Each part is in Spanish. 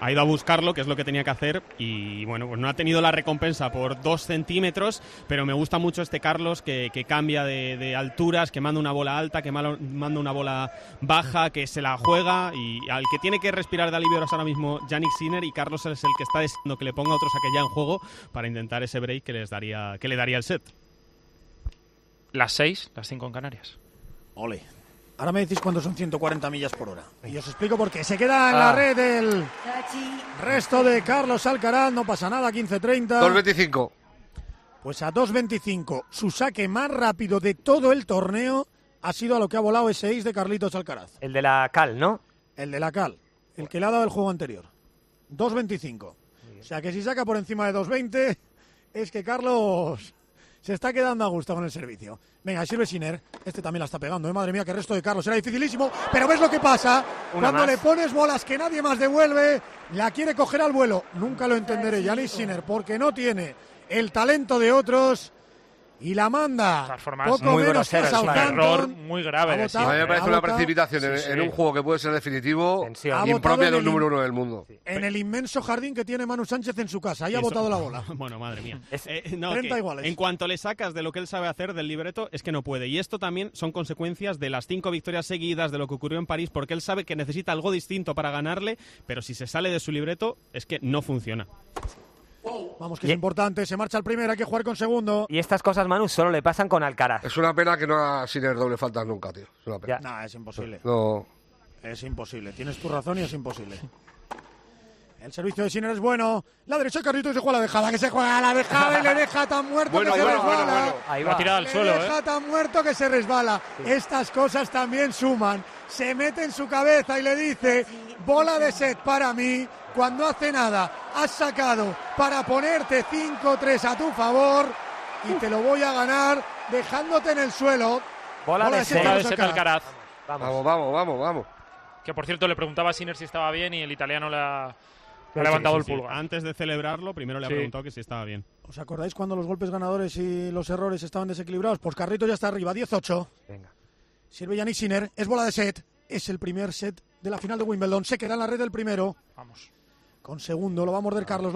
ha ido a buscarlo, que es lo que tenía que hacer, y bueno, pues no ha tenido la recompensa por 2 centímetros, pero me gusta mucho este Carlos que cambia de alturas, que manda una bola alta, que manda una bola baja, que se la juega, y al que tiene que respirar de alivio ahora mismo Jannik Sinner, y Carlos es el que está deseando que le ponga otro saque ya en juego para intentar ese break que le daría el set. Las 6, las 5 en Canarias. Ole. Ahora me decís cuánto son 140 millas por hora. Y os explico por qué. Se queda en la red el resto de Carlos Alcaraz. No pasa nada, 15-30. 2.25. Pues a 2.25. Su saque más rápido de todo el torneo ha sido a lo que ha volado ese ace de Carlitos Alcaraz. El de la Cal, ¿no? El de la Cal. El que le ha dado el juego anterior. 2.25. O sea que si saca por encima de 2.20, es que Carlos se está quedando a gusto con el servicio. Venga, sirve Sinner. Este también la está pegando, Madre mía, que resto de Carlos. Era dificilísimo, pero ves lo que pasa. Cuando le pones bolas que nadie más devuelve, la quiere coger al vuelo. Nunca lo entenderé, Jannik Sinner, porque no tiene el talento de otros y la manda poco muy menos que a es un error Southampton. muy grave. A mí me parece una precipitación en un juego que puede ser definitivo, impropia de un número 1 del mundo. En el inmenso jardín que tiene Manu Sánchez en su casa. Ahí ha botado la bola. Bueno, madre mía. 30 iguales. En cuanto le sacas de lo que él sabe hacer del libreto, es que no puede. Y esto también son consecuencias de las 5 victorias seguidas, de lo que ocurrió en París, porque él sabe que necesita algo distinto para ganarle, pero si se sale de su libreto, es que no funciona. Vamos, que es importante, se marcha el primero, hay que jugar con segundo. Y estas cosas, Manu, solo le pasan con Alcaraz. Es una pena que no haga Sinner doble faltas nunca, tío. Es una pena. No, es imposible. No. Es imposible, tienes tu razón y es imposible. El servicio de Sinner es bueno. La derecha de Carlitos se juega la dejada, que se juega la dejada y le deja tan muerto que se resbala. Ahí va. Tirado al suelo, le deja tan muerto que se resbala. Sí. Estas cosas también suman. Se mete en su cabeza y le dice, bola de set para mí. Cuando hace nada, has sacado para ponerte 5-3 a tu favor y te lo voy a ganar dejándote en el suelo. Bola de set Alcaraz. Vamos. Que por cierto le preguntaba a Sinner si estaba bien y el italiano le ha levantado el pulgar. Antes de celebrarlo, primero le ha preguntado que si estaba bien. ¿Os acordáis cuando los golpes ganadores y los errores estaban desequilibrados? Pues Carlitos ya está arriba, 18. Venga. Sirve Jannik Sinner, es bola de set. Es el primer set de la final de Wimbledon. Se queda en la red del primero. Vamos. Con segundo, lo va a morder Carlos,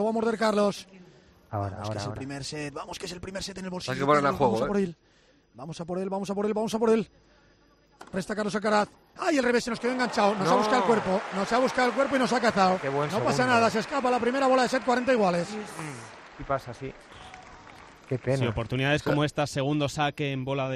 Ahora. Es el primer set, vamos que es el primer set en el bolsillo. Hay que ponerle a juego, Vamos a por él. Resta Carlos Alcaraz. ¡Ay, el revés! Se nos quedó enganchado. Nos ha buscado el cuerpo y nos ha cazado. No pasa nada, se escapa la primera bola de set, 40 iguales. ¿Qué pasa así? Qué pena. Sí, oportunidades como esta, segundo saque en bola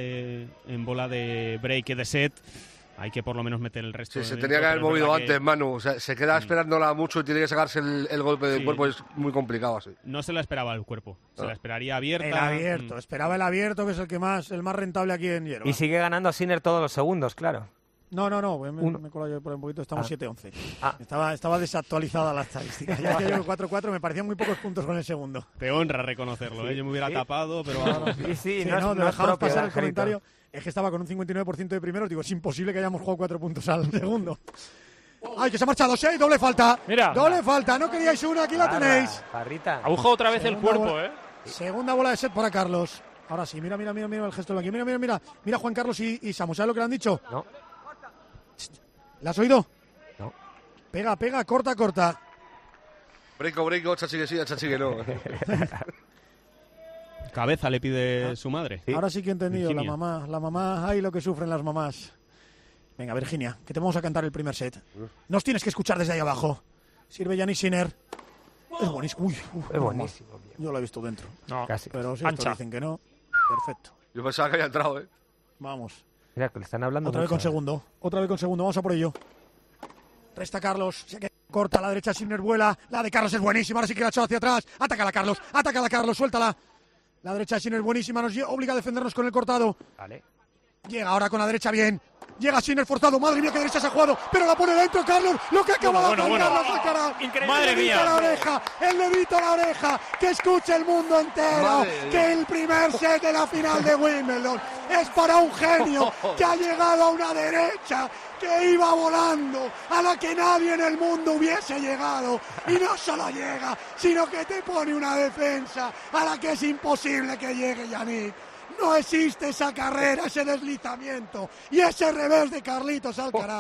de break y de set. Hay que por lo menos meter el resto. Sí, se tenía que haber movido antes, Manu. O sea, se queda esperándola mucho y tiene que sacarse el golpe del cuerpo. Es muy complicado así. No se la esperaba el cuerpo. Se la esperaría abierta. El abierto. Esperaba el abierto, que es el más rentable aquí en hierba. Y sigue ganando a Sinner todos los segundos, claro. No. Me colo yo por un poquito. Estamos 7-11. Estaba desactualizada la estadística. Ya que llevo 4-4, me parecían muy pocos puntos con el segundo. Te honra reconocerlo. Yo me hubiera tapado, pero ahora... Sí, no dejamos pasar el comentario. Es que estaba con un 59% de primeros. Digo, es imposible que hayamos jugado 4 puntos al segundo. ¡Ay, que se ha marchado! ¡6! ¡Doble falta! Mira. ¡Doble falta! No queríais una, aquí la tenéis. Parrita. Ha bujado otra vez el cuerpo, Segunda bola de set para Carlos. Ahora sí, mira el gesto de aquí. Mira Juan Carlos y Samu. ¿Sabes lo que le han dicho? No. ¿La has oído? No. Pega, corta. Break, chachi que sí, chachi que no. Cabeza le pide su madre. Sí. Ahora sí que he entendido, Virginia. la mamá, ay, lo que sufren las mamás. Venga, Virginia, que te vamos a cantar el primer set. Nos tienes que escuchar desde ahí abajo. Sirve Jannik Sinner. Es buenísimo. Es buenísimo. Yo lo he visto dentro. No, casi. Pero si Ancha. dicen que no, perfecto. Yo pensaba que había entrado, Vamos. Mira, que le están hablando Otra vez con segundo, vamos a por ello. Resta Carlos, se queda corta, la derecha Sinner vuela, la de Carlos es buenísima, ahora sí que la ha echado hacia atrás, atácala Carlos, suéltala. La derecha Sinner buenísima, nos obliga a defendernos con el cortado. Vale. Llega ahora con la derecha bien, llega Sinner forzado, madre mía que derecha se ha jugado, pero la pone dentro Carlos, lo que acaba de hacer Carlos Alcaraz. Increíble. Madre mía. El dedito a la oreja, que escuche el mundo entero, que el primer set de la final de Wimbledon es para un genio que ha llegado a una derecha que iba volando, a la que nadie en el mundo hubiese llegado, y no solo llega, sino que te pone una defensa a la que es imposible que llegue Jannik. No existe esa carrera, ese deslizamiento y ese revés de Carlitos Alcaraz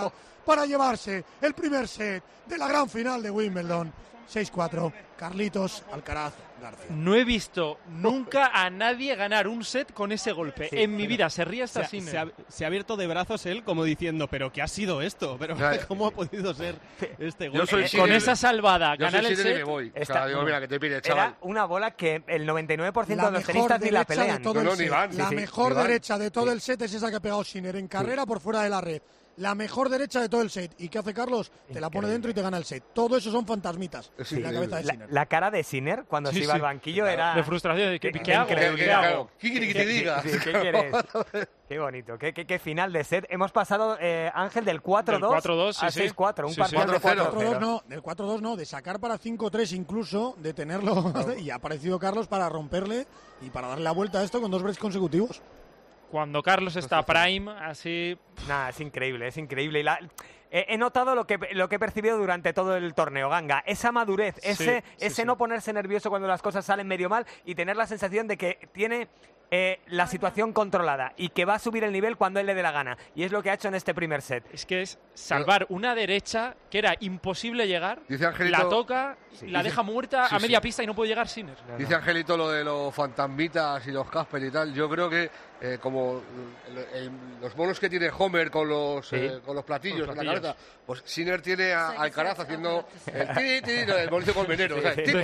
para llevarse el primer set de la gran final de Wimbledon. 6-4, Carlitos Alcaraz García. No he visto nunca a nadie ganar un set con ese golpe. Sí, en mi vida se ríe hasta Sinner. Se ha abierto de brazos él como diciendo, ¿pero qué ha sido esto? ¿Pero cómo ha podido ser este golpe? Yo soy Con Sinner, esa salvada, yo ganar soy el Sinner y set. me voy. Esta- Digo, mira, que te pide, chaval. Era una bola que el 99% de La los mejor tenistas ni la derecha de pelean. todo No, el no, ni set. van. La Sí, sí, mejor ni van. derecha de todo el set es esa que ha pegado Sinner en carrera por fuera de la red. La mejor derecha de todo el set. ¿Y qué hace Carlos? Te la pone Increíble. dentro y te gana el set. Todo eso son fantasmitas Es en la increíble. cabeza de Sinner. La cara de Sinner cuando Sí, se iba sí. al banquillo era... De frustración. De, ¿qué Qué hago? increíble. ¿Qué hago? ¿Qué quiere que te diga? Sí, ¿qué quieres? Qué bonito, qué final de set. Hemos pasado, Ángel, del 4-2 Del 4-2, sí, a sí. 6-4, un Sí, sí. parcial de 4-0. 4-2 4-0. no, del 4-2 no, de sacar para 5-3 incluso, de tenerlo. Y ha aparecido Carlos para romperle y para darle la vuelta a esto con 2 breaks consecutivos. Cuando Carlos está prime, así... Nada, es increíble, es increíble. Y he notado lo que he percibido durante todo el torneo, Ganga. Esa madurez, ese no ponerse nervioso cuando las cosas salen medio mal y tener la sensación de que tiene la situación controlada y que va a subir el nivel cuando él le dé la gana. Y es lo que ha hecho en este primer set. Es que es salvar una derecha que era imposible llegar, Dice Angelito- la toca, la Dice- deja muerta sí, a media sí. pista y no puede llegar Sinner. Dice Angelito lo de los fantasmitas y los Casper y tal. Yo creo que como los monos que tiene Homer con los platillos en la cabeza, pues Sinner tiene a Alcaraz haciendo el bonito colmenero.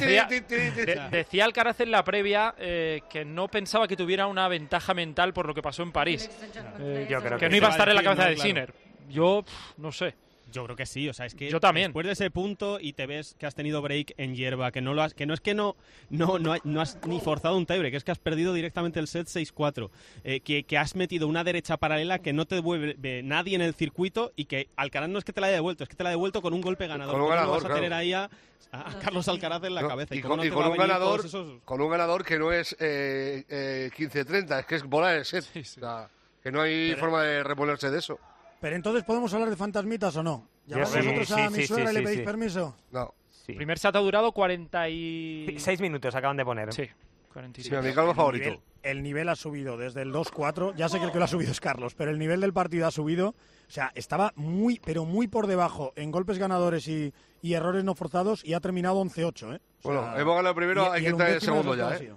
Decía Alcaraz en la previa que no pensaba que tuviera una ventaja mental por lo que pasó en París. Yo creo Que no se iba a va a estar en la decir, cabeza ¿no? de Claro. Sinner. Yo no sé. Yo creo que sí, o sea, es que Yo también. después de ese punto y te ves que has tenido break en hierba, que no lo has, que no es que no has ni forzado un tiebreak, es que has perdido directamente el set 6-4, que has metido una derecha paralela que no te devuelve nadie en el circuito y que Alcaraz no es que te la haya devuelto, es que te la ha devuelto con un golpe ganador. Con un ¿Cómo no ganador, vas a claro. tener ahí a Carlos Alcaraz en la cabeza? Y cómo con, no y te con va a un venir ganador, todos esos- con un ganador que no es 15-30, es que es bola el set. Sí, sí. O sea, que no hay forma de reponerse de eso. Pero entonces, ¿podemos hablar de fantasmitas o no? ¿Llamáis sí, vosotros a sí, mi sí, suegra y sí, le sí, pedís sí. permiso? No. Sí. El primer set ha durado 6 minutos acaban de poner. Sí, Sí, 46. mi calvo favorito. El nivel ha subido desde el 2-4. Ya sé que el que lo ha subido es Carlos, pero el nivel del partido ha subido. O sea, estaba muy, pero muy por debajo en golpes ganadores y errores no forzados y ha terminado 11-8, ¿eh? O Bueno, sea, hemos ganado el primero, hay y que entrar en el undécimo de segundo los ya, que ¿eh? ha sido.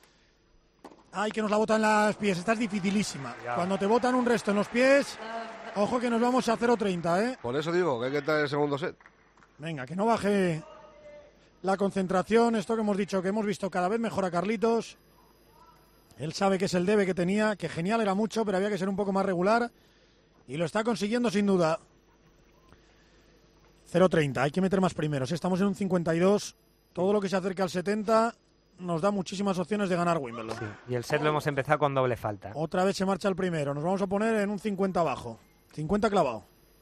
Ay, que nos la botan las pies. Esta es dificilísima. Cuando te botan un resto en los pies, ojo que nos vamos a 0-30, ¿eh? Por eso digo que hay que entrar en el segundo set. Venga, que no baje la concentración. Esto que hemos dicho, que hemos visto cada vez mejor a Carlitos. Él sabe que es el debe que tenía, que genial era mucho, pero había que ser un poco más regular. Y lo está consiguiendo sin duda. 0-30, hay que meter más primeros. Estamos en un 52. Todo lo que se acerca al 70 nos da muchísimas opciones de ganar Wimbledon. Sí. Y el set lo hemos empezado con doble falta. Otra vez se marcha el primero. Nos vamos a poner en un 50 abajo. 50 clavado.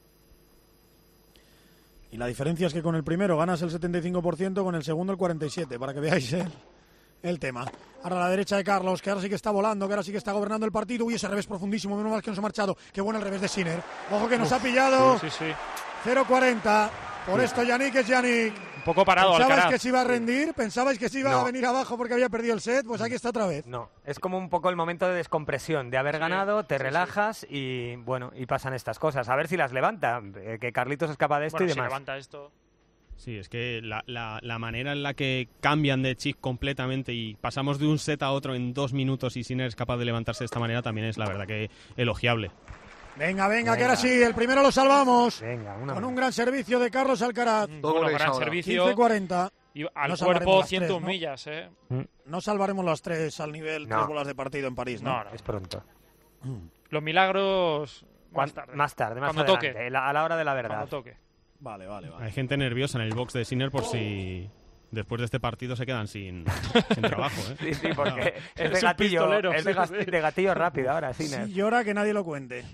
Y la diferencia es que con el primero ganas el 75%, con el segundo el 47%, para que veáis el tema. Ahora a la derecha de Carlos, que ahora sí que está volando, que ahora sí que está gobernando el partido. Uy, ese revés profundísimo, menos mal que nos ha marchado. Qué bueno el revés de Sinner. Ojo que nos ha pillado. Sí, sí. 0-40. Por esto Yannick es Yannick. Un poco parado ¿Pensabais Alcaraz. que se iba a rendir? ¿Pensabais que se iba No. a venir abajo porque había perdido el set? Pues aquí está otra vez. No, es como un poco el momento de descompresión, de haber ganado, te relajas y bueno, y pasan estas cosas. A ver si las levanta, que Carlitos es capaz de esto Bueno, y si demás. levanta esto... Sí, es que la manera en la que cambian de chip completamente y pasamos de un set a otro en 2 minutos y Sinner es capaz de levantarse de esta manera también es la verdad que elogiable. Venga, que ahora sí, el primero lo salvamos. Venga, una Con más. un gran servicio de Carlos Alcaraz. Todo Bueno, goles gran ahora. servicio. 15-40. Y al No salvaremos cuerpo las 100 tres, ¿no? millas, ¿eh? No salvaremos las 3 al nivel No. 3 bolas de partido en París, ¿no? No. Es pronto. Los milagros más tarde. Más tarde, más Cuando adelante, toque. a la hora de la verdad. Cuando toque. Vale. Hay gente nerviosa en el box de Sinner por si después de este partido se quedan sin trabajo. ¿eh? Sí, porque es de Es un gatillo, pistolero, es de, sí, sí. de gatillo rápido ahora, Sinner. Sí, llora que nadie lo cuente.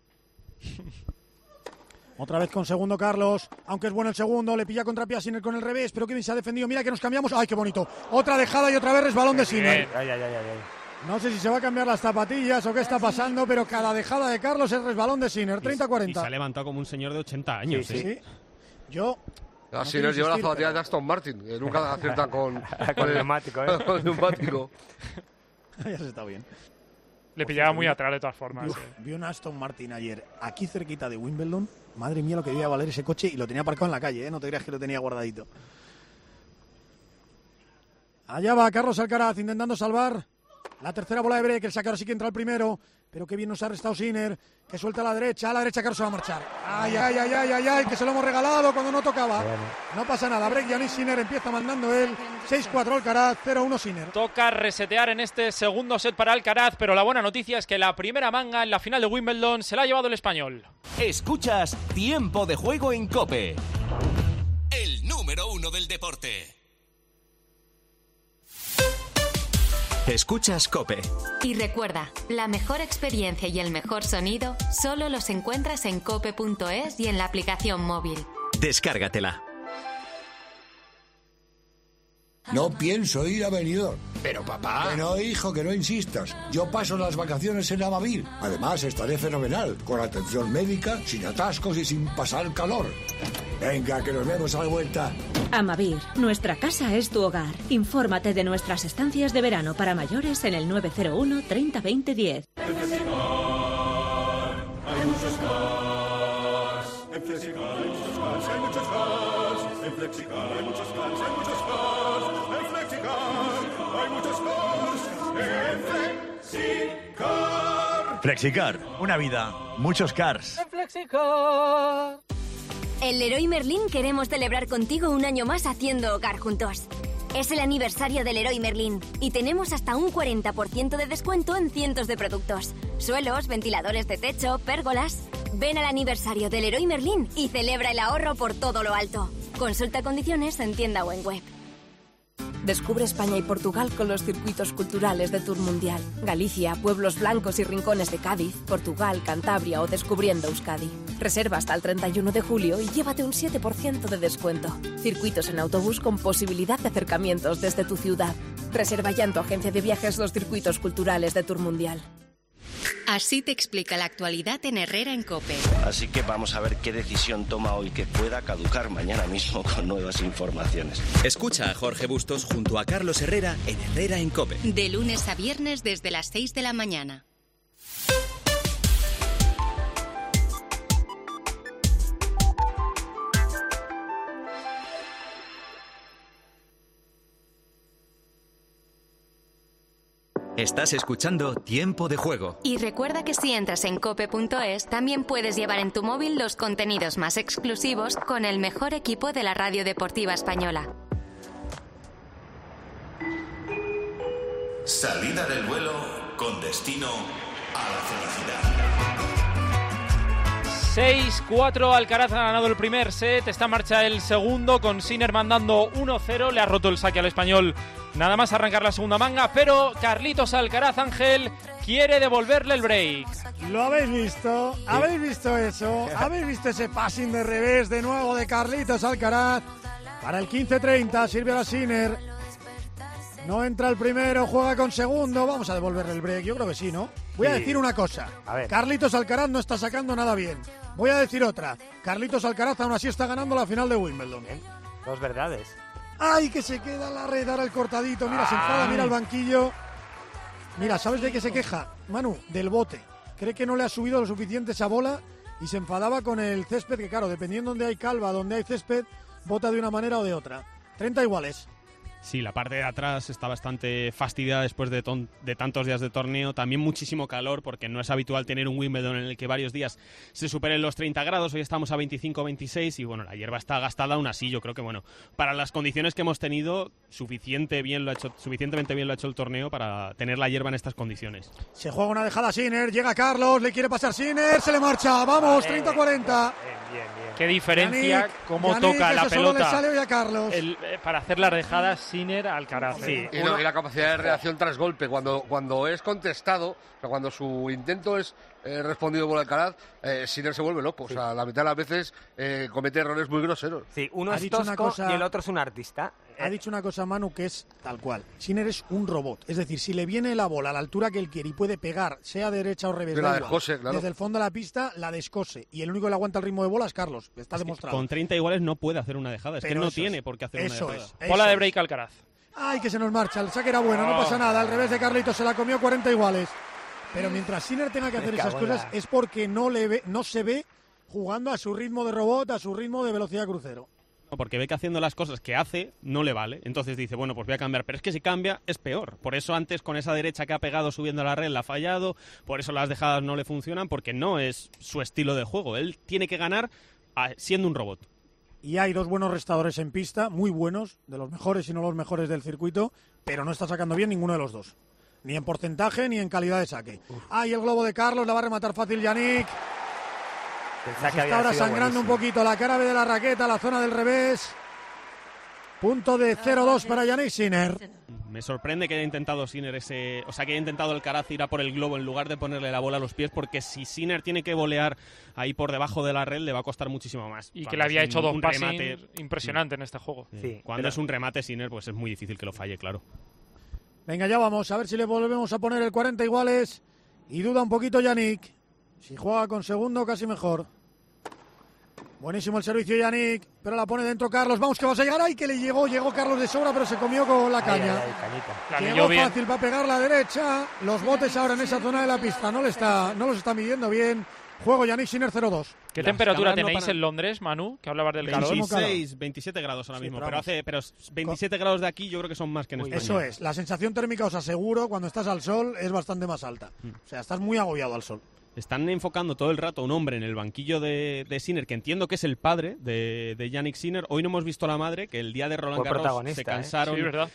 Otra vez con segundo Carlos, aunque es bueno el segundo, le pilla contra Sinner con el revés, pero Kevin se ha defendido, mira que nos cambiamos, ¡ay, qué bonito! Otra dejada y otra vez resbalón de Sinner. Ay. No sé si se va a cambiar las zapatillas o qué está pasando, pero cada dejada de Carlos es resbalón de Sinner, Y se ha 30-40. levantado como un señor de 80 años. Sí, ¿eh? Sí. Yo... Así quiero nos lleva la insistir, zapatilla pero- de Aston Martin, que nunca aciertan con Con el neumático, ¿eh? con el neumático. Ya se está bien. Le pillaba muy atrás de todas formas. Vi un Aston Martin ayer, aquí cerquita de Wimbledon. Madre mía, lo que debía valer ese coche, y lo tenía aparcado en la calle, ¿eh? No te creas que lo tenía guardadito. Allá va Carlos Alcaraz intentando salvar la tercera bola de break. El saque ahora sí que entra el primero, pero qué bien nos ha restado Sinner, que suelta a la derecha Carlos se va a marchar. Ay, que se lo hemos regalado cuando no tocaba. No pasa nada, break Yannick Sinner, empieza mandando él. 6-4 Alcaraz, 0-1 Sinner. Toca resetear en este segundo set para Alcaraz, pero la buena noticia es que la primera manga en la final de Wimbledon se la ha llevado el español. Escuchas Tiempo de Juego en COPE, el número 1 del deporte. Escuchas COPE. Y recuerda, la mejor experiencia y el mejor sonido solo los encuentras en cope.es y en la aplicación móvil. Descárgatela. No pienso ir a Benidorm. Pero papá... Que no, hijo, que no insistas. Yo paso las vacaciones en Amavir. Además, estaré fenomenal, con atención médica, sin atascos y sin pasar calor. Venga, que nos vemos a la vuelta. Amavir, nuestra casa es tu hogar. Infórmate de nuestras estancias de verano para mayores en el 901 30 20 10. En Flexicar hay muchos cars. En Flexicar hay muchos cars, hay muchos cars. En Flexicar hay muchos cars, hay muchos cars. En Flexicar hay muchos cars. En Flexicar. Flexicar, una vida, muchos cars. En Flexicar. En Leroy Merlin queremos celebrar contigo un año más haciendo hogar juntos. Es el aniversario de Leroy Merlin y tenemos hasta un 40% de descuento en cientos de productos. Suelos, ventiladores de techo, pérgolas. Ven al aniversario de Leroy Merlin y celebra el ahorro por todo lo alto. Consulta condiciones en tienda o en web. Descubre España y Portugal con los circuitos culturales de Tour Mundial. Galicia, pueblos blancos y rincones de Cádiz, Portugal, Cantabria o Descubriendo Euskadi. Reserva hasta el 31 de julio y llévate un 7% de descuento. Circuitos en autobús con posibilidad de acercamientos desde tu ciudad. Reserva ya en tu agencia de viajes los circuitos culturales de Tour Mundial. Así te explica la actualidad en Herrera en COPE. Así que vamos a ver qué decisión toma hoy que pueda caducar mañana mismo con nuevas informaciones. Escucha a Jorge Bustos junto a Carlos Herrera en Herrera en COPE. De lunes a viernes desde las 6 de la mañana. Estás escuchando Tiempo de Juego. Y recuerda que si entras en cope.es también puedes llevar en tu móvil los contenidos más exclusivos con el mejor equipo de la radio deportiva española. Salida del vuelo con destino a la felicidad. 6-4, Alcaraz ha ganado el primer set, está en marcha el segundo con Sinner mandando 1-0, le ha roto el saque al español nada más arrancar la segunda manga, pero Carlitos Alcaraz, Ángel, quiere devolverle el break. ¿Lo habéis visto? Sí. ¿Habéis visto eso? ¿Habéis visto ese passing de revés de nuevo de Carlitos Alcaraz? Para el 15-30, sirve a la Sinner. No entra el primero, juega con segundo. Vamos a devolverle el break, yo creo que sí, ¿no? Voy a decir una cosa. Carlitos Alcaraz no está sacando nada bien. Voy a decir otra. Carlitos Alcaraz aún así está ganando la final de Wimbledon. Dos verdades. ¡Ay, que se queda la red! Ahora el cortadito. Mira, se enfada, mira el banquillo. Mira, ¿sabes de qué se queja? Manu, del bote. Cree que no le ha subido lo suficiente esa bola y se enfadaba con el césped, que claro, dependiendo donde hay calva, donde hay césped, bota de una manera o de otra. 30 iguales. Sí, la parte de atrás está bastante fastidiada después de tantos días de torneo. También muchísimo calor, porque no es habitual tener un Wimbledon en el que varios días se superen los 30 grados. Hoy estamos a 25-26 y bueno, la hierba está gastada aún así. Yo creo que bueno, para las condiciones que hemos tenido, suficientemente bien lo ha hecho el torneo para tener la hierba en estas condiciones. Se juega una dejada Sinner, llega Carlos, le quiere pasar Sinner, se le marcha. Vamos, 30-40. Bien. Qué diferencia, cómo toca la pelota. Le sale hoy a Carlos. Para hacer las dejadas, Sinner, Alcaraz. Sí. Y la capacidad de reacción tras golpe, cuando es contestado, o sea, cuando su intento es respondido por Alcaraz, Sinner se vuelve loco. O sea, la mitad de las veces comete errores muy groseros. Sí, uno es tosco y el otro es un artista. Ha dicho una cosa, Manu, que es tal cual. Sinner es un robot. Es decir, si le viene la bola a la altura que él quiere y puede pegar, sea derecha o revés, desde el fondo de la pista, la descose. Y el único que le aguanta el ritmo de bola es Carlos. Está demostrado. Con 30 iguales no puede hacer una dejada. Es que no tiene por qué hacer una dejada. Bola de break Alcaraz. ¡Ay, que se nos marcha! El saque era bueno, no pasa nada. Al revés de Carlitos, se la comió 40 iguales. Pero mientras Sinner tenga que hacer esas cosas es porque no se ve jugando a su ritmo de robot, a su ritmo de velocidad crucero. Porque ve que haciendo las cosas que hace no le vale. Entonces dice, bueno, pues voy a cambiar. Pero es que si cambia es peor. Por eso antes con esa derecha que ha pegado subiendo a la red la ha fallado. Por eso las dejadas no le funcionan, porque no es su estilo de juego. Él tiene que ganar siendo un robot. Y hay dos buenos restadores en pista, muy buenos, de los mejores y no los mejores del circuito, pero no está sacando bien ninguno de los dos. Ni en porcentaje ni en calidad de saque. ¡Ay, el globo de Carlos! La va a rematar fácil Yannick. Está ahora sangrando un poquito la cara de la raqueta, la zona del revés. Punto de 0-2 para Yannick Sinner. Me sorprende que haya intentado Sinner que haya intentado Alcaraz ir a por el globo en lugar de ponerle la bola a los pies, porque si Sinner tiene que volear ahí por debajo de la red le va a costar muchísimo más. Y que le había hecho dos pases impresionantes en este juego. Sí, cuando es un remate Sinner, pues es muy difícil que lo falle, claro. Venga, ya vamos, a ver si le volvemos a poner el 40 iguales. Y duda un poquito Yannick. Si juega con segundo, casi mejor. Buenísimo el servicio Yannick, pero la pone dentro Carlos. Vamos que vas a llegar. ¡Ay, que le llegó! Llegó Carlos de sobra, pero se comió con la caña. Llegó fácil para pegar la derecha. Los botes ahora en esa zona de la pista no los está midiendo bien. Juego Yannick Sinner 0-2. ¿Qué temperatura tenéis en Londres, Manu? Que hablabas del calor. 27 grados ahora mismo. Pero 27 grados de aquí yo creo que son más que en España. Eso es. La sensación térmica, os aseguro, cuando estás al sol es bastante más alta. O sea, estás muy agobiado al sol. Están enfocando todo el rato a un hombre en el banquillo de Sinner, que entiendo que es el padre de Yannick Sinner. Hoy no hemos visto a la madre, que el día de Roland Garros se cansaron,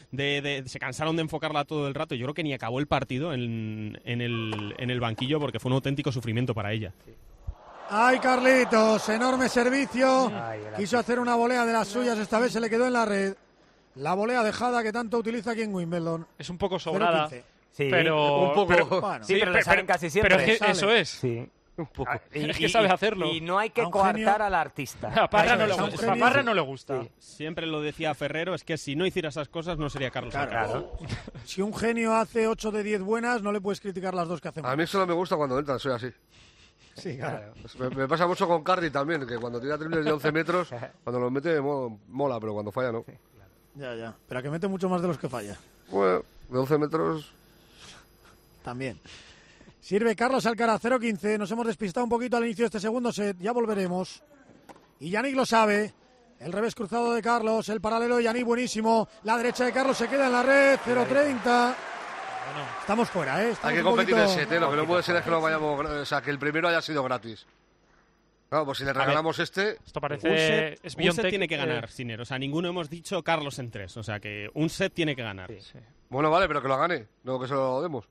se cansaron de enfocarla todo el rato. Yo creo que ni acabó el partido en el banquillo, porque fue un auténtico sufrimiento para ella. ¡Ay, Carlitos! Enorme servicio. Quiso hacer una volea de las suyas, esta vez se le quedó en la red. La volea dejada que tanto utiliza aquí en Wimbledon. Es un poco sobrada. 0-15. Sí, pero un poco. Bueno, sí, pero le salen casi siempre. Pero es que eso es. Sí, un poco. Es que sabe hacerlo. Y no hay que coartar al artista. A Parra no le gusta. Sí. Siempre lo decía Ferrero, es que si no hiciera esas cosas no sería Carlos Alcaraz. Claro. Si un genio hace 8 de 10 buenas, no le puedes criticar las dos que hacemos. A mí solo me gusta cuando entra, soy así. Sí, claro. Me pasa mucho con Cardi también, que cuando tira triples de 11 metros, cuando los mete mola, pero cuando falla no. Ya. Pero que mete mucho más de los que falla. Bueno, de 11 metros... También. Sirve Carlos Alcaraz, 0-15. Nos hemos despistado un poquito al inicio de este segundo set. Ya volveremos. Y Yannick lo sabe. El revés cruzado de Carlos. El paralelo de Yannick buenísimo. La derecha de Carlos se queda en la red. 0-30. Estamos fuera, ¿eh? Hay que competir el set, ¿eh? Lo que no puede ser es que lo vayamos... O sea, que el primero haya sido gratis. Claro, pues si le regalamos esto parece... Un set tiene que ganar, Sinner. O sea, ninguno hemos dicho Carlos en 3. O sea, que un set tiene que ganar. Sí. Bueno, vale, pero que lo gane. No que se lo demos.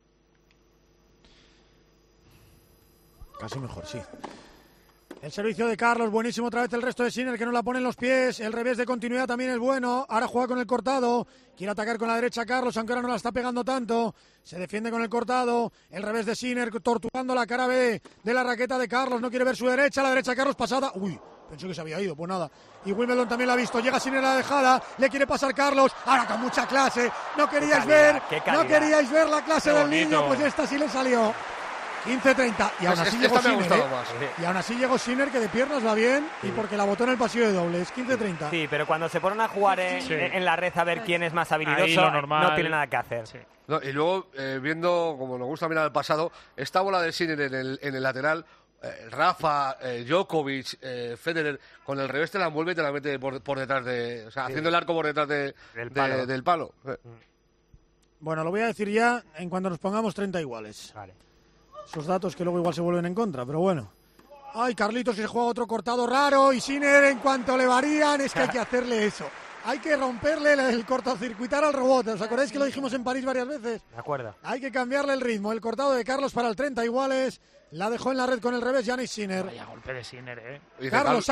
Casi mejor, sí. El servicio de Carlos, buenísimo otra vez el resto de Sinner, que no la pone en los pies. El revés de continuidad también es bueno. Ahora juega con el cortado. Quiere atacar con la derecha Carlos, aunque ahora no la está pegando tanto. Se defiende con el cortado. El revés de Sinner, torturando la cara B de la raqueta de Carlos. No quiere ver su derecha. La derecha Carlos pasada. Uy, pensé que se había ido, pues nada. Y Wimbledon también la ha visto. Llega Sinner a la dejada. Le quiere pasar Carlos. Ahora con mucha clase. No queríais ver la clase del niño. Pues esta sí le salió. 15-30. Y aún así llegó Sinner, Y aún así llegó Sinner, que de piernas va bien, y porque la botó en el pasillo de dobles. 15-30. Sí, pero cuando se ponen a jugar en la red a ver quién es más habilidoso, no tiene nada que hacer. Sí. No, y luego, viendo, como nos gusta mirar el pasado, esta bola de Sinner en el lateral, Rafa, Djokovic, Federer, con el revés te la envuelve y te la mete por detrás de... O sea, haciendo el arco por detrás del palo. Bueno, lo voy a decir ya en cuanto nos pongamos 30 iguales. Vale. Esos datos que luego igual se vuelven en contra, pero bueno. Ay, Carlitos, que se juega otro cortado raro, y Sinner, en cuanto le varían, es que hay que hacerle eso. Hay que romperle el cortocircuitar al robot. ¿Os acordáis que lo dijimos en París varias veces? De acuerdo. Hay que cambiarle el ritmo. El cortado de Carlos para el 30 iguales. La dejó en la red con el revés Yannick Sinner. Vaya golpe de Sinner, ¿eh? Y de Carlos.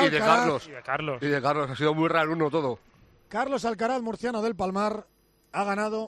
Ha sido muy raro uno todo. Carlos Alcaraz, murciano del Palmar, ha ganado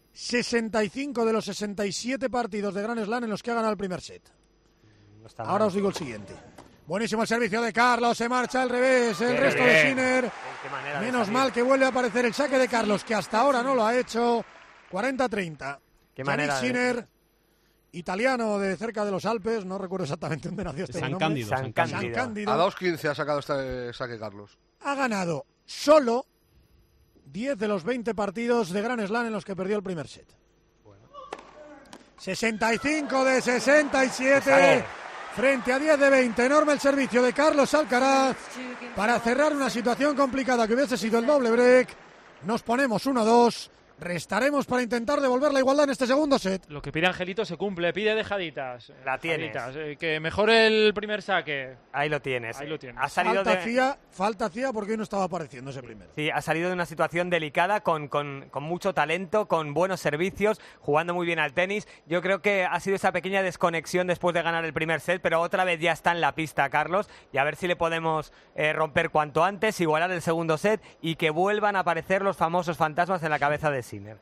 65 de los 67 partidos de Grand Slam en los que ha ganado el primer set. Ahora os digo el siguiente. Buenísimo el servicio de Carlos, se marcha al revés, el resto de Sinner. Menos mal que vuelve a aparecer el saque de Carlos, que hasta ahora no lo ha hecho. 40-30. Yannick Sinner, italiano de cerca de los Alpes, no recuerdo exactamente dónde nació este nombre. San Cándido. A 2.15 ha sacado este saque Carlos. Ha ganado solo 10 de los 20 partidos de Grand Slam en los que perdió el primer set. 65 de 67 frente a 10 de 20. Enorme el servicio de Carlos Alcaraz para cerrar una situación complicada que hubiese sido el doble break. Nos ponemos 1-2. Restaremos para intentar devolver la igualdad en este segundo set. Lo que pide Angelito se cumple, pide dejaditas. La tienes. Que mejore el primer saque. Ahí lo tienes. Ahí lo tienes. Ha salido falta hacía porque hoy no estaba apareciendo ese primero. Sí, ha salido de una situación delicada con mucho talento, con buenos servicios, jugando muy bien al tenis. Yo creo que ha sido esa pequeña desconexión después de ganar el primer set, pero otra vez ya está en la pista Carlos, y a ver si le podemos romper cuanto antes, igualar el segundo set y que vuelvan a aparecer los famosos fantasmas en la cabeza de Sinner.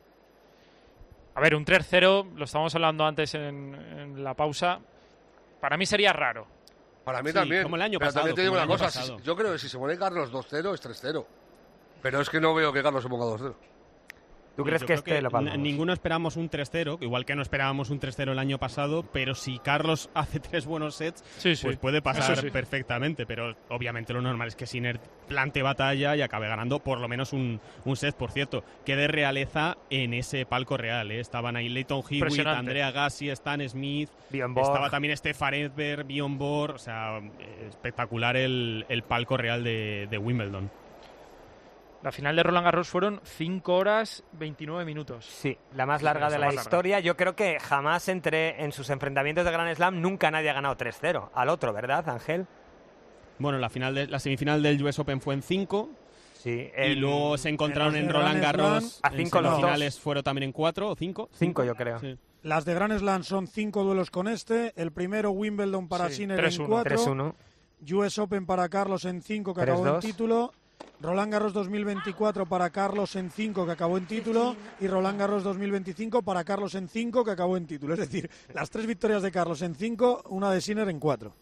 A ver, un 3-0, lo estábamos hablando antes en la pausa, para mí sería raro. Para mí también. Como el año pero pasado. También te digo una cosa, yo creo que si se pone Carlos 2-0 es 3-0. Pero es que no veo que Carlos se ponga 2-0. ¿Tú crees que lo pasamos? Ninguno esperamos un 3-0, igual que no esperábamos un 3-0 el año pasado, pero si Carlos hace 3 buenos sets, pues puede pasar perfectamente. Pero obviamente lo normal es que Sinner plante batalla y acabe ganando por lo menos un set. Por cierto, qué de realeza en ese palco real, ¿eh? Estaban ahí Leighton Hewitt, Andrea Agassi, Stan Smith, estaba también Stefan Edberg, Bjorn Borg, o sea, espectacular el palco real de Wimbledon. La final de Roland Garros fueron 5 horas 29 minutos. Sí, la más larga de la historia. Yo creo que jamás en sus enfrentamientos de Grand Slam nunca nadie ha ganado 3-0 al otro, ¿verdad, Ángel? Bueno, la semifinal del US Open fue en 5. Sí, y luego se encontraron en Roland Garros. A 5 los finales fueron también en 4 o 5. 5 yo creo. Sí. Las de Grand Slam son 5 duelos con este. El primero Wimbledon para Sinner en 4. 3-1. US Open para Carlos en 5, que acabó en título. Roland Garros 2024 para Carlos en 5, que acabó en título, y Roland Garros 2025 para Carlos en 5, que acabó en título. Es decir, las 3 victorias de Carlos en 5, una de Sinner en 4.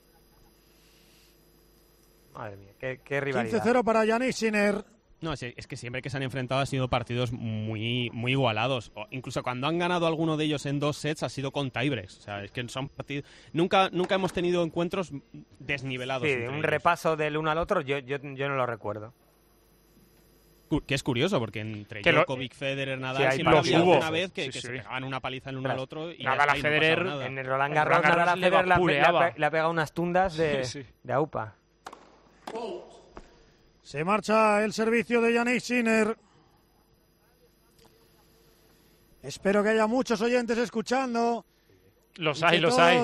Madre mía, qué rivalidad. 15-0 para Jannik Sinner. No, es que siempre que se han enfrentado han sido partidos muy, muy igualados. O incluso cuando han ganado alguno de ellos en 2 sets ha sido con tiebreaks. O sea, es que son partidos... Nunca hemos tenido encuentros desnivelados. Sí, un repaso del uno al otro yo no lo recuerdo. Que es curioso, porque entre Djokovic, Federer, Nadal, siempre había una vez que se pegaban una paliza el uno al otro. Y Nadal a Federer, en el Roland Garros, Nadal a Federer le ha pegado unas tundas de aupa. Se marcha el servicio de Jannik Sinner. Espero que haya muchos oyentes escuchando. Los hay.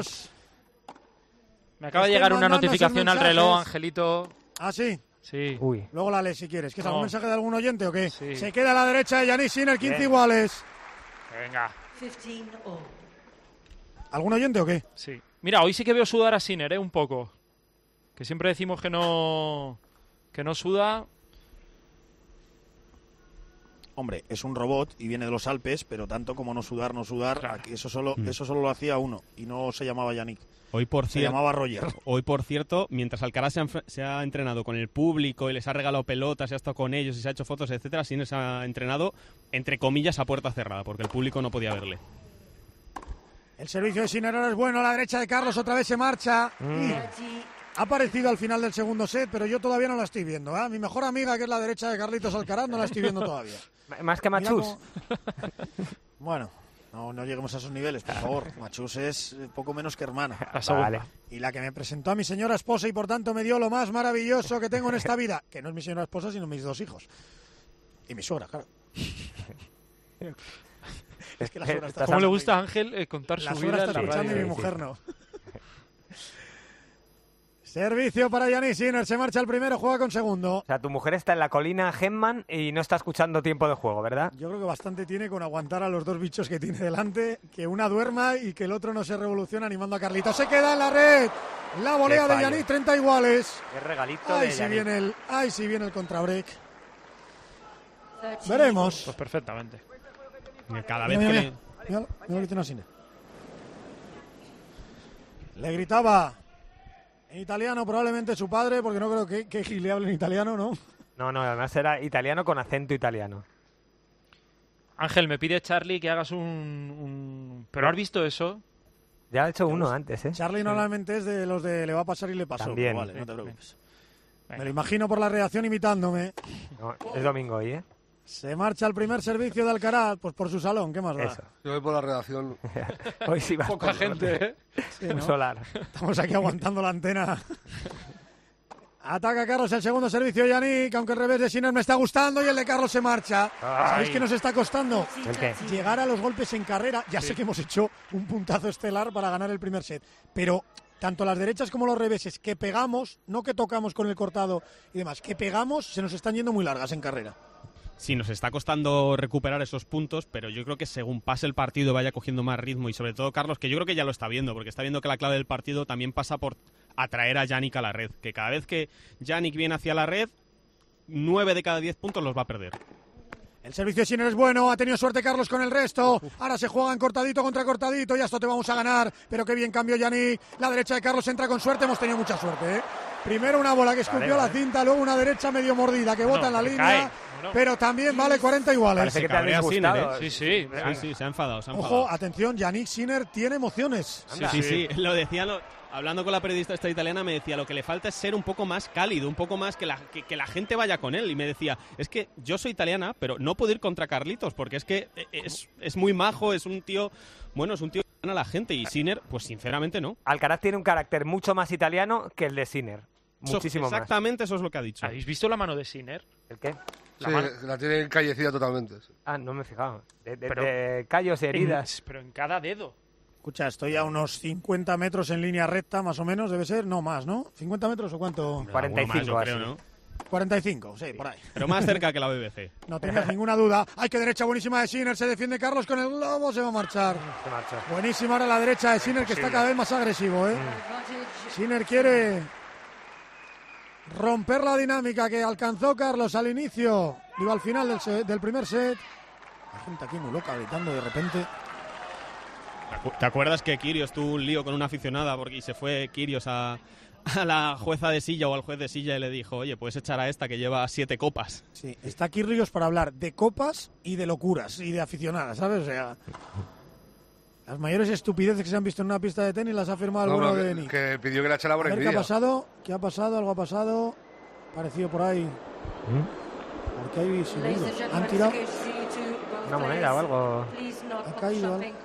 Me acaba de llegar una notificación al reloj, Angelito. ¿Ah, sí? Sí. Uy. Luego la lees si quieres. ¿Que es algún mensaje de algún oyente o qué? Sí. Se queda a la derecha de Jannik Sinner, 15 iguales. Venga. ¿Algún oyente o qué? Sí. Mira, hoy sí que veo sudar a Sinner, un poco. Que siempre decimos que no suda. Hombre, es un robot y viene de los Alpes, pero tanto como no sudar, claro. Eso solo lo hacía uno y no se llamaba Jannik. Se llamaba Roger. Hoy, por cierto, mientras Alcaraz se ha entrenado con el público y les ha regalado pelotas, se ha estado con ellos y se ha hecho fotos, etcétera, Sinner se ha entrenado, entre comillas, a puerta cerrada, porque el público no podía verle. El servicio de Sinner ahora es bueno, a la derecha de Carlos otra vez se marcha. Ha aparecido al final del segundo set, pero yo todavía no la estoy viendo. Mi mejor amiga, que es la derecha de Carlitos Alcaraz, no la estoy viendo todavía. Más que Machus. Bueno, no lleguemos a esos niveles, por favor. Machus es poco menos que hermana. Vale. Y la que me presentó a mi señora esposa y por tanto me dio lo más maravilloso que tengo en esta vida, que no es mi señora esposa, sino mis 2 hijos. Y mi suegra, claro. Es que la suegra está... ¿Cómo le gusta a Ángel contar su vida? La suegra está escuchando y mi mujer no. Servicio para Jannik Sinner, se marcha el primero, juega con segundo. O sea, tu mujer está en la colina Gemman y no está escuchando tiempo de juego, ¿verdad? Yo creo que bastante tiene con aguantar a los 2 bichos que tiene delante, que una duerma y que el otro no se revoluciona animando a Carlitos. Se queda en la red, la volea de Jannik, 30 iguales. Qué regalito de Jannik. Ahí sí viene el contrabreak. Veremos. Pues perfectamente. Cada vez que mira lo que tiene a Sinner. Le gritaba... En italiano probablemente su padre, porque no creo que Gil le hable en italiano, ¿no? No, además era italiano con acento italiano. Ángel, me pide Charlie que hagas un... ¿Pero has visto eso? Ya ha hecho uno antes, ¿eh? Charlie normalmente es de los de le va a pasar y le pasó. También. Vale, no te preocupes. Me lo imagino por la reacción imitándome. No, es domingo hoy, ¿eh? Se marcha el primer servicio de Alcaraz, pues por su salón, ¿qué más da? Eso. Yo voy por la redacción. Hoy sí va. Poca gente, ¿eh? Sí, ¿no? Solar. Estamos aquí aguantando la antena. Ataca Carlos el segundo servicio, Yannick, aunque el revés de Sinner me está gustando y el de Carlos se marcha. ¿Sabéis qué nos está costando? ¿El qué? Llegar a los golpes en carrera. Ya sé que hemos hecho un puntazo estelar para ganar el primer set, pero tanto las derechas como los reveses que pegamos, no que tocamos con el cortado y demás, que pegamos, se nos están yendo muy largas en carrera. Sí, nos está costando recuperar esos puntos, pero yo creo que según pase el partido vaya cogiendo más ritmo y sobre todo Carlos, que yo creo que ya lo está viendo, porque está viendo que la clave del partido también pasa por atraer a Yannick a la red, que cada vez que Yannick viene hacia la red, 9 de cada 10 puntos los va a perder. El servicio de Sinner es bueno, ha tenido suerte Carlos con el resto, ahora se juegan cortadito contra cortadito y esto te vamos a ganar, pero qué bien cambio Yannick, la derecha de Carlos entra con suerte, hemos tenido mucha suerte, ¿eh? Primero una bola que escupió la cinta, luego una derecha medio mordida que bota en la línea, pero también vale 40 iguales. Parece que te ha disgustado. Sí, se ha enfadado. Ojo, atención, Yannick Sinner tiene emociones. Sí, lo decía, hablando con la periodista esta italiana, me decía, lo que le falta es ser un poco más cálido, un poco más que la gente vaya con él. Y me decía, es que yo soy italiana, pero no puedo ir contra Carlitos, porque es que es muy majo, es un tío que gana a la gente. Y Sinner, pues sinceramente no. Alcaraz tiene un carácter mucho más italiano que el de Sinner. Muchísimo exactamente, eso es lo que ha dicho. ¿Habéis visto la mano de Sinner? ¿El qué? Sí, la tiene encallecida totalmente. Sí. Ah, no me he fijado. De callos y heridas. Pero en cada dedo. Escucha, estoy a unos 50 metros en línea recta, más o menos, debe ser. No, más, ¿no? ¿50 metros o cuánto? 45, más, yo creo, ¿no? 45, sí, por ahí. Pero más cerca que la BBC. No tengas ninguna duda. ¡Ay, qué derecha buenísima de Sinner! Se defiende Carlos con el globo, se va a marchar. Se marcha. Buenísima ahora la derecha de Sinner, que está cada vez más agresivo, ¿eh? Sinner quiere romper la dinámica que alcanzó Carlos al inicio, digo al final del primer set. La gente aquí muy loca gritando de repente. ¿Te acuerdas que Kyrgios tuvo un lío con una aficionada porque se fue Kyrgios a la jueza de silla o al juez de silla y le dijo, oye, puedes echar a esta que lleva 7 copas? Sí, está Kyrgios para hablar de copas y de locuras y de aficionadas, ¿sabes? O sea, las mayores estupideces que se han visto en una pista de tenis las ha firmado el bueno de Nick. Que pidió que la echara por envidia. ¿Qué ha pasado? ¿Qué ha pasado? Algo ha pasado. Parecido por ahí. Porque hay silbido. Han tirado una moneda o algo. Ha caído algo.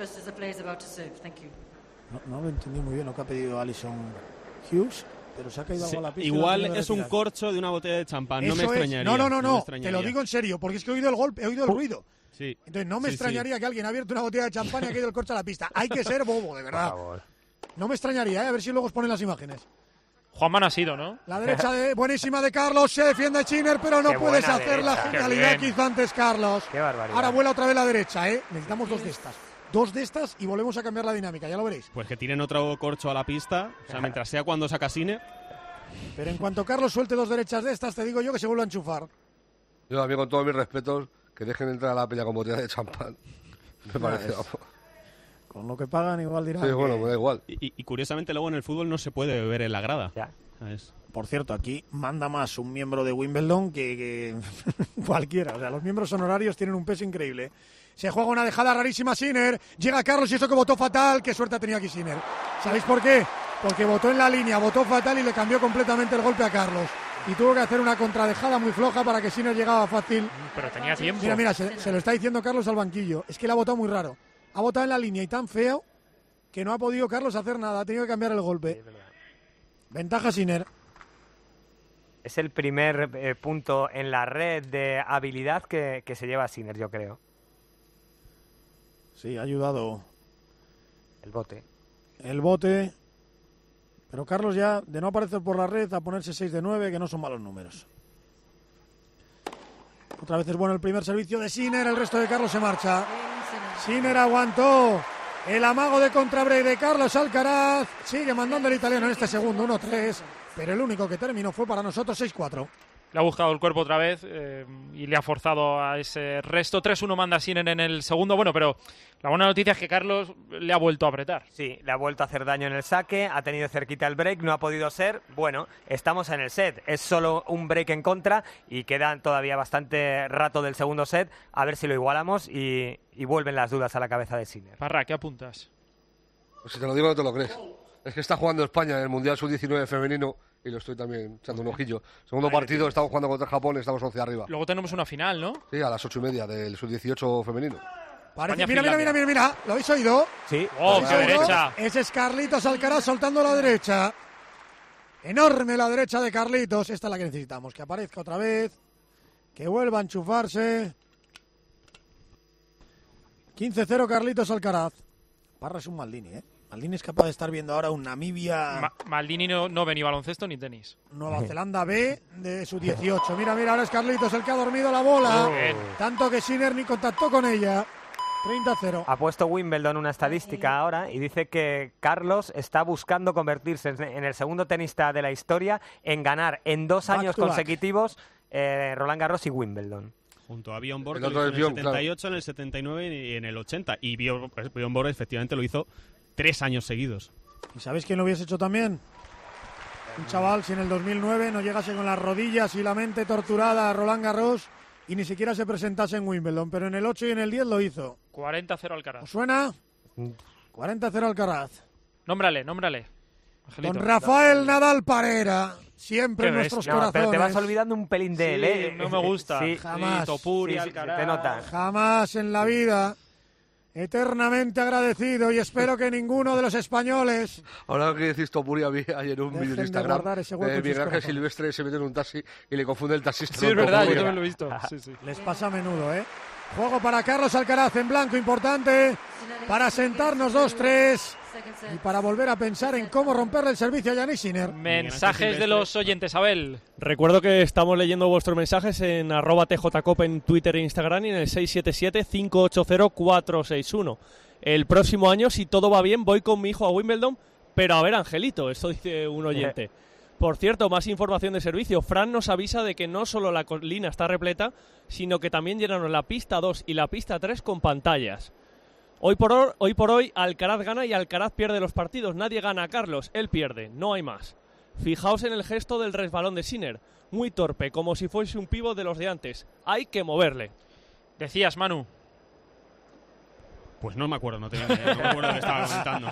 No lo entendí muy bien lo que ha pedido Alison Hughes, pero se ha caído algo a la pista. Igual es un corcho de una botella de champán. No me extrañaría. No. Te lo digo en serio, porque es que he oído el golpe, he oído el ruido. Sí. Entonces no me extrañaría que alguien ha abierto una botella de champán y ha caído el corcho a la pista. Hay que ser bobo, de verdad. No me extrañaría, a ver si luego os ponen las imágenes. Juanma ha sido, ¿no? La derecha buenísima de Carlos, se defiende Sinner, pero no puedes hacer la genialidad que hizo antes Carlos. Qué barbaridad. Ahora vuela otra vez la derecha, ¿eh? Necesitamos dos de estas y volvemos a cambiar la dinámica, ya lo veréis. Pues que tiren otro corcho a la pista, o sea, mientras sea cuando saca Sinner. Pero en cuanto Carlos suelte 2 derechas de estas, te digo yo que se vuelve a enchufar. Yo también, con todos mis respetos, que dejen entrar a la pelea con botella de champán. Me parece. Con lo que pagan igual dirán. Sí, bueno, me da igual. Y curiosamente luego en el fútbol no se puede beber en la grada. Ya. Por cierto, aquí manda más un miembro de Wimbledon que cualquiera. O sea, los miembros honorarios tienen un peso increíble. Se juega una dejada rarísima Sinner. Llega Carlos y eso que votó fatal. Qué suerte ha tenido aquí Sinner. ¿Sabéis por qué? Porque votó en la línea, votó fatal y le cambió completamente el golpe a Carlos. Y tuvo que hacer una contradejada muy floja para que Sinner llegaba fácil. Pero tenía tiempo. Mira, se lo está diciendo Carlos al banquillo. Es que le ha votado muy raro. Ha votado en la línea y tan feo que no ha podido Carlos hacer nada. Ha tenido que cambiar el golpe. Ventaja Sinner. Es el primer punto en la red de habilidad que se lleva Sinner, yo creo. Sí, ha ayudado. El bote. Pero Carlos ya, de no aparecer por la red, a ponerse 6 de 9, que no son malos números. Otra vez es bueno el primer servicio de Sinner, el resto de Carlos se marcha. Sinner aguantó el amago de contrabreak de Carlos Alcaraz. Sigue mandando el italiano en este segundo, 1-3. Pero el único que terminó fue para nosotros 6-4. Le ha buscado el cuerpo otra vez y le ha forzado a ese resto. 3-1 manda Sinner en el segundo. Bueno, pero la buena noticia es que Carlos le ha vuelto a apretar. Sí, le ha vuelto a hacer daño en el saque, ha tenido cerquita el break, no ha podido ser. Bueno, estamos en el set. Es solo un break en contra y queda todavía bastante rato del segundo set. A ver si lo igualamos y vuelven las dudas a la cabeza de Sinner. Parra, ¿qué apuntas? Pues si te lo digo no te lo crees. Es que está jugando España en el Mundial Sub-19 femenino y lo estoy también echando un ojillo. Segundo partido, estamos jugando contra Japón, estamos 11 arriba. Luego tenemos una final, ¿no? Sí, a las 8:30 del sub-18 femenino. Parece, mira, ¿lo habéis oído? Sí. ¡Oh, qué derecha! Ese es Carlitos Alcaraz soltando la derecha. Enorme la derecha de Carlitos. Esta es la que necesitamos, que aparezca otra vez, que vuelva a enchufarse. 15-0 Carlitos Alcaraz. Parra es un Maldini, ¿eh? Maldini es capaz de estar viendo ahora un Namibia... Maldini no ve ni baloncesto ni tenis. Nueva Zelanda B de su 18. Mira, ahora es Carlitos el que ha dormido la bola. Tanto que Sinner ni contactó con ella. 30-0. Ha puesto Wimbledon una estadística ahora y dice que Carlos está buscando convertirse en el segundo tenista de la historia en ganar en 2 años consecutivos Roland Garros y Wimbledon. Junto a Bjorn Borg, en el 78, claro. En el 79 y en el 80. Y Bjorn Borg efectivamente lo hizo 3 años seguidos. ¿Y sabéis quién lo hubiese hecho también? Un chaval, si en el 2009 no llegase con las rodillas y la mente torturada a Roland Garros y ni siquiera se presentase en Wimbledon, pero en el 8 y en el 10 lo hizo. 40-0 Alcaraz. ¿Os suena? 40-0 Alcaraz. Nómbrale. Angelito. Don Rafael Nadal Parera, siempre en nuestros corazones. Pero te vas olvidando un pelín de él, ¿eh? No me gusta. Sí, jamás. Topuri, Alcaraz. Te nota. Jamás en la vida. Eternamente agradecido y espero que ninguno de los españoles... Ahora que decís Topuri, había ayer un vídeo en Instagram Miguel Ángel Silvestre se mete en un taxi y le confunde el taxista. Sí, es verdad, yo también lo he visto. Sí. Les pasa a menudo, ¿eh? Juego para Carlos Alcaraz en blanco, importante, para sentarnos 2-3 y para volver a pensar en cómo romperle el servicio a Jannik Sinner. Mensajes de los oyentes, Abel. Recuerdo que estamos leyendo vuestros mensajes en @tjcop en Twitter e Instagram y en el 677-580-461. El próximo año, si todo va bien, voy con mi hijo a Wimbledon, pero a ver, Angelito, esto dice un oyente. Por cierto, más información de servicio. Fran nos avisa de que no solo la colina está repleta, sino que también llenaron la pista 2 y la pista 3 con pantallas. Hoy por hoy, Alcaraz gana y Alcaraz pierde los partidos. Nadie gana a Carlos, él pierde, no hay más. Fijaos en el gesto del resbalón de Sinner. Muy torpe, como si fuese un pívot de los de antes. Hay que moverle. Decías, Manu. Pues no me acuerdo, no me acuerdo lo que estaba comentando.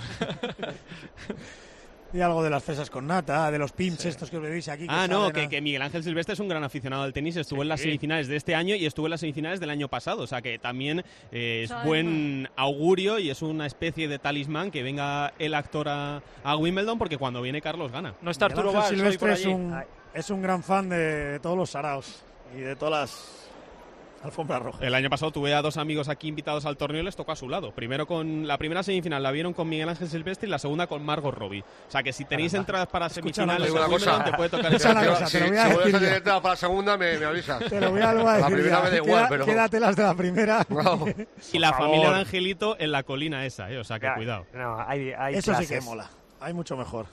Y algo de las fresas con nata, de los pimps estos que bebéis aquí. Que Miguel Ángel Silvestre es un gran aficionado al tenis, estuvo en las semifinales de este año y estuvo en las semifinales del año pasado, o sea que también es buen augurio y es una especie de talismán que venga el actor a Wimbledon, porque cuando viene Carlos gana. No está Arturo Valls Silvestre es un gran fan de todos los saraos y de todas las alfombras rojas. El año pasado tuve a 2 amigos aquí invitados al torneo y les tocó a su lado. Primero con la primera semifinal la vieron con Miguel Ángel Silvestre y la segunda con Margot Robbie. O sea que si tenéis entradas para semifinales, te puede tocar esa. Si vuelves a tener entradas para la segunda, me avisas. Te lo voy a decir. La primera me da igual, pero... Quédatelas de la primera. No. Y la familia de Angelito en la colina esa, o sea que cuidado. No, hay eso clases. Sí que mola. Hay mucho mejor.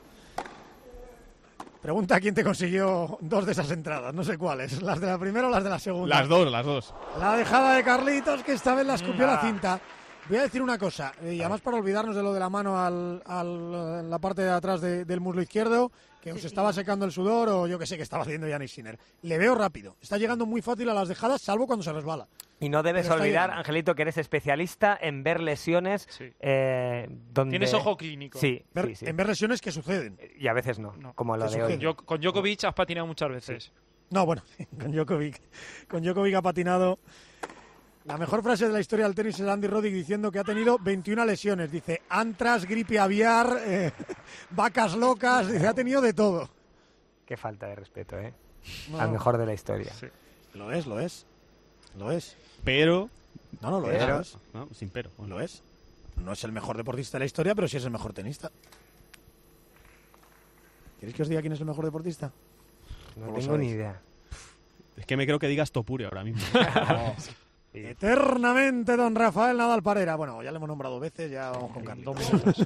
Pregunta quién te consiguió 2 de esas entradas, no sé cuáles, las de la primera o las de la segunda. Las dos. La dejada de Carlitos, que esta vez la escupió la cinta. Voy a decir una cosa, y además para olvidarnos de lo de la mano en la parte de atrás del muslo izquierdo, que os estaba secando el sudor o yo que sé que estaba haciendo Jannik Sinner. Le veo rápido, está llegando muy fácil a las dejadas, salvo cuando se resbala. Y no debes olvidar, Angelito, que eres especialista en ver lesiones donde... Tienes ojo clínico. Sí, en ver lesiones que suceden. Y a veces no. Como lo de hoy. Con Djokovic has patinado muchas veces. No, bueno, con Djokovic ha patinado. La mejor frase de la historia del tenis es Andy Roddick diciendo que ha tenido 21 lesiones. Dice, antras, gripe aviar, vacas locas, dice, ha tenido de todo. Qué falta de respeto, ¿eh? No. Al mejor de la historia. Sí. Lo es. Pero... No lo es. No, sin pero. Bueno. Lo es. No es el mejor deportista de la historia, pero sí es el mejor tenista. ¿Queréis que os diga quién es el mejor deportista? No tengo ni idea. Es que me creo que digas Topuri ahora mismo. Eternamente don Rafael Nadal Parera. Bueno, ya le hemos nombrado veces, ya vamos con Carlos.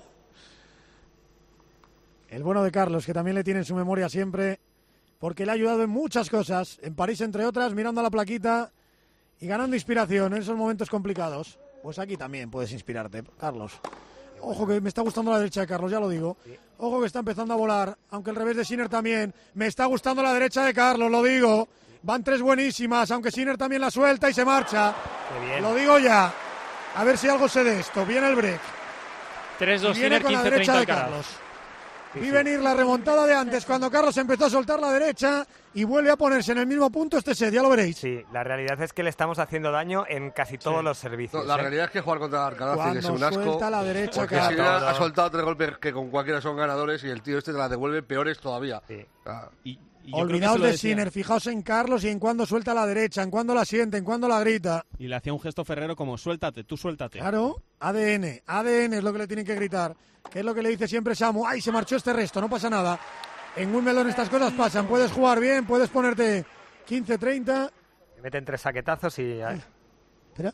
El bueno de Carlos, que también le tiene en su memoria siempre, porque le ha ayudado en muchas cosas. En París, entre otras, mirando a la plaquita y ganando inspiración en esos momentos complicados. Pues aquí también puedes inspirarte, Carlos. Ojo que me está gustando la derecha de Carlos, ya lo digo. Ojo que está empezando a volar, aunque el revés de Sinner también. Me está gustando la derecha de Carlos, lo digo. Van 3 buenísimas, aunque Sinner también la suelta y se marcha. Qué bien. Lo digo ya. A ver si algo sé de esto. Viene el break. 3-2 Sinner, 15-30 de Alcaraz. Carlos. Vi venir la remontada de antes cuando Carlos empezó a soltar la derecha y vuelve a ponerse en el mismo punto este set, ya lo veréis. Sí, la realidad es que le estamos haciendo daño en casi todos los servicios. No, la realidad es que jugar contra Alcaraz tiene que ser un asco. Suelta la derecha, porque si ha soltado 3 golpes que con cualquiera son ganadores y el tío este te la devuelve peores todavía. Sí. Olvidaos de Sinner, fijaos en Carlos y en cuándo suelta la derecha, en cuándo la siente, en cuándo la grita. Y le hacía un gesto Ferrero como suéltate, tú suéltate. Claro, ADN es lo que le tienen que gritar. Que es lo que le dice siempre Samu. ¡Ay, se marchó este resto! No pasa nada. En Wimbledon estas cosas pasan. Puedes jugar bien, puedes ponerte 15-30. Me meten 3 saquetazos y... Espera.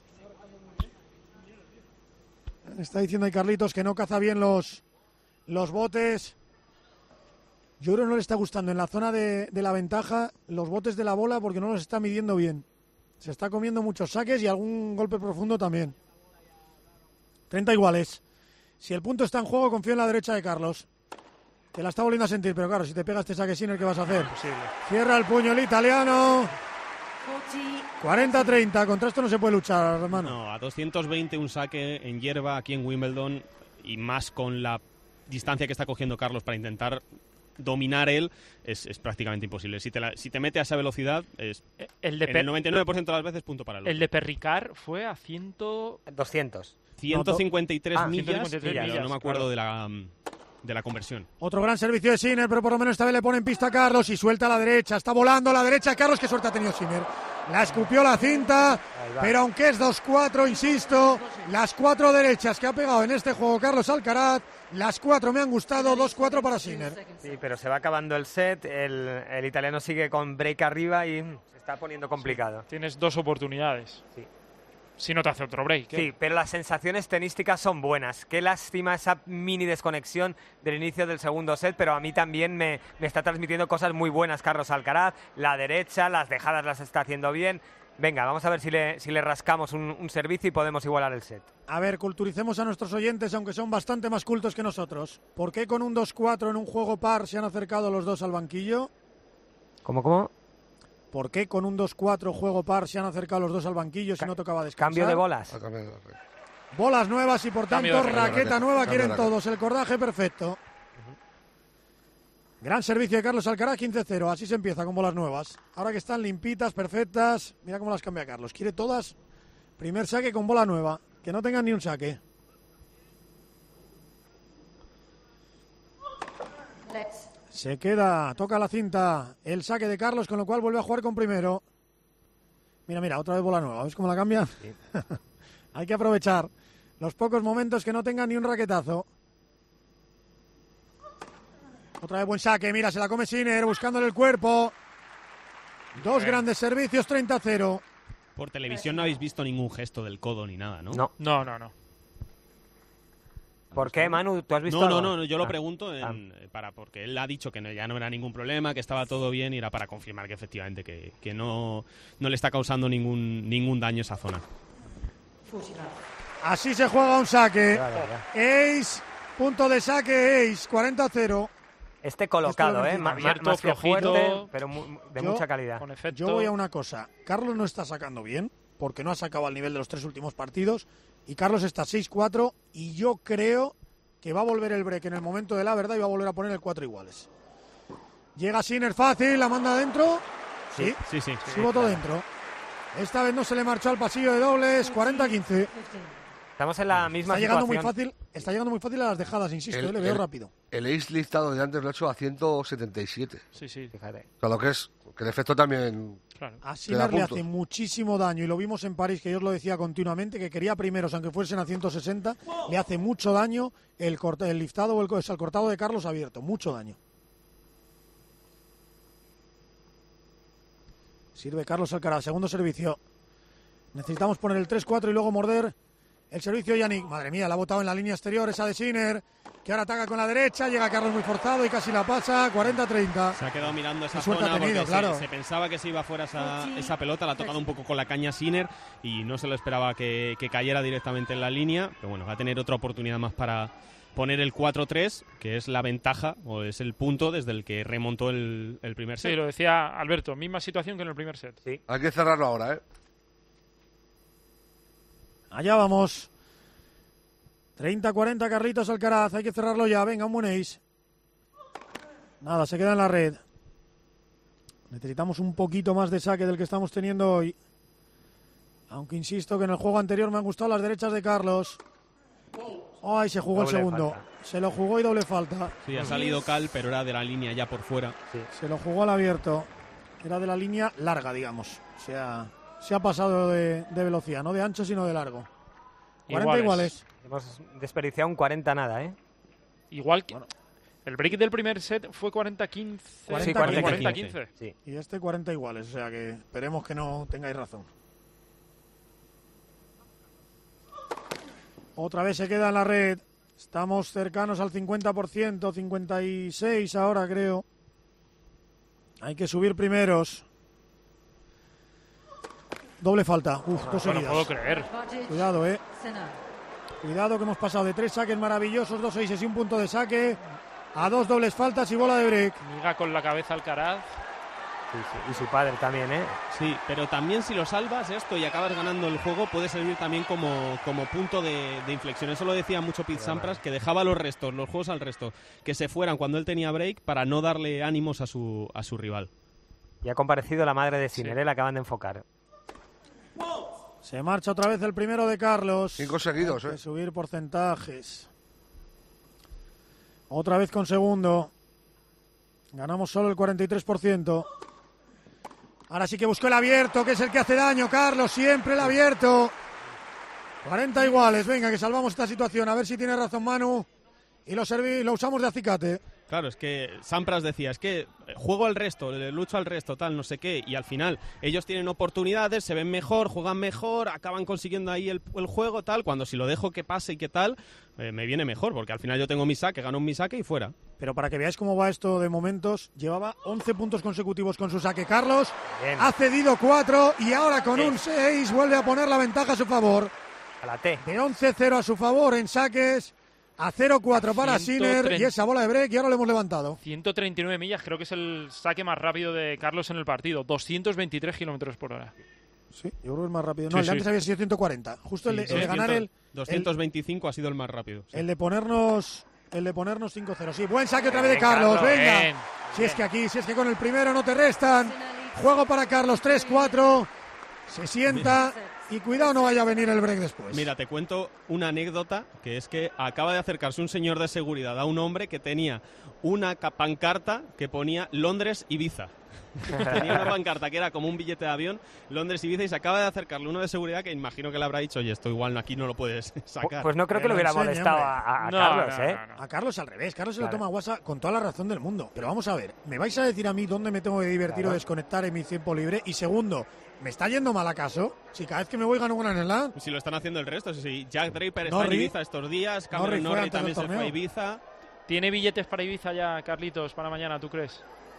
Está diciendo ahí Carlitos que no caza bien los botes. Yo creo que no le está gustando en la zona de la ventaja los botes de la bola porque no los está midiendo bien. Se está comiendo muchos saques y algún golpe profundo también. 30 iguales. Si el punto está en juego, confío en la derecha de Carlos. Que la está volviendo a sentir, pero claro, si te pega este saque Sinner, ¿qué vas a hacer? Imposible. Cierra el puño el italiano. 40-30, contra esto no se puede luchar, hermano. No, a 220 un saque en hierba aquí en Wimbledon y más con la distancia que está cogiendo Carlos para intentar dominar él, es prácticamente imposible. Si te mete a esa velocidad, en el 99% de las veces punto para el otro. El de Perricard fue a 200. 153 millas, 153 pero millas, no me acuerdo de la conversión. Otro gran servicio de Sinner, pero por lo menos esta vez le pone en pista a Carlos y suelta a la derecha. Está volando a la derecha Carlos, qué suerte ha tenido Sinner. La escupió la cinta, pero aunque es 2-4, insisto, las 4 derechas que ha pegado en este juego Carlos Alcaraz, las 4 me han gustado, 2-4 para Sinner. Sí, pero se va acabando el set, el italiano sigue con break arriba y se está poniendo complicado. Sí. Tienes 2 oportunidades. Sí. Si no te hace otro break. Sí, pero las sensaciones tenísticas son buenas. Qué lástima esa mini desconexión del inicio del segundo set, pero a mí también me está transmitiendo cosas muy buenas Carlos Alcaraz. La derecha, las dejadas las está haciendo bien. Venga, vamos a ver si le rascamos un servicio y podemos igualar el set. A ver, culturicemos a nuestros oyentes, aunque son bastante más cultos que nosotros. ¿Por qué con un 2-4 en un juego par se han acercado los dos al banquillo? ¿Cómo? ¿Por qué con un 2-4 juego par se han acercado los dos al banquillo si no tocaba descansar? Cambio de bolas. Bolas nuevas y por tanto raqueta nueva quieren todos. El cordaje perfecto. Gran servicio de Carlos Alcaraz, 15-0. Así se empieza con bolas nuevas. Ahora que están limpitas, perfectas. Mira cómo las cambia Carlos. Quiere todas. Primer saque con bola nueva. Que no tengan ni un saque. Se queda, toca la cinta el saque de Carlos, con lo cual vuelve a jugar con primero. Mira, otra vez bola nueva. ¿Ves cómo la cambia? Sí. Hay que aprovechar los pocos momentos que no tengan ni un raquetazo. Otra vez buen saque, mira, se la come Sinner, buscándole el cuerpo. Dos grandes servicios, 30-0. Por televisión no habéis visto ningún gesto del codo ni nada, ¿no? No. ¿Por qué, Manu? ¿Tú has visto algo? No, yo lo pregunto porque él ha dicho que ya no era ningún problema, que estaba todo bien y era para confirmar que efectivamente que no le está causando ningún daño esa zona. Así se juega un saque. Ace, punto de saque, Ace, 40-0. Este colocado, más que fuerte, pero de mucha calidad. Yo voy a una cosa. Carlos no está sacando bien, porque no ha sacado al nivel de los 3 últimos partidos. Y Carlos está 6-4 y yo creo que va a volver el break en el momento de la verdad y va a volver a poner el 4 iguales. Llega Sinner fácil, la manda adentro. Sí. Votó dentro. Esta vez no se le marchó al pasillo de dobles, 40-15. Estamos en la misma situación. Está llegando muy fácil a las dejadas, insisto, le veo rápido. El ace listado de antes lo ha hecho a 177. Sí, fíjate. O sea, lo que es, que el efecto también... Claro. A Sinner le hace muchísimo daño, y lo vimos en París, que yo os lo decía continuamente, que quería primeros, aunque fuesen a 160, le hace mucho daño el liftado o el cortado de Carlos abierto, mucho daño. Sirve Carlos Alcaraz, segundo servicio. Necesitamos poner el 3-4 y luego morder el servicio Yannick. Madre mía, la ha botado en la línea exterior esa de Sinner, que ahora ataca con la derecha, llega Carlos muy forzado y casi la pasa, 40-30. Se ha quedado mirando esa zona porque se pensaba que se iba fuera esa pelota, la ha tocado un poco con la caña Sinner y no se lo esperaba que cayera directamente en la línea, pero bueno, va a tener otra oportunidad más para poner el 4-3, que es la ventaja, o es el punto desde el que remontó el primer set. Sí, lo decía Alberto, misma situación que en el primer set. Sí. Hay que cerrarlo ahora, Allá vamos. 30-40 Carlitos Alcaraz, hay que cerrarlo ya, venga, un buen ace. Nada, se queda en la red. Necesitamos un poquito más de saque del que estamos teniendo hoy. Aunque insisto que en el juego anterior me han gustado las derechas de Carlos. Ay, se jugó doble el segundo. falta. Se lo jugó y doble falta. Sí, ha salido Cal, pero era de la línea ya por fuera. Sí. Se lo jugó al abierto. Era de la línea larga, digamos. O sea, se ha pasado de velocidad, no de ancho, sino de largo. 40 iguales. Hemos desperdiciado un 40 nada, ¿eh? Igual que... El break del primer set fue 40-15. Sí, 40-15. Sí. Y este 40 iguales, o sea que esperemos que no tengáis razón. Otra vez se queda en la red. Estamos cercanos al 50%, 56 ahora creo. Hay que subir primeros. Doble falta. Uf, dos No seguidas. puedo creer. Cuidado, Cuidado que hemos pasado de 3 saques maravillosos, 2 6 y un punto de saque, a 2 dobles faltas y bola de break. Miga con la cabeza Alcaraz. Sí, sí. Y su padre también, ¿eh? Sí, pero también si lo salvas esto y acabas ganando el juego, puede servir también como punto de inflexión. Eso lo decía mucho Pete Sampras, que dejaba los juegos al resto, que se fueran cuando él tenía break para no darle ánimos a su rival. Y ha comparecido la madre de Sinner, la acaban de enfocar. Se marcha otra vez el primero de Carlos. 5 seguidos, Hay que subir porcentajes. Otra vez con segundo. Ganamos solo el 43%. Ahora sí que buscó el abierto, que es el que hace daño, Carlos. Siempre el abierto. 40 iguales. Venga, que salvamos esta situación. A ver si tiene razón Manu. Y lo usamos de acicate. Claro, es que Sampras decía, es que juego al resto, le lucho al resto, tal, no sé qué, y al final ellos tienen oportunidades, se ven mejor, juegan mejor, acaban consiguiendo ahí el juego, tal, cuando si lo dejo que pase y que tal, me viene mejor, porque al final yo tengo mi saque, gano mi saque y fuera. Pero para que veáis cómo va esto de momentos, llevaba 11 puntos consecutivos con su saque Carlos, Bien. ha cedido 4 y ahora con un 6 vuelve a poner la ventaja a su favor. A la T. De 11-0 a su favor en saques. A 0-4 para Sinner y esa bola de break y ahora lo hemos levantado. 139 millas, creo que es el saque más rápido de Carlos en el partido. 223 kilómetros por hora. Sí, yo creo que es más rápido. No, Sí, el de sí. antes había sido 140. Justo el de ganar el... 225 ha sido el más rápido. Sí. El de ponernos 5-0. Sí, buen saque otra vez de Carlos. Venga. Bien. Si es que con el primero no te restan. Juego para Carlos, 3-4. Se sienta. Y cuidado no vaya a venir el break después. Mira, te cuento una anécdota, que es que acaba de acercarse un señor de seguridad a un hombre que tenía una pancarta que ponía Londres-Ibiza. Tenía una pancarta que era como un billete de avión, Londres-Ibiza, y se acaba de acercarle uno de seguridad que imagino que le habrá dicho, oye, esto igual aquí no lo puedes sacar. Pues no creo que le hubiera molestado a Carlos, ¿eh? A Carlos al revés. Carlos se lo toma a WhatsApp con toda la razón del mundo. Pero vamos a ver, ¿me vais a decir a mí dónde me tengo que divertir o desconectar en mi tiempo libre? Y segundo, ¿me está yendo mal acaso? Si cada vez que me voy gano una en el LAN. Si lo están haciendo el resto, sí. Jack Draper está Norrie. en Ibiza estos días, Cameron Norrie también se fue a Ibiza. ¿Tiene billetes para Ibiza ya, Carlitos, para mañana, tú crees?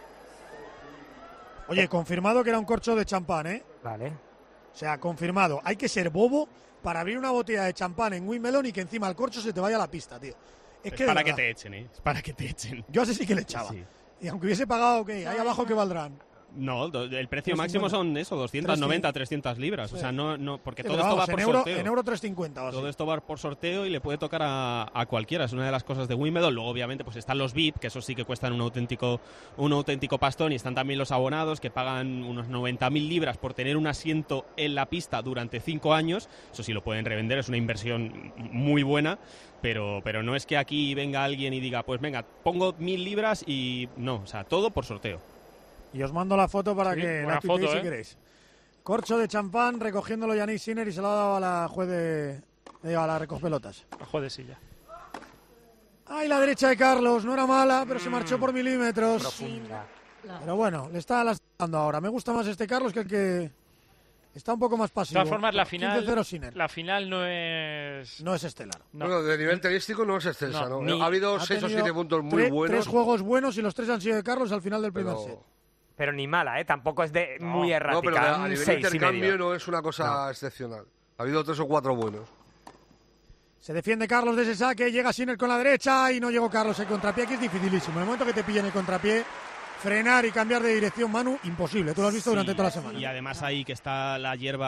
Oye, confirmado que era un corcho de champán, ¿eh? Vale. O sea, confirmado. Hay que ser bobo para abrir una botella de champán en Wimbledon y que encima el corcho se te vaya a la pista, tío. Es que para de que verdad, te echen, ¿eh? Es para que te echen. yo así sí que le echaba. Sí. Y aunque hubiese pagado, ¿qué? Ahí abajo, ¿qué valdrán? No, el precio 350. máximo son eso, 290, 300 libras. Sí. O sea, no, porque Sí, todo pero esto vamos, va por en euro, sorteo. en euro 350 o así. Todo esto va por sorteo y le puede tocar a cualquiera. Es una de las cosas de Wimbledon. Luego, obviamente, pues están los VIP, que eso sí que cuestan un auténtico pastón. Y están también los abonados, que pagan unos 90.000 libras por tener un asiento en la pista durante 5 años. Eso sí lo pueden revender, es una inversión muy buena. Pero no es que aquí venga alguien y diga, pues venga, pongo 1.000 libras y no, o sea, todo por sorteo. Y os mando la foto para Sí, que buena la tuiteéis foto, si ¿eh? queréis. Corcho de champán recogiéndolo Yannick Sinner y se lo ha dado a la juez a la recogepelotas. Ojo de silla. Ay, la derecha de Carlos, no era mala, pero se marchó por milímetros. Profunda. Pero bueno, le está dando ahora. Me gusta más este Carlos que el que está un poco más De pasivo. todas formas, la 15-0 Sinner. final no es... No es estelar. No. Bueno, de nivel tenístico no es excelsa, No, ¿no? Ha habido Ha 6 o tenido 7 puntos muy buenos. 3 juegos buenos y los 3 han sido de Carlos al final del primer pero... set. Pero ni mala, ¿eh? Tampoco es de muy No, errática. pero a un nivel de 6,5. intercambio no es una cosa excepcional. Ha habido 3 o 4 buenos. Se defiende Carlos de ese saque, llega Sinner con la derecha y no llegó Carlos. El contrapié aquí es dificilísimo. En el momento que te pillen el contrapié, frenar y cambiar de dirección, Manu, imposible. Tú lo has visto durante toda la semana. Y además ahí que está la hierba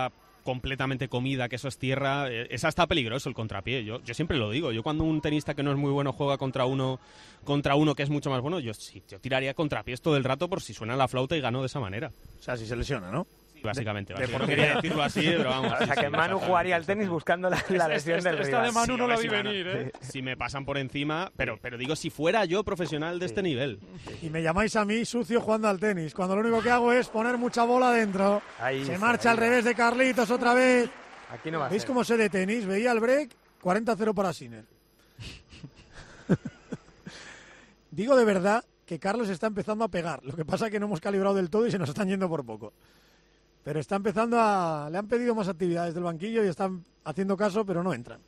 completamente comida, que eso es tierra, es hasta peligroso el contrapié. Yo siempre lo digo. Yo cuando un tenista que no es muy bueno juega contra uno que es mucho más bueno, yo tiraría contrapiés todo el rato por si suena la flauta y gano de esa manera. O sea, si se lesiona, ¿no? Básicamente. No quería decirlo así, pero vamos. O sea, que Manu jugaría al tenis buscando la lesión del rival. Esta de Manu no la vi venir, Si me pasan por encima, pero digo, si fuera yo profesional de este nivel. Y me llamáis a mí sucio jugando al tenis, cuando lo único que hago es poner mucha bola dentro. Se marcha al revés de Carlitos otra vez. Aquí no va a ¿Veis ser. cómo sé de tenis? Veía el break, 40-0 para Sinner. Digo de verdad que Carlos está empezando a pegar. Lo que pasa es que no hemos calibrado del todo y se nos están yendo por poco. Pero está empezando le han pedido más actividades del banquillo y están haciendo caso, pero no entran.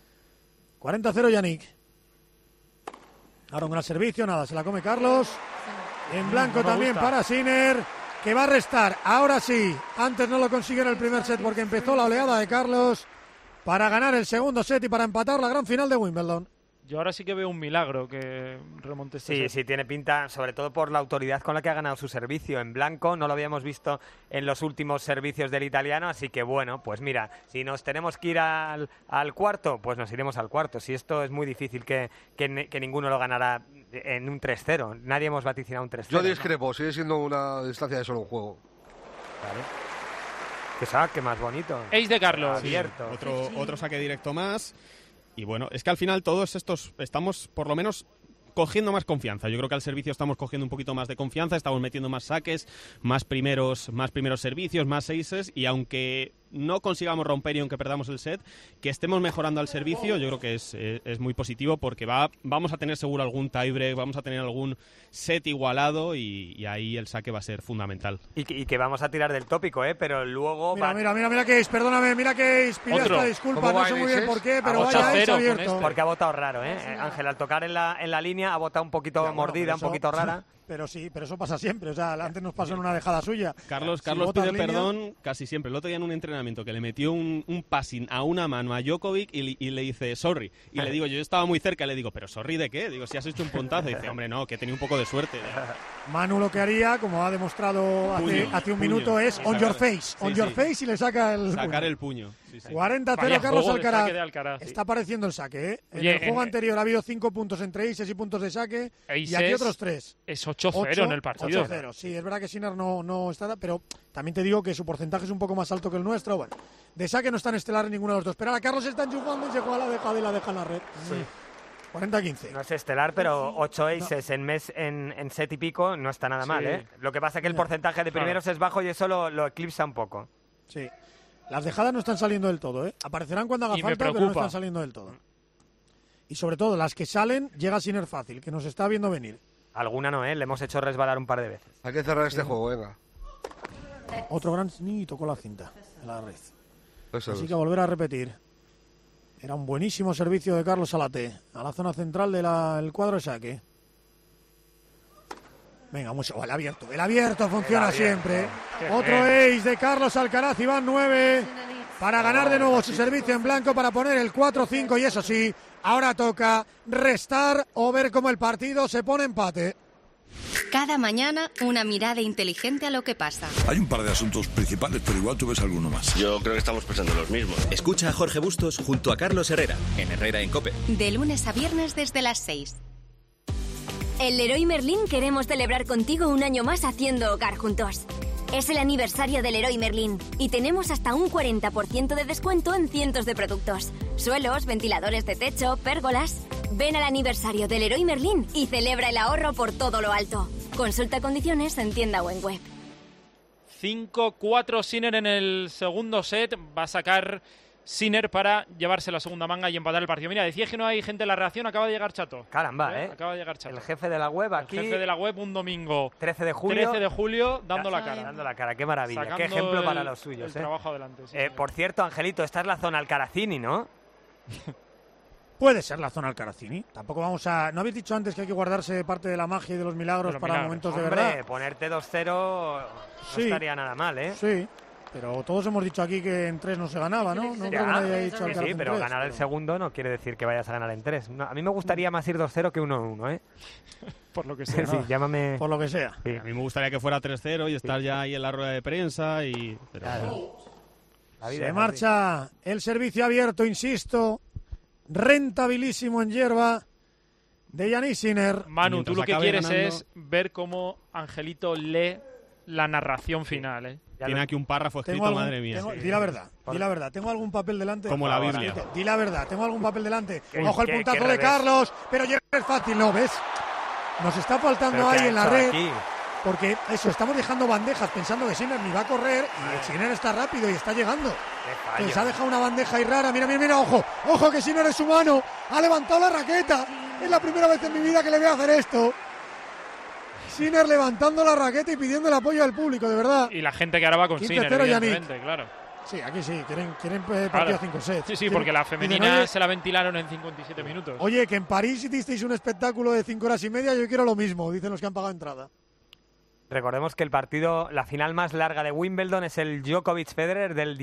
40-0 Yannick. Ahora un gran servicio, nada, se la come Carlos. En blanco también para Sinner, que va a restar. Ahora sí, antes no lo consiguió en el primer set porque empezó la oleada de Carlos para ganar el segundo set y para empatar la gran final de Wimbledon. Yo ahora sí que veo un milagro que remonte este set. Sí, tiene pinta, sobre todo por la autoridad con la que ha ganado su servicio en blanco. No lo habíamos visto en los últimos servicios del italiano, así que bueno, pues mira, si nos tenemos que ir al cuarto, pues nos iremos al cuarto. Si esto es muy difícil que ninguno lo ganará en un 3-0. Nadie hemos vaticinado un 3-0. Yo discrepo, sigue siendo una distancia de solo un juego. Vale. Qué saque más bonito. Ace de Carlos. Abierto. Otro saque directo más. Y bueno, es que al final todos estos estamos por lo menos cogiendo más confianza. Yo creo que al servicio estamos cogiendo un poquito más de confianza, estamos metiendo más saques, más primeros servicios, más aces, y aunque no consigamos romper y aunque perdamos el set, que estemos mejorando al servicio, yo creo que es muy positivo porque vamos a tener seguro algún tiebreak, vamos a tener algún set igualado y ahí el saque va a ser fundamental. Y que vamos a tirar del tópico, pero luego... Mira Case, perdóname, mira Case, pide esta disculpa, no sé muy bien por qué, pero vaya Ace abierto. Porque ha votado raro, Ángel, al tocar en la línea ha votado un poquito mordida, un poquito rara. Pero eso pasa siempre, o sea, antes nos pasó en una dejada suya. Carlos pide perdón casi siempre. El otro día en un entrenamiento que le metió un passing a una mano a Djokovic y le dice sorry. Y le digo, yo estaba muy cerca, le digo, ¿pero sorry de qué? Digo, si has hecho un puntazo. Y dice, hombre, no, que he tenido un poco de suerte. Manu lo que haría, como ha demostrado hace un minuto, es on your face. On your face y le saca el sacar el puño. Sí. 40-0 Carlos Alcaraz. Está apareciendo el saque, En el juego anterior ha habido 5 puntos entre aces y puntos de saque. Y aquí otros 3. Es 8-0 en el partido. 8-0. Sí, es verdad que Sinner no está, pero también te digo que su porcentaje es un poco más alto que el nuestro. Bueno, de saque no está en estelar en ninguno de los dos. Pero ahora Carlos está enchufando y se juega la dejada y la deja en la red. Sí. 40-15. No es estelar, pero 8 aces en set y pico no está nada mal, Lo que pasa es que el porcentaje de primeros es bajo y eso lo eclipsa un poco. Sí. Las dejadas no están saliendo del todo, Aparecerán cuando haga falta, pero no están saliendo del todo. Y sobre todo, las que salen, llega Sinner fácil, que nos está viendo venir. Alguna no, le hemos hecho resbalar un par de veces. Hay que cerrar este juego, venga. Otro gran... Ni tocó la cinta en la red. Eso Así es. que a volver a repetir. Era un buenísimo servicio de Carlos Salate a la zona central del cuadro de saque. Venga, mucho. El abierto funciona siempre. Otro ace de Carlos Alcaraz y van 9 para ganar de nuevo su servicio en blanco para poner el 4-5 y eso sí, ahora toca restar o ver cómo el partido se pone empate. Cada mañana una mirada inteligente a lo que pasa. Hay un par de asuntos principales, pero igual tú ves alguno más. Yo creo que estamos pensando los mismos. Escucha a Jorge Bustos junto a Carlos Herrera, en Herrera en COPE. De lunes a viernes desde las 6. En Leroy Merlin queremos celebrar contigo un año más haciendo hogar juntos. Es el aniversario del Leroy Merlin y tenemos hasta un 40% de descuento en cientos de productos. Suelos, ventiladores de techo, pérgolas. Ven al aniversario del Leroy Merlin y celebra el ahorro por todo lo alto. Consulta condiciones en tienda o en web. 5-4 Sinner en el segundo set. Va a sacar Sinner para llevarse la segunda manga y empatar el partido. Mira, decías que no hay gente en la reacción, acaba de llegar Chato. Caramba, Acaba de llegar Chato. El jefe de la web aquí. El jefe de la web un domingo 13 de julio dando la cara. Dando la cara, qué maravilla. Sacando qué ejemplo para los suyos. El trabajo adelante. Sí, por cierto, Angelito, esta es la zona Alcarazini, ¿no? Puede ser la zona Alcarazini. Tampoco vamos a... ¿No habéis dicho antes que hay que guardarse parte de la magia y de los milagros para momentos de verdad? Ponerte 2-0 no estaría nada mal, Sí. Pero todos hemos dicho aquí que en 3 no se ganaba, ¿no? No creo que nadie haya dicho Alcaraz. Sí, pero en 3, ganar el segundo no quiere decir que vayas a ganar en 3. No, a mí me gustaría más ir 2-0 que 1-1, Por lo que sea. Sí, llámame... Por lo que sea. Sí. A mí me gustaría que fuera 3-0 y estar ya ahí en la rueda de prensa y... Pero... Claro. Se marcha el servicio abierto, insisto, rentabilísimo en hierba de Jannik Sinner. Manu, tú lo que quieres es ver cómo Angelito lee la narración final, ¿eh? Tiene aquí un párrafo escrito, madre mía. Di la verdad, ¿tengo algún papel delante? Como la Biblia. Di la verdad, ¿tengo algún papel delante? Ojo el puntazo de Carlos, pero ya es fácil, ¿no ves? Nos está faltando ahí en la red. Aquí? Porque eso, estamos dejando bandejas pensando que Sinner ni va a correr y Sinner está rápido y está llegando. Entonces ha dejado una bandeja ahí rara. Mira, ojo que Sinner es humano. Ha levantado la raqueta. Es la primera vez en mi vida que le voy a hacer esto. Sinner levantando la raqueta y pidiendo el apoyo del público, de verdad. Y la gente que ahora va con Sinner, evidentemente, claro. Sí, aquí sí, quieren partido 5 sets. Sí, porque la femenina se la ventilaron en 57 minutos. Oye, que en París hicisteis un espectáculo de 5 horas y media, yo quiero lo mismo, dicen los que han pagado entrada. Recordemos que la final más larga de Wimbledon es el Djokovic-Federer del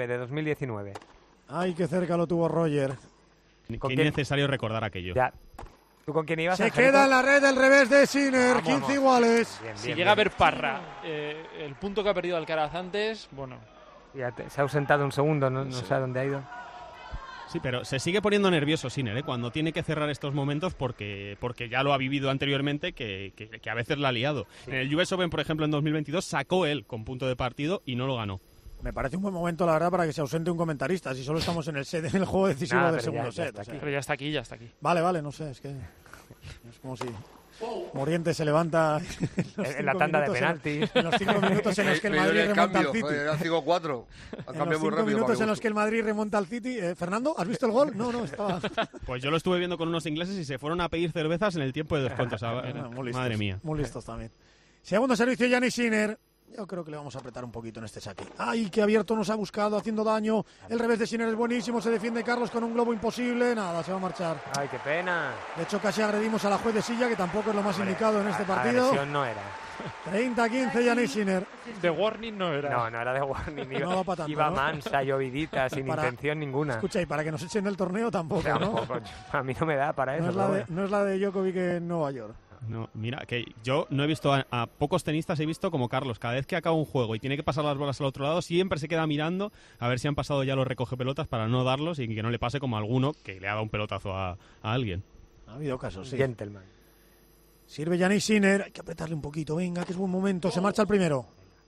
2019. Ay, qué cerca lo tuvo Roger. Qué innecesario recordar aquello. Ya. ¿Tú con quién ibas? Se queda en la red el revés de Sinner, 15 iguales. Si llega a ver Parra, el punto que ha perdido Alcaraz antes, bueno. Se ha ausentado un segundo, no sé a dónde ha ido. Sí, pero se sigue poniendo nervioso Sinner, cuando tiene que cerrar estos momentos porque ya lo ha vivido anteriormente, que a veces la ha liado. Sí. En el US Open, por ejemplo, en 2022, sacó él con punto de partido y no lo ganó. Me parece un buen momento, la verdad, para que se ausente un comentarista, si solo estamos en el juego decisivo del segundo set. Pero ya está aquí. Vale, no sé, es que es como si Morientes se levanta en la tanda de penaltis. En los 5 minutos en los que el Madrid remonta al City. Era 5-4. En los 5 minutos en los que el Madrid remonta al City. Fernando, ¿has visto el gol? No, estaba... Pues yo lo estuve viendo con unos ingleses y se fueron a pedir cervezas en el tiempo de descuento. Madre mía. Muy listos también. Segundo servicio, Jannik Sinner. Yo creo que le vamos a apretar un poquito en este saque. ¡Ay, qué abierto nos ha buscado, haciendo daño! El revés de Sinner es buenísimo, se defiende Carlos con un globo imposible. Nada, se va a marchar. ¡Ay, qué pena! De hecho, casi agredimos a la juez de silla, que tampoco es lo más indicado en este partido. Agresión no era. 30-15, Jannik Sinner. De warning no era. No era de warning. No va para tanto, iba ¿no? mansa, llovidita, sin intención ninguna. Escucha, y para que nos echen del torneo tampoco, ¿no? A mí no me da para eso. No es la de Djokovic en Nueva York. No, mira, que yo no he visto a pocos tenistas, he visto como Carlos, cada vez que acaba un juego y tiene que pasar las bolas al otro lado, siempre se queda mirando a ver si han pasado ya los recoge pelotas para no darlos y que no le pase como a alguno que le ha dado un pelotazo a alguien. Ha habido casos, sí. Gentleman. Sirve Jannik Sinner, hay que apretarle un poquito, venga, que es buen momento, se marcha el primero.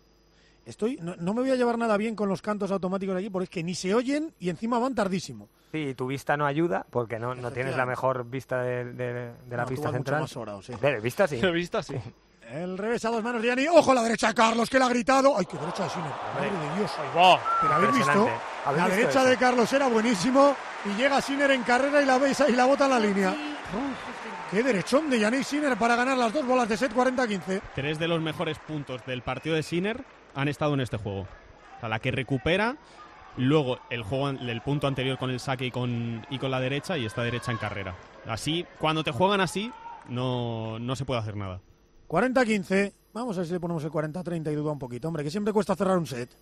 No me voy a llevar nada bien con los cantos automáticos de aquí, porque es que ni se oyen y encima van tardísimo. Sí, tu vista no ayuda, porque no tienes la mejor vista de la pista central. Mucho más sobrado, sí. De vista sí. De vista sí. El revés a 2 manos de Jannik. ¡Ojo a la derecha de Carlos, que le ha gritado! ¡Ay, qué derecha de Sinner! ¡Madre de Dios! Pero habéis visto, la derecha de Carlos era buenísimo y llega Sinner en carrera y la bota en la línea. ¡Qué derechón de Jannik Sinner para ganar las 2 bolas de set 40-15! 3 de los mejores puntos del partido de Sinner han estado en este juego. O sea, la que recupera, luego el punto anterior con el saque y con la derecha y esta derecha en carrera. Así, cuando te juegan así, no se puede hacer nada. 40-15. Vamos a ver si le ponemos el 40-30 y duda un poquito. Hombre, que siempre cuesta cerrar un set.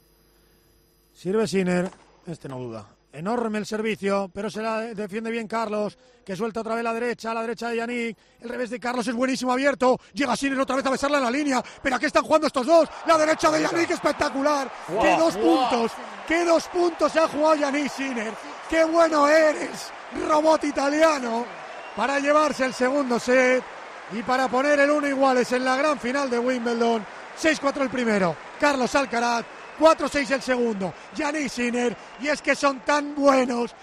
Sirve Sinner. Este no duda. Enorme el servicio, pero se la defiende bien Carlos, que suelta otra vez la derecha de Jannik. El revés de Carlos es buenísimo, abierto. Llega Sinner otra vez a besarla en la línea. Pero aquí están jugando estos dos. La derecha de Jannik, espectacular. ¡Wow! ¡Qué 2 puntos se ha jugado Jannik Sinner! ¡Qué bueno eres, robot italiano! Para llevarse el segundo set y para poner el 1 iguales en la gran final de Wimbledon. 6-4 el primero. Carlos Alcaraz. 4-6 el segundo, Jannik Sinner, y es que son tan buenos,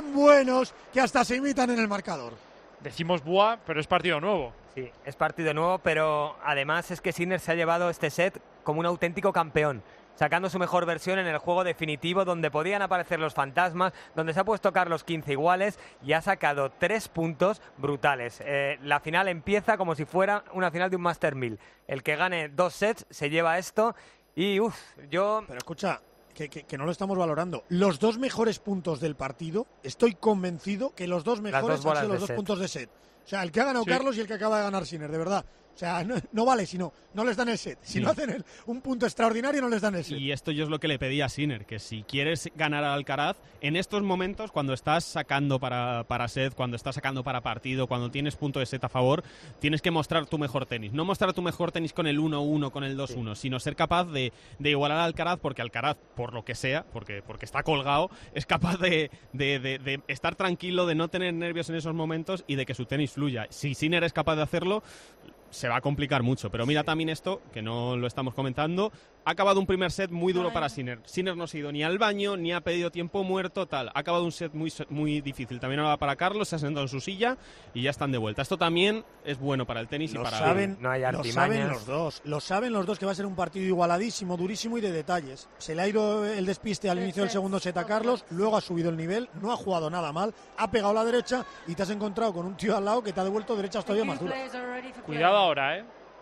que hasta se imitan en el marcador. Decimos buah, pero es partido nuevo. Sí, es partido nuevo, pero además es que Sinner se ha llevado este set como un auténtico campeón, sacando su mejor versión en el juego definitivo, donde podían aparecer los fantasmas, donde se ha puesto Carlos 15 iguales y ha sacado 3 puntos brutales. La final empieza como si fuera una final de un Master 1000. El que gane 2 sets se lleva esto. Y Pero escucha, que no lo estamos valorando. Los 2 mejores puntos del partido, estoy convencido que los 2 mejores han sido los 2 puntos de set. O sea, el que ha ganado Carlos y el que acaba de ganar Sinner, de verdad. O sea, no vale, sino no les dan el set. Si no hacen un punto extraordinario, no les dan el set. Y esto yo es lo que le pedí a Sinner, que si quieres ganar al Alcaraz, en estos momentos, cuando estás sacando para set, cuando estás sacando para partido, cuando tienes punto de set a favor, tienes que mostrar tu mejor tenis. No mostrar tu mejor tenis con el 1-1, con el 2-1, sino ser capaz de igualar al Alcaraz, porque Alcaraz, por lo que sea, porque está colgado, es capaz de estar tranquilo, de no tener nervios en esos momentos y de que su tenis fluya. Si Sinner es capaz de hacerlo, se va a complicar mucho, pero mira también esto, que no lo estamos comentando, ha acabado un primer set muy duro para Sinner. Sinner no se ha ido ni al baño, ni ha pedido tiempo muerto, tal. Ha acabado un set muy difícil. También ahora para Carlos, se ha sentado en su silla y ya están de vuelta. Esto también es bueno para el tenis y para... no hay lo saben los dos, que va a ser un partido igualadísimo, durísimo y de detalles. Se le ha ido el despiste al inicio del segundo set a Carlos, luego ha subido el nivel, no ha jugado nada mal, ha pegado la derecha y te has encontrado con un tío al lado que te ha devuelto derechas todavía más duras. Cuidado ahora,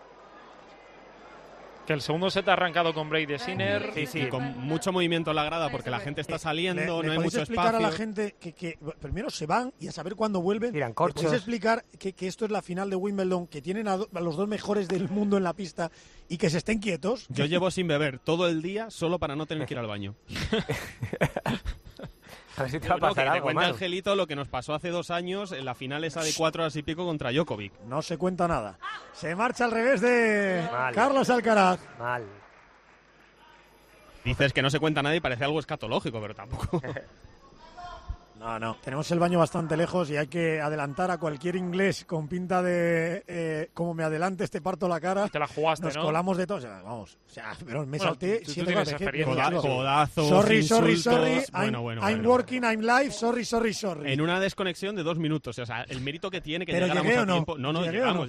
que el segundo set ha arrancado con break de Sinner. Y con mucho movimiento en la grada porque la gente está saliendo, no hay mucho explicar espacio. A la gente que primero se van y a saber cuándo vuelven? Tiran corchos. ¿Puedes explicar que esto es la final de Wimbledon, que tienen a los dos mejores del mundo en la pista y que se estén quietos? Yo llevo sin beber todo el día solo para no tener que ir al baño. A ver si te va a pasar algo, cuenta Angelito lo que nos pasó hace 2 años en la final esa de 4 horas y pico contra Djokovic. No se cuenta nada. Se marcha al revés de Carlos Alcaraz. Mal. Dices que no se cuenta nada y parece algo escatológico, pero tampoco. No. Tenemos el baño bastante lejos y hay que adelantar a cualquier inglés con pinta de como me adelantes te parto la cara. Te la jugaste, Nos ¿no? colamos de todo. O sea, pero me salté. Tú tienes experiencia. Codazos, sorry. insultos. I'm working, I'm live. Sorry. En una desconexión de 2 minutos. O sea, el mérito que tiene que pero llegáramos llegué, a tiempo. No, llegamos.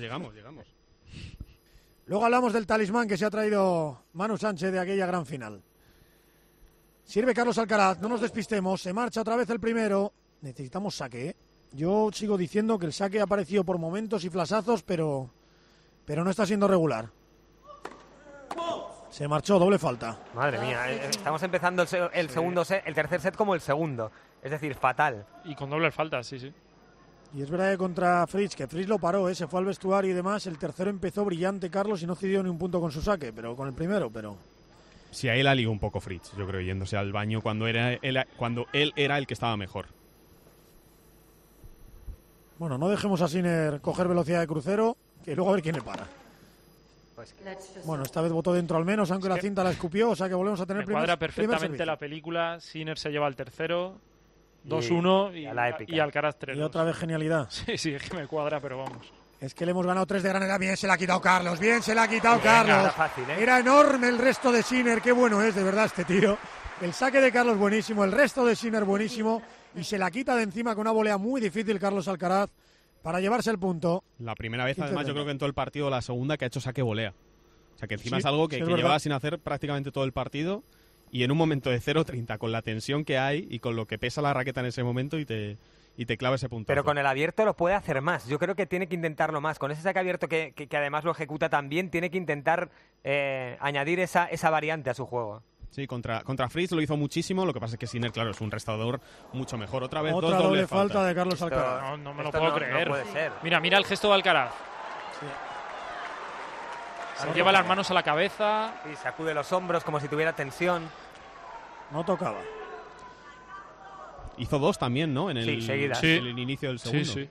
Luego hablamos del talismán que se ha traído Manu Sánchez de aquella gran final. Sirve Carlos Alcaraz, no nos despistemos, se marcha otra vez el primero. Necesitamos saque, ¿eh? Yo sigo diciendo que el saque ha aparecido por momentos y flasazos, pero no está siendo regular. Se marchó, doble falta. Madre mía, estamos empezando el segundo set, el tercer set como el segundo. Es decir, fatal. Y con doble falta, sí. Y es verdad que contra Fritz, que Fritz lo paró, se fue al vestuario y demás. El tercero empezó brillante Carlos y no cedió ni un punto con su saque, pero con el primero, Sí, ahí la lió un poco Fritz, yo creo, yéndose al baño cuando él era el que estaba mejor. Bueno, no dejemos a Sinner coger velocidad de crucero, que luego a ver quién le para. Bueno, esta vez votó dentro al menos, aunque la cinta la escupió, o sea que volvemos a tener cuadra perfectamente la película. Sinner se lleva el tercero, 2-1 y Alcaraz 3-2. Y otra vez genialidad. Sí, es que me cuadra, pero vamos. Es que le hemos ganado 3 de gran edad. Bien se la ha quitado Carlos. Carlos. Fácil, Era enorme el resto de Sinner. Qué bueno es, de verdad, este tiro. El saque de Carlos buenísimo. El resto de Sinner buenísimo. Y se la quita de encima con una volea muy difícil Carlos Alcaraz para llevarse el punto. La primera vez, además, yo creo que en todo el partido, la segunda que ha hecho saque volea. O sea, que encima es algo que llevaba sin hacer prácticamente todo el partido. Y en un momento de 0-30, con la tensión que hay y con lo que pesa la raqueta en ese momento y te clava ese puntazo. Pero con el abierto lo puede hacer más. Yo creo que tiene que intentarlo más. Con ese saque abierto que además lo ejecuta también, tiene que intentar añadir esa variante a su juego. Sí, contra Fritz lo hizo muchísimo. Lo que pasa es que Sinner, claro, es un restador mucho mejor. Otra vez otra doble falta de Carlos Alcaraz. No me lo puedo creer. No puede ser. Mira el gesto de Alcaraz. Se lleva las manos a la cabeza. Y sacude los hombros como si tuviera tensión. No tocaba. Hizo 2 también, ¿no? En el inicio del segundo. Sí.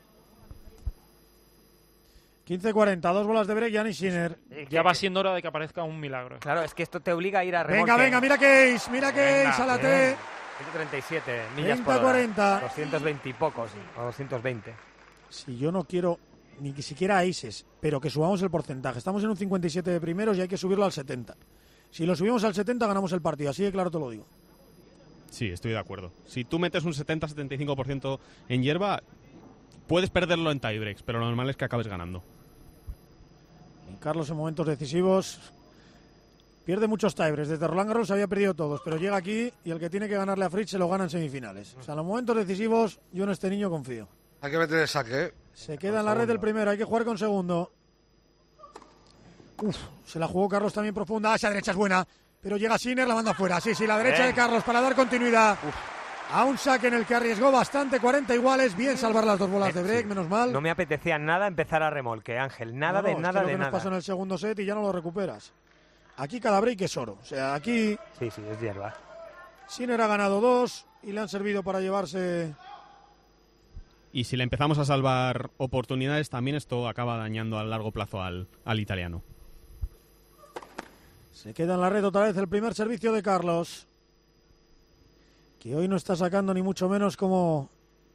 15-40, 2 bolas de break, Yannick Sinner. Ya va siendo hora de que aparezca un milagro. Claro, es que esto te obliga a ir a remolque. Venga, mira Case a la T. 137 millas por hora. 40. 220 y pocos, o 220. Si yo no quiero ni que siquiera aces, pero que subamos el porcentaje. Estamos en un 57 de primeros y hay que subirlo al 70. Si lo subimos al 70 ganamos el partido, así de claro te lo digo. Sí, estoy de acuerdo. Si tú metes un 70-75% en hierba, puedes perderlo en tiebreaks, pero lo normal es que acabes ganando. Y Carlos en momentos decisivos pierde muchos tiebreaks. Desde Roland Garros había perdido todos, pero llega aquí y el que tiene que ganarle a Fritz se lo gana en semifinales. O sea, en los momentos decisivos yo en este niño confío. Hay que meter el saque, ¿eh? Se queda en la red el primero, hay que jugar con segundo. Se la jugó Carlos también profunda. Esa derecha es buena, pero llega Sinner, la manda fuera. Sí, la derecha de Carlos para dar continuidad. A un saque en el que arriesgó bastante, 40 iguales, bien salvar las dos bolas de break, menos mal. No me apetecía nada empezar a remolque, Ángel, nada de nada. Es que de lo que nos pasó en el segundo set y ya no lo recuperas. Aquí cada break es oro, o sea, aquí... Sí, es hierba. Sinner ha ganado 2 y le han servido para llevarse... Y si le empezamos a salvar oportunidades, también esto acaba dañando a largo plazo al italiano. Se queda en la red otra vez el primer servicio de Carlos, que hoy no está sacando ni mucho menos como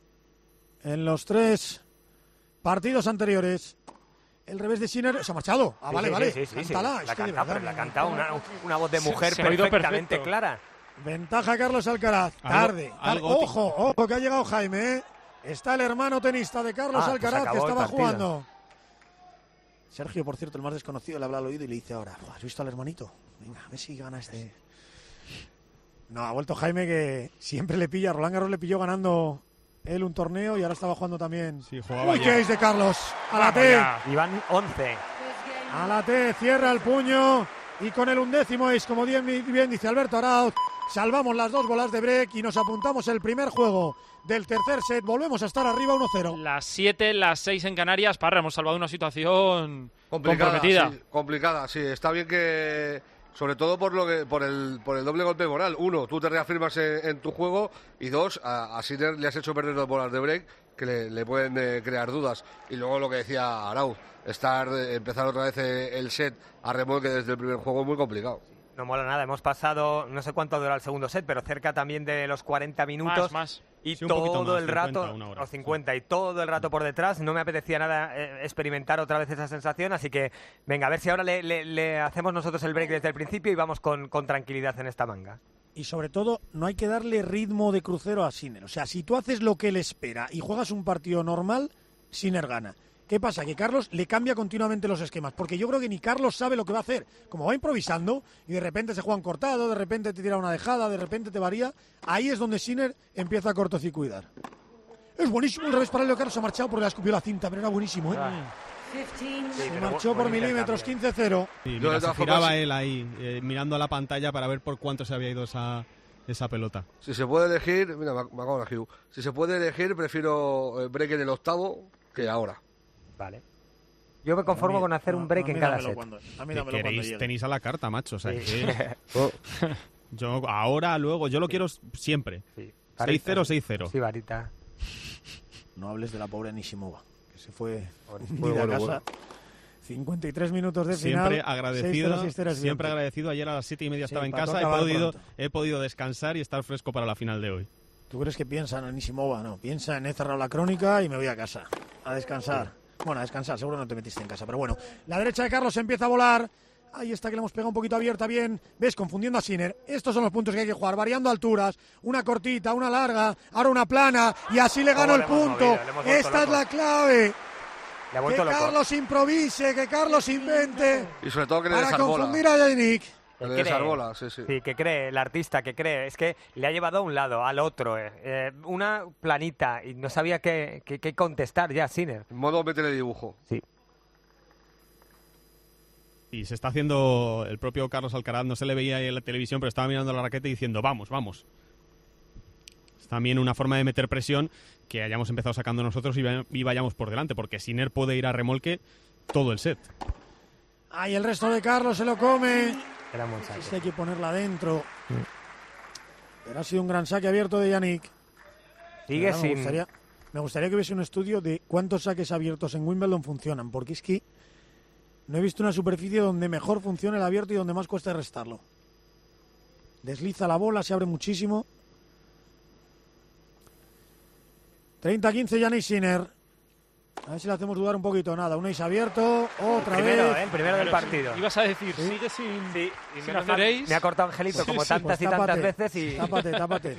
en los 3 partidos anteriores. El revés de Sinner se ha marchado. Ah, vale. Cántala. La ha cantado una voz de mujer perfectamente clara. Ventaja Carlos Alcaraz. Tarde. Ojo, que ha llegado Jaime, ¿eh? Está el hermano tenista de Carlos Alcaraz que estaba jugando. Sergio, por cierto, el más desconocido, le habla al oído y le dice ahora: ¿has visto al hermanito? Venga, a ver si gana este. No, ha vuelto Jaime, que siempre le pilla. Roland Garros le pilló ganando él un torneo y ahora estaba jugando también. Sí, jugaba. Uy, qué ace de Carlos. A la T. Y van 11. A la T, cierra el puño y con el 11º ace, como bien dice Alberto Arauz, salvamos las dos bolas de break y nos apuntamos el primer juego del tercer set. Volvemos a estar arriba 1-0. Las 7, las 6 en Canarias. Parra, hemos salvado una situación comprometida. Sí, complicada, sí. Está bien que, sobre todo por el doble golpe moral. 1, tú te reafirmas en tu juego, y 2, a Sinner le has hecho perder 2 bolas de break que le pueden crear dudas. Y luego lo que decía Arauz, empezar otra vez el set a remolque desde el primer juego es muy complicado. No mola nada, hemos pasado, no sé cuánto dura el segundo set, pero cerca también de los 40 minutos. Más. Y sí, todo más, el rato, 50, o 50, y todo el rato por detrás. No me apetecía nada experimentar otra vez esa sensación, así que venga, a ver si ahora le hacemos nosotros el break desde el principio y vamos con tranquilidad en esta manga. Y sobre todo, no hay que darle ritmo de crucero a Sinner. O sea, si tú haces lo que él espera y juegas un partido normal, Sinner gana. ¿Qué pasa? Que Carlos le cambia continuamente los esquemas, porque yo creo que ni Carlos sabe lo que va a hacer. Como va improvisando y de repente se juega un cortado, de repente te tira una dejada, de repente te varía, ahí es donde Sinner empieza a cortocircuitar. Es buenísimo el revés paralelo. Carlos se ha marchado porque le ha escupido la cinta, pero era buenísimo, ¿eh? Se marchó por milímetros, 15-0. Sí, mira, se giraba él ahí, mirando a la pantalla para ver por cuánto se había ido esa pelota. Si se puede elegir, mira, me acabo de elegir. Si se puede elegir, prefiero break en el octavo que ahora. Vale. Yo me conformo con hacer un break en cada set. Tenéis a la carta, macho. O sea, que yo ahora, luego, yo lo quiero siempre. Sí. 6-0, 6-0. Sí, varita. No hables de la pobre Nishimova, que se fue a casa. 53 minutos de final. Siempre agradecido. 6-0, siempre agradecido. Ayer a las 7:30 estaba en casa. He podido descansar y estar fresco para la final de hoy. ¿Tú crees que piensa en Nishimova? No, piensa en he cerrado la crónica y me voy a casa a descansar. Sí. Bueno, a descansar, seguro no te metiste en casa, pero bueno. La derecha de Carlos empieza a volar. Ahí está, que le hemos pegado un poquito abierta bien. ¿Ves? Confundiendo a Sinner. Estos son los puntos que hay que jugar, variando alturas. Una cortita, una larga, ahora una plana. Y así le ganó el punto. Esta es la clave. Que Carlos improvise, que Carlos invente. Y sobre todo que le para confundir a Yannick. Sí, que cree, el artista que cree. Es que le ha llevado a un lado, al otro. Una planita y no sabía qué contestar ya, Sinner. En modo métele dibujo. Sí. Y se está haciendo el propio Carlos Alcaraz, no se le veía ahí en la televisión, pero estaba mirando la raqueta y diciendo, vamos. Es también una forma de meter presión que hayamos empezado sacando nosotros y vayamos por delante, porque Sinner puede ir a remolque todo el set. Ahí el resto de Carlos se lo come. Era un saque. Hay que ponerla adentro. Pero ha sido un gran saque abierto de Yannick. Sigue sin... Me gustaría que hubiese un estudio de cuántos saques abiertos en Wimbledon funcionan, porque es que no he visto una superficie donde mejor funcione el abierto y donde más cuesta restarlo. Desliza la bola, se abre muchísimo. 30-15 Yannick Sinner. A ver si le hacemos dudar un poquito. Nada, un ace abierto, otra vez. El primero del partido. Ibas a decir, ¿sí? Sigue sin sin hacer ace. Me ha cortado Angelito como tantas y tantas veces y... Tápate.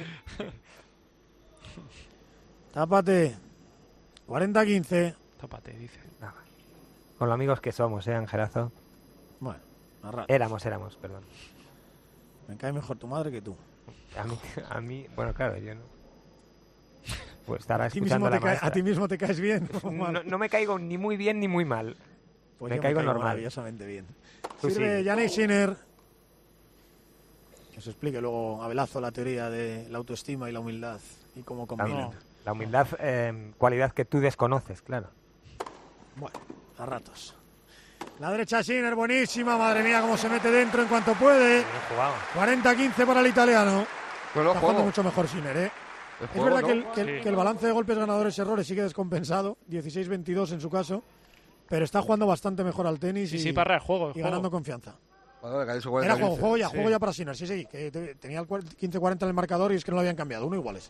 Tápate. 40-15. Tápate, dice. Con lo amigos que somos, Angelazo. Bueno, éramos, perdón. Me cae mejor tu madre que tú. A mí, bueno, claro, yo no. Pues estará a ti mismo te caes bien. No me caigo ni muy bien ni muy mal. Pues me caigo normal. Maravillosamente bien. Sirve Yannick Sinner. nos explique luego Abelazo la teoría de la autoestima y la humildad y cómo combinan. La humildad, cualidad que tú desconoces, claro. Bueno, a ratos. La derecha de Sinner, buenísima, madre mía, cómo se mete dentro en cuanto puede. 40-15 para el italiano. Está jugando mucho mejor Sinner, ¿eh? Es verdad que el balance de golpes ganadores errores sigue descompensado, 16-22 en su caso, pero está jugando bastante mejor al tenis y para el juego, y ganando confianza. Era 40, juego ya para Sinner, sí, que tenía el 15-40 en el marcador y es que no lo habían cambiado, uno iguales.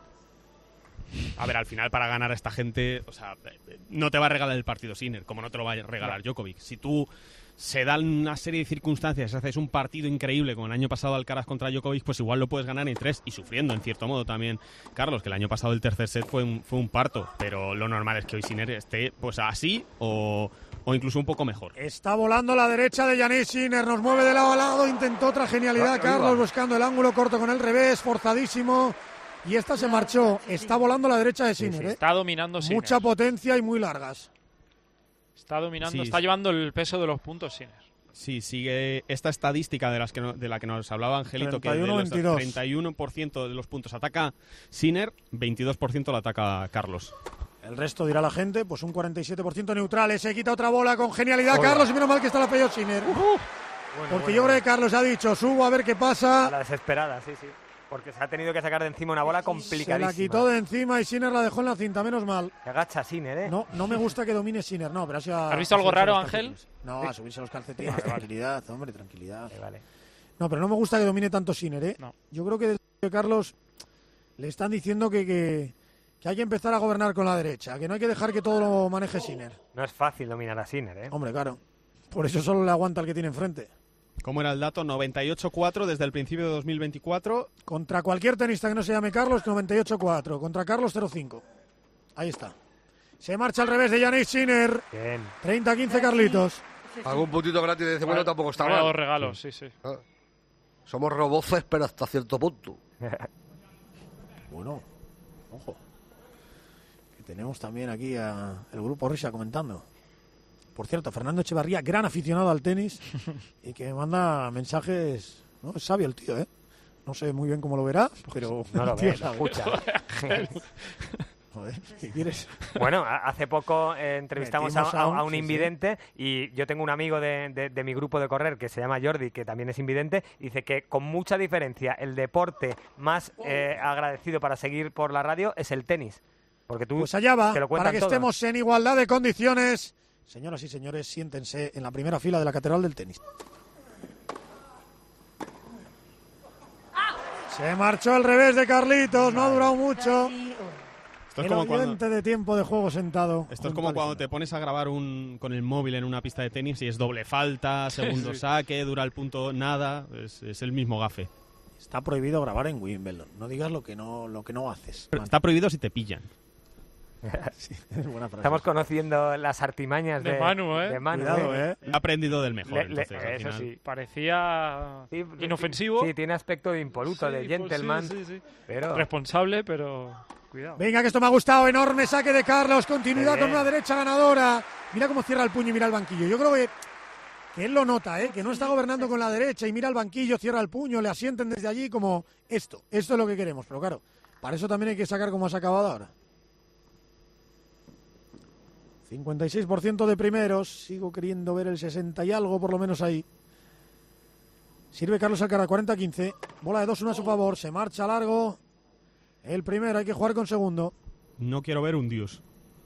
A ver, al final para ganar a esta gente, o sea, no te va a regalar el partido Sinner, como no te lo va a regalar Djokovic. Si tú se dan una serie de circunstancias, haces un partido increíble como el año pasado Alcaraz contra Djokovic, pues igual lo puedes ganar en 3 y sufriendo en cierto modo también, Carlos, que el año pasado el tercer set fue un parto, pero lo normal es que hoy Sinner esté pues así o incluso un poco mejor. Está volando la derecha de Jannik Sinner, nos mueve de lado a lado, intentó otra genialidad Carlos buscando el ángulo corto con el revés, forzadísimo. Y esta se marchó. Está volando la derecha de Sinner. Está dominando Sinner. Mucha potencia y muy largas. Está dominando, está llevando el peso de los puntos Sinner. Sí, sigue esta estadística de la que nos hablaba Angelito, 31, que del 31% de los puntos ataca Sinner, 22% lo ataca Carlos. El resto dirá la gente, pues un 47% neutrales. Se quita otra bola con genialidad Carlos y menos mal que está la falló Sinner. Porque yo creo que Carlos ha dicho, subo a ver qué pasa. A la desesperada, sí. Porque se ha tenido que sacar de encima una bola complicadísima. Se la quitó de encima y Sinner la dejó en la cinta, menos mal. Se agacha Sinner, ¿eh? No me gusta que domine Sinner, no, pero así ¿Has visto algo raro, Ángel? No, a subirse los calcetines. Tranquilidad, hombre, tranquilidad. Vale. No, pero no me gusta que domine tanto Sinner, ¿eh? No. Yo creo que desde Carlos le están diciendo que hay que empezar a gobernar con la derecha, que no hay que dejar que todo lo maneje Sinner. No es fácil dominar a Sinner, ¿eh? Hombre, claro. Por eso solo le aguanta el que tiene enfrente. ¿Cómo era el dato? 98-4 desde el principio de 2024. Contra cualquier tenista que no se llame Carlos, 98-4. Contra Carlos, 0-5. Ahí está. Se marcha al revés de Jannik Sinner. Bien. 30-15 Carlitos. Algún puntito gratis de bueno tampoco está mal. Dos regalos, sí. Somos roboces, pero hasta cierto punto. Bueno, ojo. Que tenemos también aquí el grupo Risa comentando. Por cierto, Fernando Echevarría, gran aficionado al tenis y que me manda mensajes. No, es sabio el tío, ¿eh? No sé muy bien cómo lo verá, pero... No lo tío ve, lo escucha. Joder, ¿qué quieres? Bueno, hace poco entrevistamos a un invidente y yo tengo un amigo de mi grupo de correr que se llama Jordi, que también es invidente, y dice que con mucha diferencia el deporte más agradecido para seguir por la radio es el tenis. Porque tú pues allá va, te lo para que todo. Estemos en igualdad de condiciones. Señoras y señores, siéntense en la primera fila de la Catedral del Tenis. Se marchó al revés de Carlitos, no ha durado mucho. Esto es el como oyente de tiempo de juego sentado. Esto es como cuando te pones a grabar con el móvil en una pista de tenis y es doble falta, segundo saque, dura el punto nada, es el mismo gafe. Está prohibido grabar en Wimbledon, no digas lo que no haces. Pero está prohibido si te pillan. Sí, es buena frase. Estamos conociendo las artimañas de Manu, ¿eh? De Manu, Cuidado, ¿eh? He aprendido del mejor. Entonces, al eso final. sí, parecía inofensivo. Sí, tiene aspecto de impoluto, de gentleman. Sí. Pero... responsable, pero cuidado. Venga, que esto me ha gustado. Enorme saque de Carlos. Continuidad con una derecha ganadora. Mira cómo cierra el puño y mira el banquillo. Yo creo que él lo nota, que no está gobernando con la derecha y mira el banquillo, cierra el puño, le asienten desde allí como esto. Esto es lo que queremos. Pero claro, para eso también hay que sacar como has acabado ahora. 56% de primeros, sigo queriendo ver el 60 y algo, por lo menos ahí. Sirve Carlos Alcaraz, 40-15, bola de 2-1 a su favor, se marcha largo. El primero, hay que jugar con segundo. No quiero ver un dios.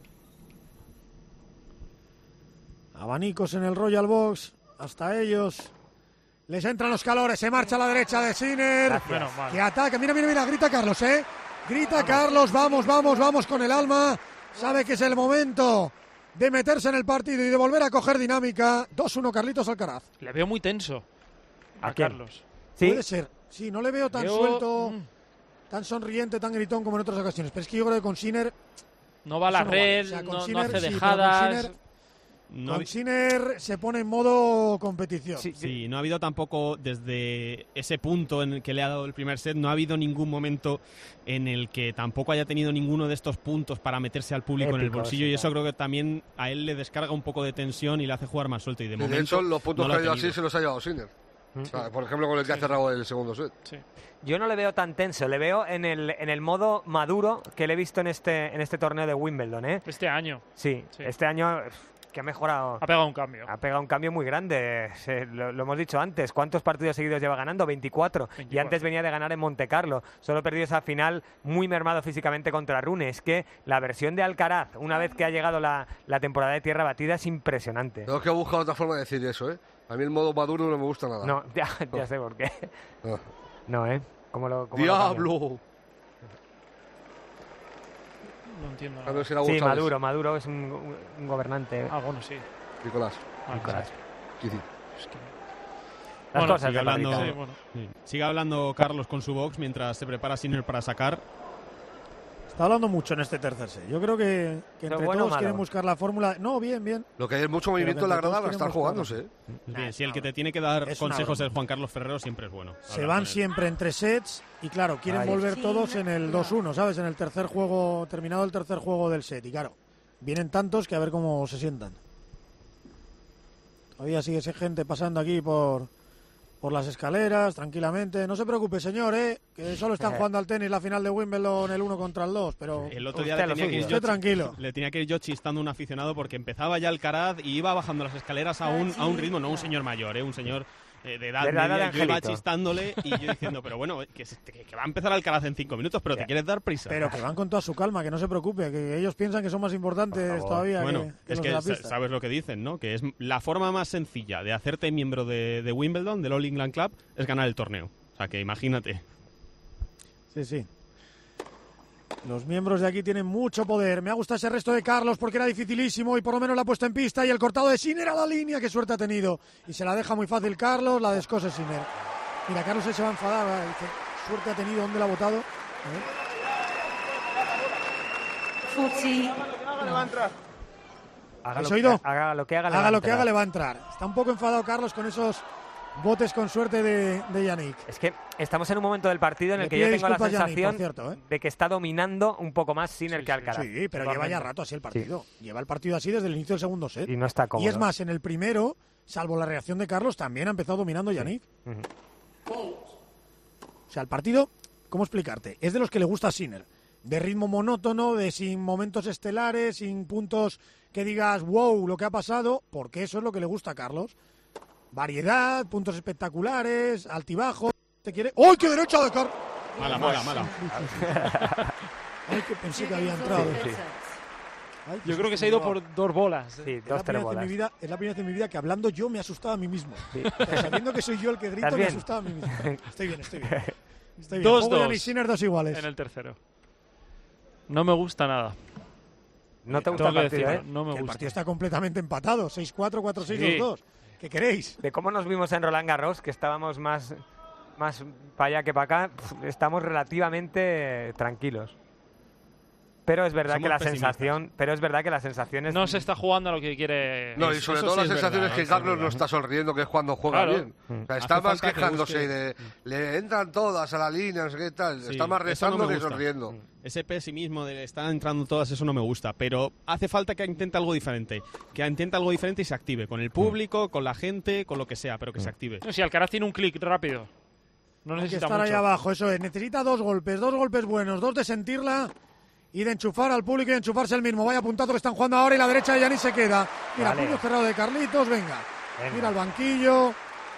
Abanicos en el Royal Box, hasta ellos. Les entran los calores, se marcha a la derecha de Sinner. Que ataca, mira, grita Carlos, Grita Carlos, vamos con el alma. Sabe que es el momento de meterse en el partido y de volver a coger dinámica. 2-1 Carlitos Alcaraz. Le veo muy tenso a Carlos. ¿Sí? Puede ser. Sí, no le veo tan suelto, tan sonriente, tan gritón como en otras ocasiones. Pero es que yo creo que con Sinner... No va a la red, vale. O sea, no hace dejadas... Con Sinner se pone en modo competición. Sí, no ha habido tampoco desde ese punto en el que le ha dado el primer set, no ha habido ningún momento en el que tampoco haya tenido ninguno de estos puntos para meterse al público en el bolsillo, y eso creo que también a él le descarga un poco de tensión y le hace jugar más suelto. Y de momento hecho, los puntos no que ha lo ido tenido. así se los ha llevado Sinner. O sea, por ejemplo, con el que ha cerrado el segundo set. Sí. Yo no le veo tan tenso, le veo en el modo maduro que le he visto en este torneo de Wimbledon, ¿eh? Este año. Sí, este año que ha mejorado. Ha pegado un cambio. Ha pegado un cambio muy grande. Lo hemos dicho antes. ¿Cuántos partidos seguidos lleva ganando? 24. Y antes venía de ganar en Montecarlo. Solo perdió esa final muy mermado físicamente contra Rune. Es que la versión de Alcaraz, una vez que ha llegado la temporada de tierra batida, es impresionante. Tengo que buscar otra forma de decir eso, ¿eh? A mí el modo maduro no me gusta nada. No, ya sé por qué. No, ¿eh? ¡Diablo! No entiendo A nada. ver si era Sí, González. Maduro es un gobernante. Ah, bueno, sí. Nicolás. Nicolás. ¿Qué dice? Las Bueno, cosas sigue de hablando, Madrid. sí. Sigue hablando Carlos con su box mientras se prepara Sinner para sacar. Está hablando mucho en este tercer set. Yo creo que entre bueno o todos malo? quieren buscar la fórmula. No, bien. Lo que hay es mucho movimiento en la grada para estar jugándose, ¿eh? Bien, si el que te tiene que dar Es una consejos broma. es Juan Carlos Ferrero, siempre es bueno. Se hablar van con él. siempre entre sets y claro, quieren volver todos en el 2-1, ¿sabes? En el tercer juego, terminado el tercer juego del set. Y claro, vienen tantos que a ver cómo se sientan. Todavía sigue esa gente pasando aquí por las escaleras, tranquilamente. No se preocupe, señor, que solo están jugando al tenis la final de Wimbledon el 1 contra el 2, pero El otro día usted le tenía, que ir usted yo, tranquilo. le tenía que ir yo chistando a un aficionado porque empezaba ya Alcaraz y iba bajando las escaleras a un ritmo, no un señor mayor, un señor de edad De edad de media. Yo iba angelito. chistándole y yo diciendo, pero bueno, que va a empezar Alcaraz en 5 minutos, pero te quieres dar prisa. Pero que van con toda su calma, que no se preope, que ellos piensan que son más importantes todavía Bueno, que es los que de la pista. sabes lo que dicen, ¿no? Que es la forma más sencilla de hacerte miembro de Wimbledon, del All England Club, es ganar el torneo. O sea, que imagínate. Sí. Los miembros de aquí tienen mucho poder. Me ha gustado ese resto de Carlos porque era dificilísimo y por lo menos la ha puesto en pista y el cortado de Sinner a la línea. Qué suerte ha tenido. Y se la deja muy fácil Carlos, la descose Sinner. Mira, Carlos se va a enfadar. Dice, suerte ha tenido, ¿dónde la ha botado? ¿Has oído? Haga lo que haga, Haga lo que haga, le va a entrar. Está un poco enfadado Carlos con esos botes con suerte de Yannick. Es que estamos en un momento del partido en el Le que yo pide tengo la disculpas, Yannick, sensación por cierto, de que está dominando un poco más Sinner que Alcaraz. Sí, pero lleva ya rato así el partido. Lleva el partido así desde el inicio del segundo set. Y no está cómodo. Y es más, en el primero, salvo la reacción de Carlos, también ha empezado dominando Yannick. O sea, el partido, ¿cómo explicarte? Es de los que le gusta a Sinner. De ritmo monótono, de sin momentos estelares, sin puntos que digas, wow, lo que ha pasado, porque eso es lo que le gusta a Carlos. Variedad, puntos espectaculares, altibajos. ¿Te quiere? ¡Oh, qué derecha de Carlos! Mala. Ay, que pensé que había entrado. Ay, Yo creo que se ha ido por 2 bolas. Sí, Es la primera vez en mi vida que hablando yo me asustaba a mí mismo. O sea, sabiendo que soy yo el que grito, ¿Estás me bien? asustaba a mí mismo. Estoy bien. Estoy bien. 2-2. Juego Yannick Sinner, 2 iguales. En el tercero. No me gusta nada. No te gusta el Tengo que partido, decirlo, no me Que el gusta. partido está completamente empatado. 6-4, 4-6, Sí. 2-2. ¿Qué queréis? De cómo nos vimos en Roland Garros, que estábamos más para allá que para acá, estamos relativamente tranquilos. Pero es verdad Somos que la pesimistas. sensación es... No se está jugando a lo que quiere. No, y sobre eso todo sí la es sensación verdad, es que eso es Carlos no verdad. está sonriendo, que es cuando juega Claro. bien. O sea, Hace está más falta que quejándose busque- y le entran todas a la línea, no sé qué tal. Sí, Está más eso no me rezando que gusta. sonriendo. Ese pesimismo de están entrando todas, eso no me gusta. Pero hace falta que intente algo diferente. Que intente algo diferente y se active. Con el público, con la gente, con lo que sea, pero que se active. No, si Alcaraz tiene un clic rápido. No Hay que necesita estar mucho. ahí abajo, eso es. Necesita 2 golpes buenos, 2 de sentirla y de enchufar al público y de enchufarse el mismo. Vaya puntazo que están jugando ahora y la derecha de Yannick se queda. Mira, Vale. puño cerrado de Carlitos, venga. Venga. Mira el banquillo.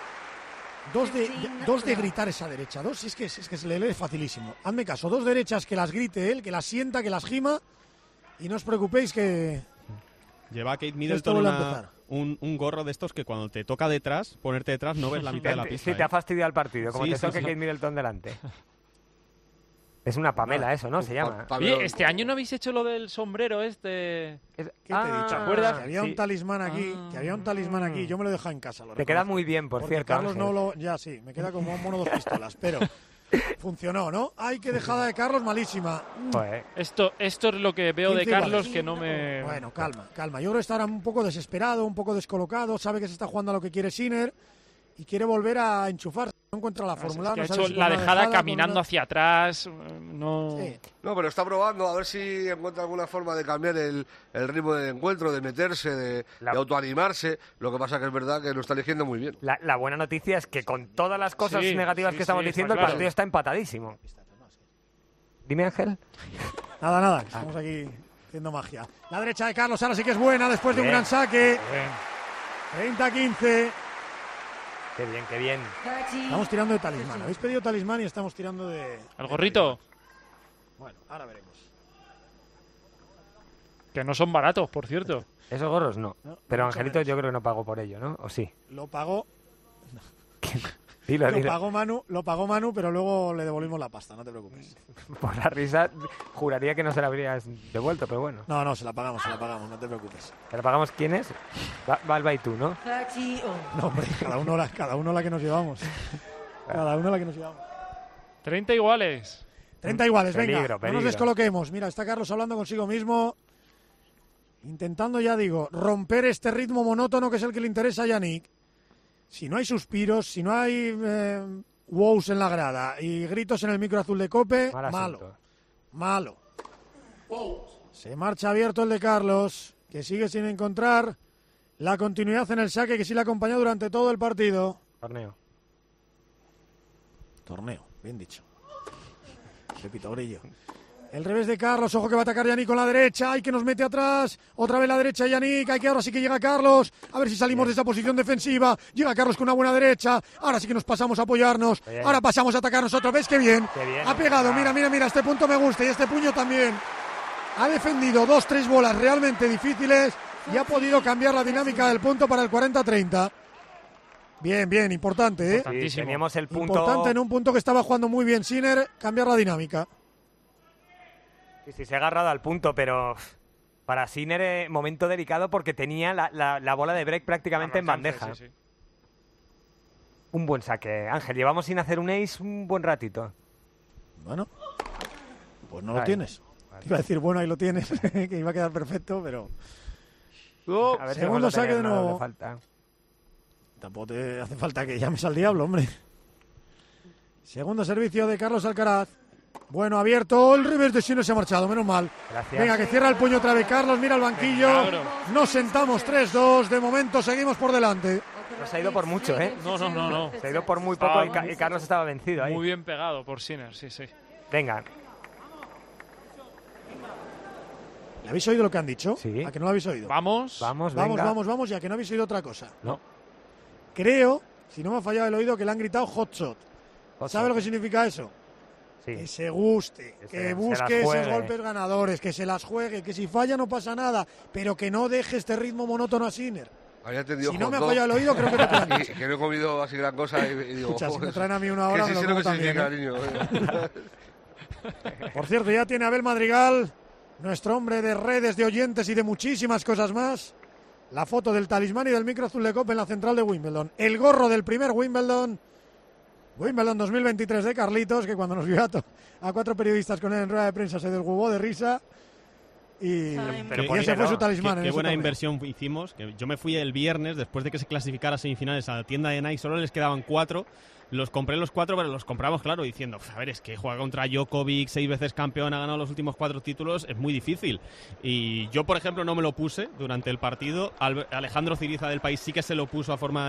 Dos de gritar esa derecha. Dos, es que se le lee facilísimo. Hazme caso, 2 derechas que las grite él, que las sienta, que las gima. Y no os preocupéis que Lleva a Kate Esto Middleton vuelve a empezar. un gorro de estos que cuando te toca detrás, ponerte detrás, no ves la mitad de la pista. Sí, te ha fastidiado el partido, como Sí, te sí, toque sí. Kate Middleton delante. Es una Pamela eso, ¿no? Se llama. Oye, este año no habéis hecho lo del sombrero ¿Qué te he dicho? ¿te acuerdas? Que había un talismán aquí, Yo me lo he dejado en casa. Te queda muy bien, por Porque cierto. Carlos Ángel. no lo... Ya sí, me queda como un mono 2 pistolas, pero funcionó, ¿no? ¡Ay, qué dejada de Carlos! Malísima. Joder. Esto es lo que veo de 15 Carlos iguales. que no me... Bueno, calma. Yo creo que está ahora un poco desesperado, un poco descolocado, sabe que se está jugando a lo que quiere Sinner y quiere volver a enchufar. No encuentra la fórmula. Es que no ha sabe hecho si la con una dejada con caminando una- hacia atrás. No. Sí. No, pero está probando a ver si encuentra alguna forma de cambiar el ritmo del encuentro, de meterse, de autoanimarse. Lo que pasa que es verdad que lo está eligiendo muy bien. La buena noticia es que con todas las cosas Sí, negativas sí, que estamos sí, diciendo, está el claro. partido está empatadísimo. Dime, Ángel. Nada, que estamos aquí haciendo magia. La derecha de Carlos ahora sí que es buena después de un Bien. gran saque. Bien. 30-15. Qué bien, qué bien. Estamos tirando de talismán. Habéis pedido talismán y estamos tirando de... ¿El gorrito? Bueno, ahora veremos. Que no son baratos, por cierto. Esos gorros no. No, Pero mucho Angelito menos. yo creo que no pagó por ello, ¿no? ¿O sí? Lo pagó... Dilo, Lo dilo. pagó Manu, pero luego le devolvimos la pasta, no te preocupes. Por la risa, juraría que no se la habrías devuelto, pero bueno. No, se la pagamos, no te preocupes. ¿Te la pagamos quién es? Valva y tú, ¿no? No, hombre, cada uno la que nos llevamos. Cada uno la que nos llevamos. 30 iguales. 30 iguales, venga, Peligro, no nos peligro. descoloquemos. Mira, está Carlos hablando consigo mismo, intentando, ya digo, romper este ritmo monótono que es el que le interesa a Yannick. Si no hay suspiros, si no hay wows en la grada y gritos en el micro azul de Cope, Mal malo, asunto. malo. Se marcha abierto el de Carlos, que sigue sin encontrar la continuidad en el saque que sí le acompañó durante todo el partido. Torneo, bien dicho. Pepito Grillo. El revés de Carlos, ojo que va a atacar Yannick con la derecha, ay que nos mete atrás, otra vez la derecha Yannick, hay que ahora sí que llega Carlos, a ver si salimos de esa posición defensiva, llega Carlos con una buena derecha, ahora sí que nos pasamos a apoyarnos, Bien. ahora pasamos a atacarnos otra vez, qué bien, Qué bien. ha pegado, mira, este punto me gusta y este puño también, ha defendido 2-3 bolas realmente difíciles y ha podido cambiar la dinámica del punto para el 40-30. Bien, importante, Sí, teníamos el punto... Importante en un punto que estaba jugando muy bien Sinner, cambiar la dinámica. Sí, se ha agarrado al punto, pero para Sinner momento delicado porque tenía la bola de break prácticamente en bandeja. Sí. Un buen saque, Ángel. Llevamos sin hacer un ace un buen ratito. Bueno, pues no lo Ahí. tienes. Te iba a decir, bueno, ahí lo tienes, que iba a quedar perfecto, pero... A ver si Segundo vamos a saque tener de una nuevo. doble falta. Tampoco te hace falta que llames al diablo, hombre. Segundo servicio de Carlos Alcaraz. Bueno, abierto, el revés de Sinner se ha marchado, menos mal. Gracias. Venga, que cierra el puño otra vez Carlos, mira el banquillo. Milagro. Nos sentamos 3-2, de momento seguimos por delante. No se ha ido por mucho, ¿eh? No. Se ha ido por muy poco y Carlos estaba vencido ahí. Muy bien pegado por Sinner, sí. Venga. ¿Le habéis oído lo que han dicho? Sí. ¿A que no lo habéis oído? Vamos. Vamos, ya que no habéis oído otra cosa. No. Creo, si no me ha fallado el oído, que le han gritado hot shot. ¿Sabe lo que significa eso? Sí. Que se guste, Que que se busque las esos juegue. golpes ganadores, que se las juegue, que si falla no pasa nada, pero que no deje este ritmo monótono a Sinner. Había entendido Si no hot me ha dog. fallado el oído, creo que te lo han Y dicho. que no he comido así gran cosa y digo... Escucha, si joder, me traen a mí una hora, que me sí lo sé lo como que significa, también, niño. Por cierto, ya tiene Abel Madrigal, nuestro hombre de redes, de oyentes y de muchísimas cosas más, la foto del talismán y del micro azul de Copa en la central de Wimbledon. El gorro del primer Wimbledon 2023 de Carlitos, que cuando nos vio a 4 periodistas con él en rueda de prensa se desgubó de risa. Y ese fue su talismán. Qué buena inversión hicimos. Que yo me fui el viernes, después de que se clasificara a semifinales a la tienda de Nike, solo les quedaban 4. Los compré los 4, pero los compramos, claro, diciendo, a ver, es que juega contra Djokovic, 6 veces campeón, ha ganado los últimos 4 títulos, es muy difícil. Y yo, por ejemplo, no me lo puse durante el partido. Alejandro Ciriza del País sí que se lo puso a forma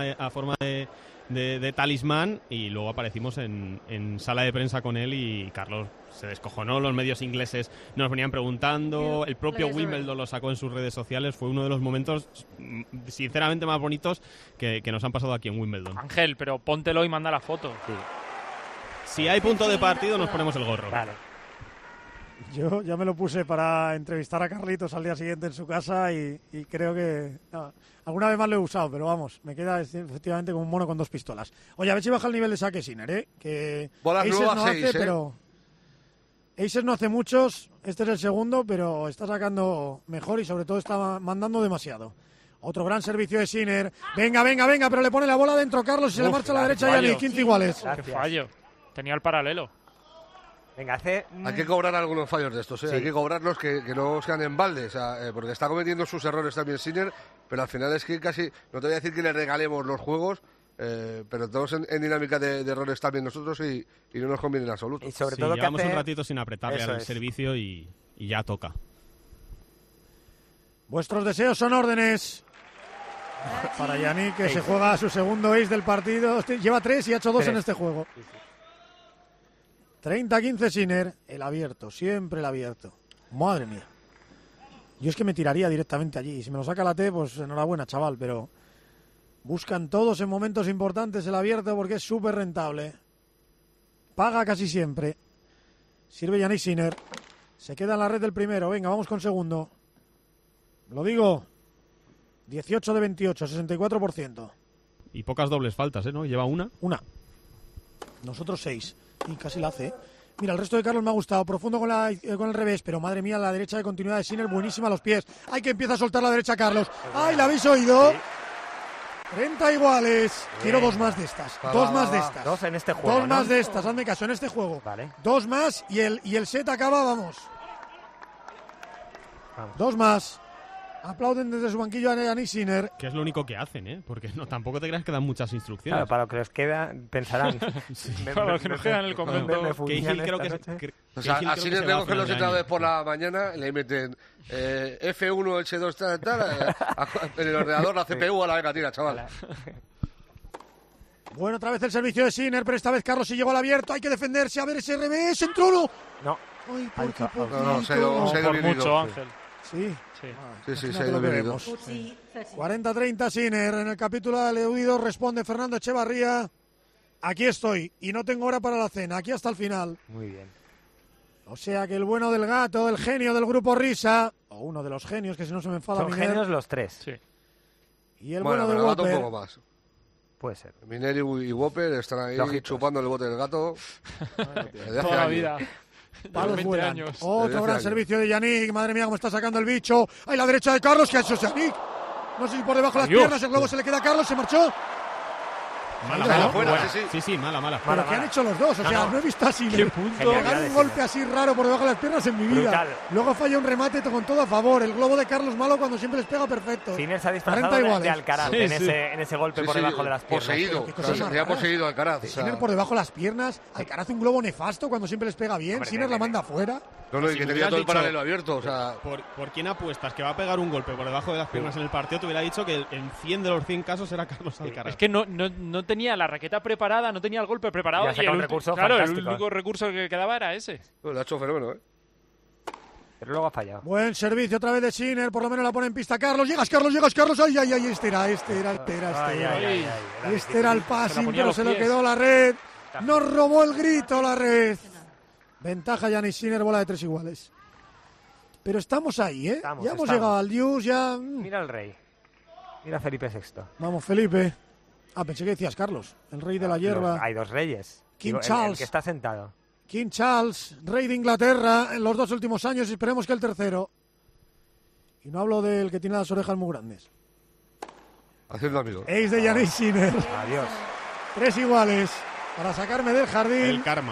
de talismán, y luego aparecimos en sala de prensa con él y Carlos se descojonó, los medios ingleses nos venían preguntando, el propio Wimbledon lo sacó en sus redes sociales. Fue uno de los momentos sinceramente más bonitos que nos han pasado aquí en Wimbledon. Ángel, pero póntelo y manda la foto. Si hay punto de partido nos ponemos el gorro. Vale. Yo ya me lo puse para entrevistar a Carlitos al día siguiente en su casa y creo que alguna vez más lo he usado, pero vamos, me queda efectivamente como un mono con 2 pistolas. Oye, a ver si baja el nivel de saque Sinner, que Bolas Aces nuevas no 6, hace, pero Aces no hace muchos, este es el segundo, pero está sacando mejor y sobre todo está mandando demasiado. Otro gran servicio de Sinner. Venga, pero le pone la bola dentro Carlos y se le marcha a la derecha y Ali, 15 iguales. Qué fallo. Tenía el paralelo. Venga, Hay que cobrar algunos fallos de estos, ¿eh? Sí. Hay que cobrarlos que no sean en balde, o sea, porque está cometiendo sus errores también Sinner, pero al final es que casi, no te voy a decir que le regalemos los juegos, pero estamos en dinámica de errores también nosotros y no nos conviene en absoluto. Y sobre todo llevamos un ratito sin apretarle al servicio y ya toca. Vuestros deseos son órdenes. Para Yannick, que se juega su segundo ace del partido. Lleva 3 y ha hecho 2 en este juego. 30-15 Sinner. El abierto, siempre el abierto. Madre mía. Yo es que me tiraría directamente allí. Si me lo saca la T, pues enhorabuena, chaval. Pero buscan todos en momentos importantes el abierto porque es súper rentable. Paga casi siempre. Sirve Yannick Sinner. Se queda en la red del primero. Venga, vamos con segundo. Lo digo. 18 de 28, 64%. Y pocas dobles faltas, ¿no? Lleva una. Nosotros 6. Y casi la hace. Mira, el resto de Carlos me ha gustado. Profundo con el revés, pero madre mía, la derecha de continuidad de Sinner, buenísima a los pies. Hay que empieza a soltar la derecha Carlos. ¡Ay, la habéis oído! Sí. 30 iguales. Bien. Quiero 2 más de estas. 2 más de estas. 2 en este juego. 2 más de estas, hazme caso, en este juego. Vale. 2 más y el set acaba, vamos. 2 más. Aplauden desde su banquillo a Yannick Sinner. Que es lo único que hacen, ¿eh? Porque tampoco te creas que dan muchas instrucciones. Claro, para lo que les queda, pensarán. Para lo que nos queda en el convento. Cahill creo que o sea, a Sinner le cogen los otra vez por la mañana y le meten F1, H2, tal, en el ordenador, la CPU a la vega tira, chaval. Bueno, otra vez el servicio de Sinner, pero esta vez Carlos sí llegó al abierto. Hay que defenderse, a ver ese revés, entró uno. No. Ay, por qué por mucho, Ángel. Sí. Sí, se ha ido venido. 40-30 Sinner. En el capítulo de Aleudido responde Fernando Echevarría. Aquí estoy y no tengo hora para la cena. Aquí hasta el final. Muy bien. O sea que el bueno del gato, el genio del grupo Risa, o uno de los genios, que si no se me enfada Son Miner. genios los 3. Sí. Y el bueno del gato Whopper. un poco más. Puede ser. Miner y Whopper están ahí chupando el bote del gato. Toda la vida. Palos fuera. Otro gran servicio de Yannick. Madre mía, cómo está sacando el bicho. ¡Ay, la derecha de Carlos! ¿Qué ha hecho Yannick? No sé si por debajo de las piernas. El globo se le queda a Carlos. Se marchó. Mala, fuera, sí, mala. ¿Pero qué han hecho los dos? O sea, no he visto así. Pegar un golpe así raro por debajo de las piernas en mi vida. Brutal. Luego falla un remate con todo a favor. El globo de Carlos malo cuando siempre les pega perfecto. Sinner se ha disfrazado de Alcaraz en ese golpe por debajo de las piernas. Poseído Alcaraz. Sinner por debajo de las piernas. Alcaraz un globo nefasto cuando siempre les pega bien. Sinner la manda afuera. No, y que tenía todo el paralelo abierto. O sea... ¿Por quién apuestas que va a pegar un golpe por debajo de las piernas en el partido? Te hubiera dicho que en 100 de los 100 casos era Carlos Alcaraz. Es que no tenía la raqueta preparada, no tenía el golpe preparado. Y el único recurso que quedaba era ese. Lo ha hecho fenómeno, ¿eh? Pero luego ha fallado. Buen servicio otra vez de Sinner, por lo menos la pone en pista Carlos. Llegas, Carlos. Ay, este era. Este era el passing, pero se lo quedó la red. Nos robó el grito la red. Ventaja Yannick Sinner, bola de 3 iguales. Pero estamos ahí, ¿eh? Ya hemos llegado al Dius, ya... Mira el rey. Mira Felipe VI. Vamos, Felipe. Pensé que decías Carlos, el rey de la hierba. Hay 2 reyes. King Charles. El que está sentado. King Charles, rey de Inglaterra en los 2 últimos años y esperemos que el tercero. Y no hablo del que tiene las orejas muy grandes. Haciendo amigos. Ace de Yannick Sinner. Adiós. 3 iguales para sacarme del jardín. El karma.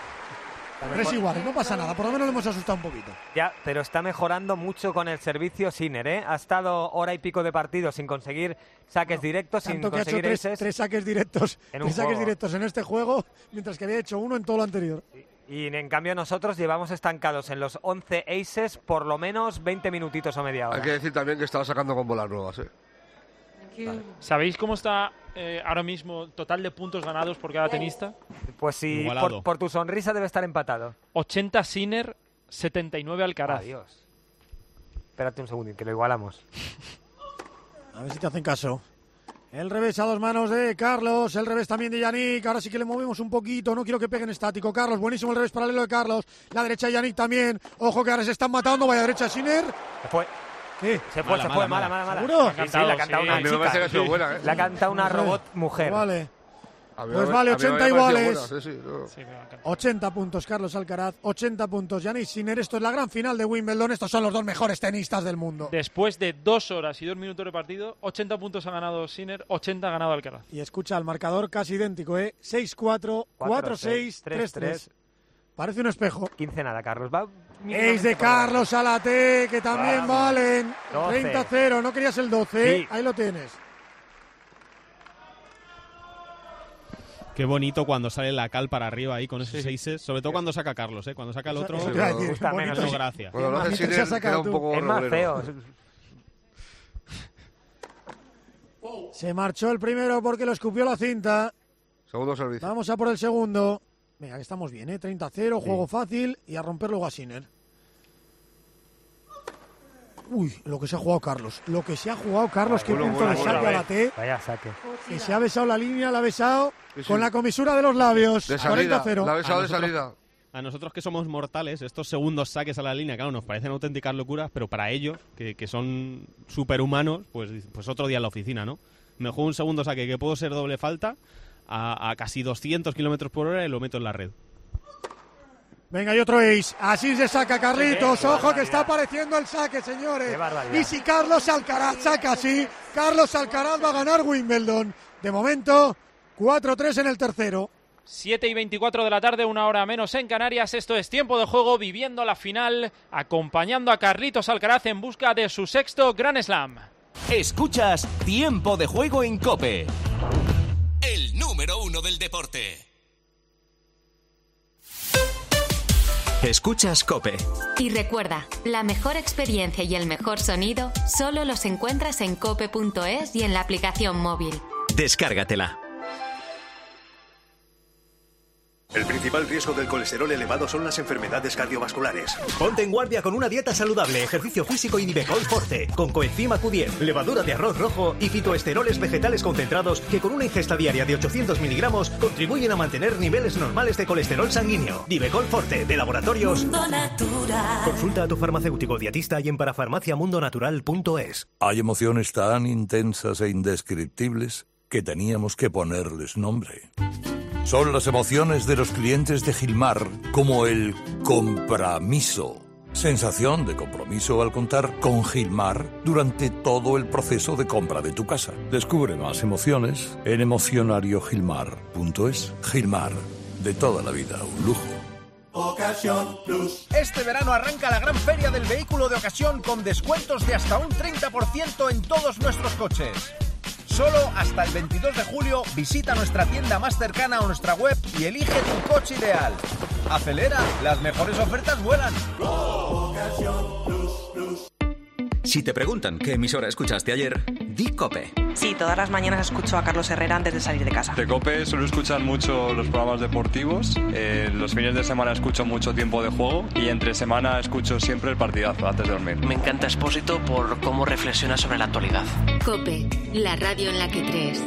3 iguales, no pasa nada, por lo menos le hemos asustado un poquito. Ya, pero está mejorando mucho con el servicio Sinner, ¿eh? Ha estado hora y pico de partido sin conseguir saques directos, sin conseguir aces. 3 saques directos, en este juego, mientras que había hecho 1 en todo lo anterior. Y en cambio nosotros llevamos estancados en los 11 aces por lo menos 20 minutitos o media hora. Hay que decir también que estaba sacando con bolas nuevas, ¿eh? Vale. ¿Sabéis cómo está ahora mismo total de puntos ganados por cada tenista? Pues sí, por tu sonrisa debe estar empatado. 80 Sinner, 79 Alcaraz. Adiós. Espérate un segundo, que lo igualamos. A ver si te hacen caso. El revés a 2 manos de Carlos, el revés también de Yannick. Ahora sí que le movemos un poquito, no quiero que peguen estático. Carlos, buenísimo el revés paralelo de Carlos. La derecha de Yannick también. Ojo que ahora se están matando, vaya derecha de Sinner. ¿Qué? Se fue, mala. ¿Seguro? Sí, la ha cantado una chica. La ha cantado una robot mujer. Vale. Pues vale, 80 iguales. 80 puntos Carlos Alcaraz, 80 puntos Yannick Sinner. Esto es la gran final de Wimbledon. Estos son los 2 mejores tenistas del mundo. Después de 2 horas y 2 minutos de partido, 80 puntos ha ganado Sinner, 80 ha ganado Alcaraz. Y escucha, el marcador casi idéntico, ¿eh? 6-4, 4-6, 3-3. Parece un espejo. 15 nada, Carlos. Va Ace de Carlos a la T, que también valen. 30-0, no querías el 12. Sí. Ahí lo tienes. Qué bonito cuando sale la cal para arriba ahí con esos seises, sobre todo cuando saca Carlos, ¿eh? Cuando saca el otro, gusta menos. No, gracias. Bueno, lo hace Sinner, queda un poco Es más regulero. feo. Se marchó el primero porque lo escupió la cinta. Segundo servicio. Vamos a por el segundo. Venga, que estamos bien, ¿eh? 30-0, juego fácil y a romper luego a Sinner. Uy, lo que se ha jugado Carlos. Lo que se ha jugado Carlos, qué punto de saque a la T. Vaya saque. Que se ha besado la línea, la ha besado Sí, sí. con la comisura de los labios. De salida, 40-0. la ha besado de nosotros- salida. A nosotros que somos mortales, estos segundos saques a la línea, claro, nos parecen auténticas locuras, pero para ellos, que son superhumanos, pues otro día en la oficina, ¿no? Me juego un segundo saque que puedo ser doble falta a casi 200 kilómetros por hora y lo meto en la red. Venga, y otro ace. Así se saca Carlitos. Ojo que está apareciendo el saque, señores. Qué barbaridad. Y si Carlos Alcaraz saca así, Carlos Alcaraz va a ganar Wimbledon. De momento, 4-3 en el tercero. 7:24 de la tarde, 1 hora menos en Canarias. Esto es Tiempo de Juego, viviendo la final, acompañando a Carlitos Alcaraz en busca de su sexto Grand Slam. Escuchas Tiempo de Juego en COPE. El número 1 del deporte. Escuchas COPE. Y recuerda, la mejor experiencia y el mejor sonido solo los encuentras en cope.es y en la aplicación móvil. Descárgatela. El principal riesgo del colesterol elevado son las enfermedades cardiovasculares. Ponte en guardia con una dieta saludable, ejercicio físico y Nivecol Forte, con coenzima Q10, levadura de arroz rojo y fitoesteroles vegetales concentrados que con una ingesta diaria de 800 miligramos contribuyen a mantener niveles normales de colesterol sanguíneo. Nivecol Forte, de Laboratorios Mundo Natural. Consulta a tu farmacéutico dietista y en parafarmaciamundonatural.es. Hay emociones tan intensas e indescriptibles que teníamos que ponerles nombre. Son las emociones de los clientes de Gilmar, como el compromiso. Sensación de compromiso al contar con Gilmar durante todo el proceso de compra de tu casa. Descubre más emociones en emocionariogilmar.es. Gilmar, de toda la vida, un lujo. Ocasión Plus. Este verano arranca la gran feria del vehículo de ocasión con descuentos de hasta un 30% en todos nuestros coches. Solo hasta el 22 de julio visita nuestra tienda más cercana o nuestra web y elige tu coche ideal. Acelera, las mejores ofertas vuelan. Ocasión Plus. Si te preguntan qué emisora escuchaste ayer, di COPE. Sí, todas las mañanas escucho a Carlos Herrera antes de salir de casa. De COPE suelo escuchar mucho los programas deportivos, los fines de semana escucho mucho Tiempo de Juego y entre semana escucho siempre el partidazo antes de dormir. Me encanta Expósito por cómo reflexiona sobre la actualidad. COPE, la radio en la que crees.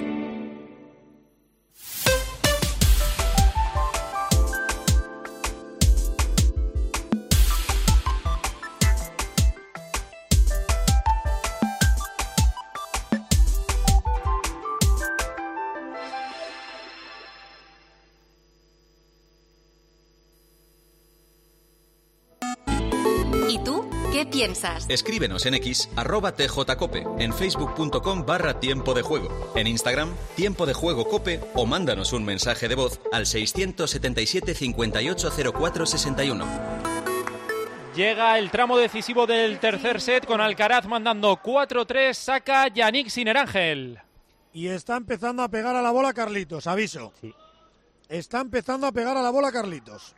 ¿Y tú? ¿Qué piensas? Escríbenos en X, @tjcope, en facebook.com/tiempo de juego, en Instagram, Tiempo de Juego Cope, o mándanos un mensaje de voz al 677 5804 61. Llega el tramo decisivo del tercer set con Alcaraz mandando 4-3, saca Yannick Sinner, Ángel. Y está empezando a pegar a la bola Carlitos, aviso. Sí. Está empezando a pegar a la bola Carlitos.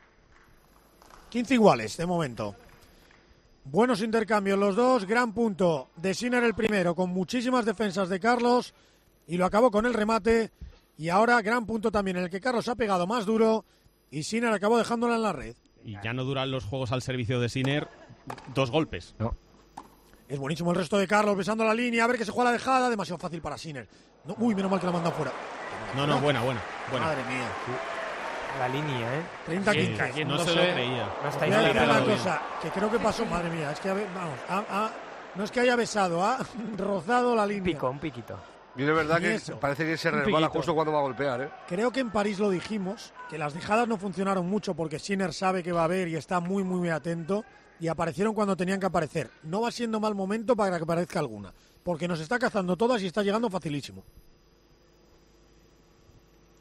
15 iguales de momento. Buenos intercambios los dos, gran punto de Sinner el primero, con muchísimas defensas de Carlos, y lo acabó con el remate, y ahora gran punto también en el que Carlos ha pegado más duro, y Sinner acabó dejándola en la red. Y ya no duran los juegos al servicio de Sinner 2 golpes. No. Es buenísimo el resto de Carlos, besando la línea, a ver que se juega la dejada, demasiado fácil para Sinner. No, uy, menos mal que la manda fuera. No, buena. Madre mía. La línea, ¿eh? 30-15. No se lo creía. No está Voy a decir una inspirado. cosa que creo que pasó, madre mía, es que, no es que haya besado, ha rozado la línea. Un piquito. Y es verdad Ni que eso. parece que se Un resbala piquito. justo cuando va a golpear, ¿eh? Creo que en París lo dijimos, que las dejadas no funcionaron mucho porque Sinner sabe que va a haber y está muy, muy, muy atento, y aparecieron cuando tenían que aparecer. No va siendo mal momento para que aparezca alguna, porque nos está cazando todas y está llegando facilísimo.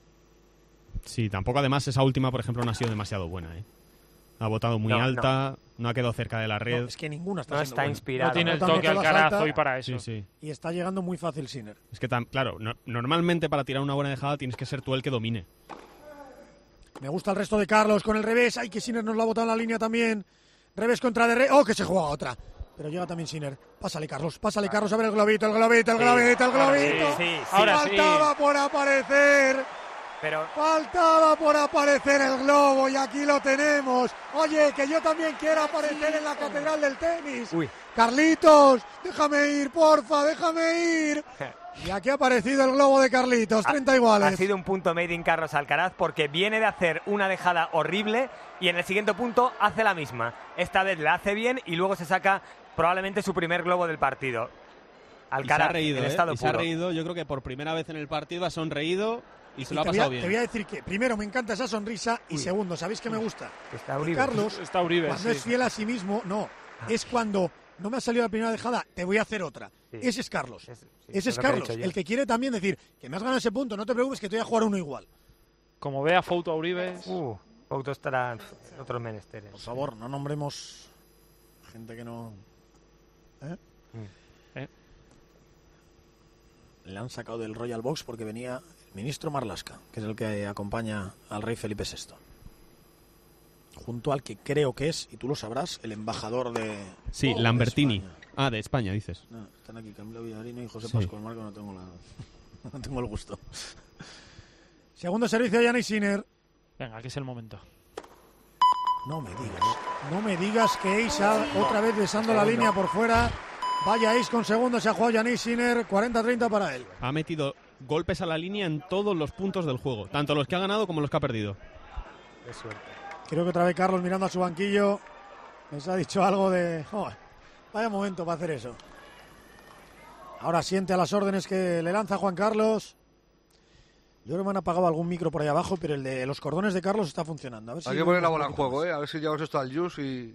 Sí, tampoco además esa última, por ejemplo, no ha sido demasiado buena, ¿eh? Ha botado muy No, alta. No ha quedado cerca de la red. No, es que ninguna está No siendo está buena. inspirado. No tiene el Tanto toque todas Alcaraz altas, hoy para eso. Sí. Y está llegando muy fácil Sinner. Es que, claro, normalmente para tirar una buena dejada tienes que ser tú el que domine. Me gusta el resto de Carlos con el revés. Ay, que Sinner nos lo ha botado en la línea también. Revés contra de rey. ¡Oh, que se juega otra! Pero llega también Sinner. Pásale, Carlos, a ver el globito, el globito. Ahora sí. Faltaba por aparecer. Faltaba por aparecer el globo y aquí lo tenemos. Oye, que yo también quiero aparecer en la catedral del tenis. Carlitos, déjame ir, porfa, déjame ir. Y aquí ha aparecido el globo de Carlitos, 30 iguales. Ha sido un punto made in Carlos Alcaraz porque viene de hacer una dejada horrible y en el siguiente punto hace la misma. Esta vez la hace bien y luego se saca probablemente su primer globo del partido. Alcaraz, y se ha reído, en estado se ha puro. reído, yo creo que por primera vez en el partido ha sonreído y se lo ha te pasado bien. Te voy a decir que, primero, me encanta esa sonrisa y segundo, ¿sabéis qué me gusta? Está Uribe. Carlos, Está Uribe, cuando es fiel a sí mismo, es cuando no me ha salido la primera dejada, te voy a hacer otra. Sí. Ese es Carlos. Ese es lo que he Carlos, dicho yo. el que quiere también decir que me has ganado ese punto, no te preocupes que te voy a jugar uno igual. Como vea Fouto a Uribe. Fouto estará en otros menesteres. Por favor, no nombremos gente que no... Le han sacado del Royal Box porque venía el ministro Marlaska, que es el que acompaña al rey Felipe VI. Junto al que creo que es, y tú lo sabrás, el embajador de... Sí, Lambertini. De España, dices. No, están aquí Camilo Villarino y José Pascual Marco, no tengo el gusto. Segundo servicio de Jannik Sinner. Venga, aquí es el momento. No me digas que Ace otra vez besando la línea por fuera. Vaya Ace con segundo, se ha jugado Jannik Sinner, 40-30 para él. Ha metido golpes a la línea en todos los puntos del juego, tanto los que ha ganado como los que ha perdido. Qué suerte. Creo que otra vez Carlos mirando a su banquillo les ha dicho algo de... vaya momento para hacer eso. Ahora siente a las órdenes que le lanza Juan Carlos. Yo creo que me han apagado algún micro por ahí abajo, pero el de los cordones de Carlos está funcionando. A ver si hay que poner la bola en juego, a ver si llevamos esto al Jus y...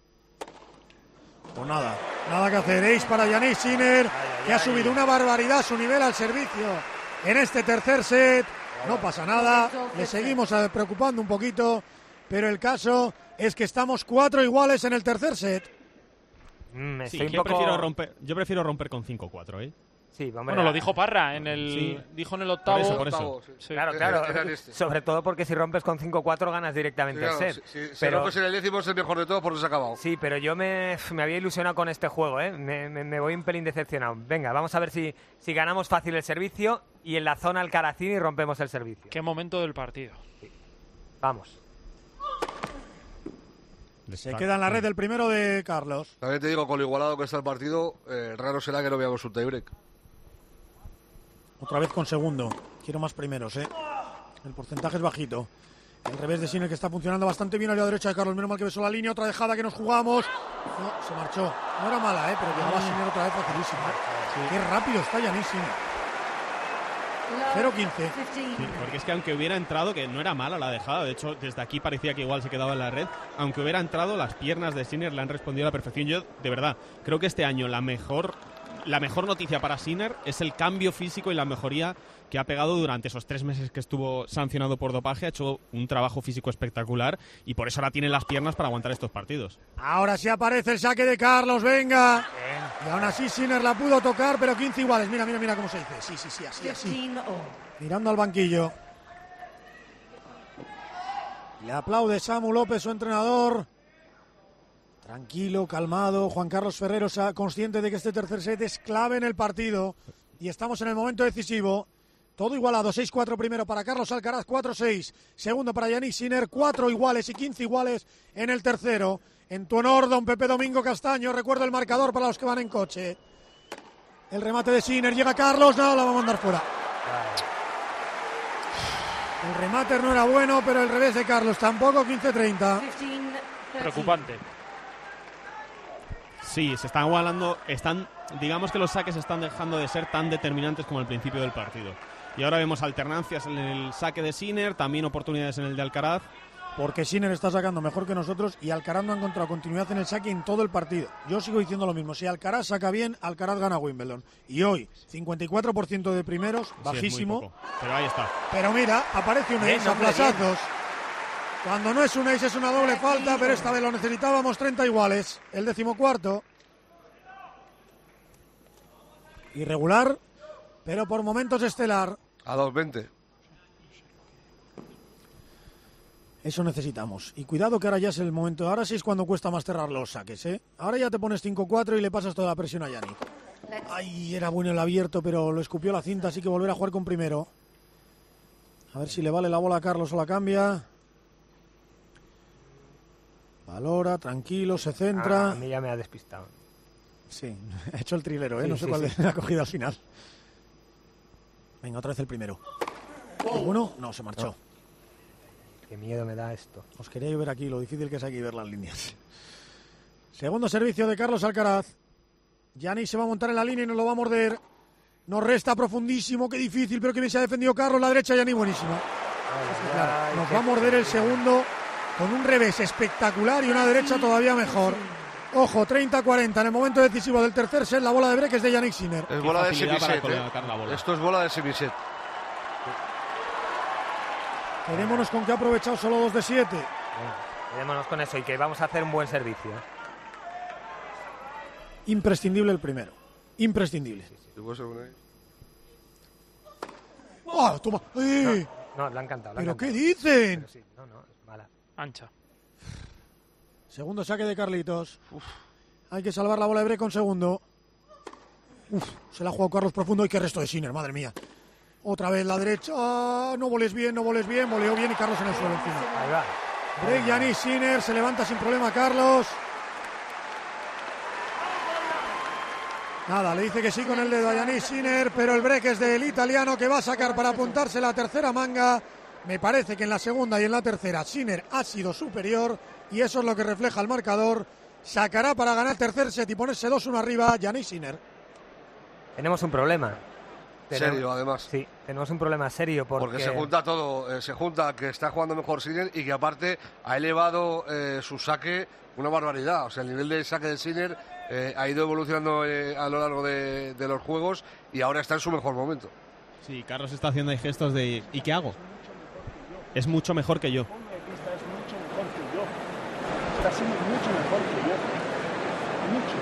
Pues nada que hacer. Ace para Jannik Sinner, que ha subido una barbaridad su nivel al servicio en este tercer set. No pasa nada, le seguimos preocupando un poquito, pero el caso es que estamos 4 iguales en el tercer set. Yo prefiero romper con 5-4, ¿eh? Sí, bueno, lo dijo Parra dijo en el octavo. Por eso. Sí. Claro. Sobre todo porque si rompes con 5-4 ganas directamente el set. Si rompes en el décimo es el mejor de todos porque se ha acabado. Sí, pero yo me había ilusionado con este juego, ¿eh? Me voy un pelín decepcionado. Venga, vamos a ver si ganamos fácil el servicio y en la zona Alcarazini rompemos el servicio. Qué momento del partido. Sí. Vamos. Se queda en la red el primero de Carlos. También te digo, con lo igualado que está el partido, raro será que no veamos un tiebreak. Otra vez con segundo. Quiero más primeros, ¿eh? El porcentaje es bajito. El revés de Sinner que está funcionando bastante bien a la derecha de Carlos. Menos mal que besó la línea. Otra dejada que nos jugamos. No, se marchó. No era mala, ¿eh? Pero llegaba Sinner otra vez facilísimo. Qué rápido está Jannik Sinner. 0-15. Sí, porque es que aunque hubiera entrado, que no era mala la dejada, de hecho desde aquí parecía que igual se quedaba en la red, aunque hubiera entrado, las piernas de Sinner le han respondido a la perfección. Yo, de verdad, creo que este año la mejor noticia para Sinner es el cambio físico y la mejoría que ha pegado durante esos 3 meses que estuvo sancionado por dopaje. Ha hecho un trabajo físico espectacular y por eso ahora tiene las piernas para aguantar estos partidos. Ahora sí aparece el saque de Carlos, venga. Y aún así Sinner la pudo tocar, pero 15 iguales. Mira cómo se dice. Sí, así. Mirando al banquillo. Le aplaude Samu López, su entrenador. Tranquilo, calmado. Juan Carlos Ferrero, consciente de que este tercer set es clave en el partido. Y estamos en el momento decisivo. Todo igualado, 6-4 primero para Carlos Alcaraz, 4-6. Segundo para Jannik Sinner, 4 iguales y 15 iguales en el tercero. En tu honor, don Pepe Domingo Castaño. Recuerdo el marcador para los que van en coche. El remate de Sinner, llega Carlos, no, la va a mandar fuera. El remate no era bueno, pero el revés de Carlos tampoco, 15-30. Preocupante. Sí, se están igualando, digamos que los saques están dejando de ser tan determinantes como al principio del partido. Y ahora vemos alternancias en el saque de Sinner, también oportunidades en el de Alcaraz. Porque Sinner está sacando mejor que nosotros y Alcaraz no ha encontrado continuidad en el saque en todo el partido. Yo sigo diciendo lo mismo, si Alcaraz saca bien, Alcaraz gana Wimbledon. Y hoy, 54% de primeros, bajísimo. Sí, pero ahí está. Pero mira, aparece un Ace a plasazos. Cuando no es un ace es una doble falta, pero esta vez lo necesitábamos. 30 iguales. El 14º. Irregular, pero por momentos estelar. A 2.20. Eso necesitamos. Y cuidado que ahora ya es el momento. Ahora sí es cuando cuesta más cerrar los saques, ¿eh? Ahora ya te pones 5-4 y le pasas toda la presión a Yannick. Ay, era bueno el abierto, pero lo escupió la cinta, así que volver a jugar con primero. A ver si le vale la bola a Carlos o la cambia. Valora, tranquilo, se centra. A mí ya me ha despistado. Sí, ha hecho el trilero, ¿eh? Sí, no sé sí, cuál sí. le ha cogido al final. Venga, otra vez el primero. ¿Uno? No, se marchó. No. Qué miedo me da esto. Os quería yo ver aquí, lo difícil que es aquí ver las líneas. Segundo servicio de Carlos Alcaraz. Yannick se va a montar en la línea y nos lo va a morder. Nos resta profundísimo, qué difícil, pero que bien se ha defendido Carlos. La derecha, Yannick, buenísima. Claro, nos va a morder el segundo con un revés espectacular y una derecha todavía mejor. Ojo, 30-40 en el momento decisivo del tercer set. La bola de break es de Yannick Sinner. Es bola de semiset, Esto es bola de semiset. Quedémonos con que ha aprovechado solo 2 de 7. Quedémonos con eso y que vamos a hacer un buen servicio. Imprescindible el primero. Imprescindible. ¡Oh, toma! ¡Eh! No, le ha encantado. ¿Pero qué dicen? Pero sí, no, es mala. Ancha. Segundo saque de Carlitos. Hay que salvar la bola de break con segundo. Se la ha jugado Carlos profundo y qué resto de Sinner, madre mía. Otra vez la derecha. No voles bien, voleó bien y Carlos en el suelo encima. Ahí va. Break Yannick Sinner, se levanta sin problema Carlos. Nada, le dice que sí con el dedo a Yannick Sinner, pero el break es del italiano que va a sacar para apuntarse la tercera manga. Me parece que en la segunda y en la tercera Sinner ha sido superior y eso es lo que refleja el marcador. Sacará para ganar tercer set y ponerse 2-1 arriba Yannick Sinner. Tenemos un problema. Serio, además. Sí, tenemos un problema serio porque se junta todo, se junta que está jugando mejor Sinner y que aparte ha elevado su saque una barbaridad. O sea, el nivel de saque de Sinner ha ido evolucionando a lo largo de los juegos y ahora está en su mejor momento. Sí, Carlos está haciendo ahí gestos de ¿y qué hago? Es mucho mejor que yo. Es mucho mejor que yo. Está siendo mucho mejor que yo. Mucho.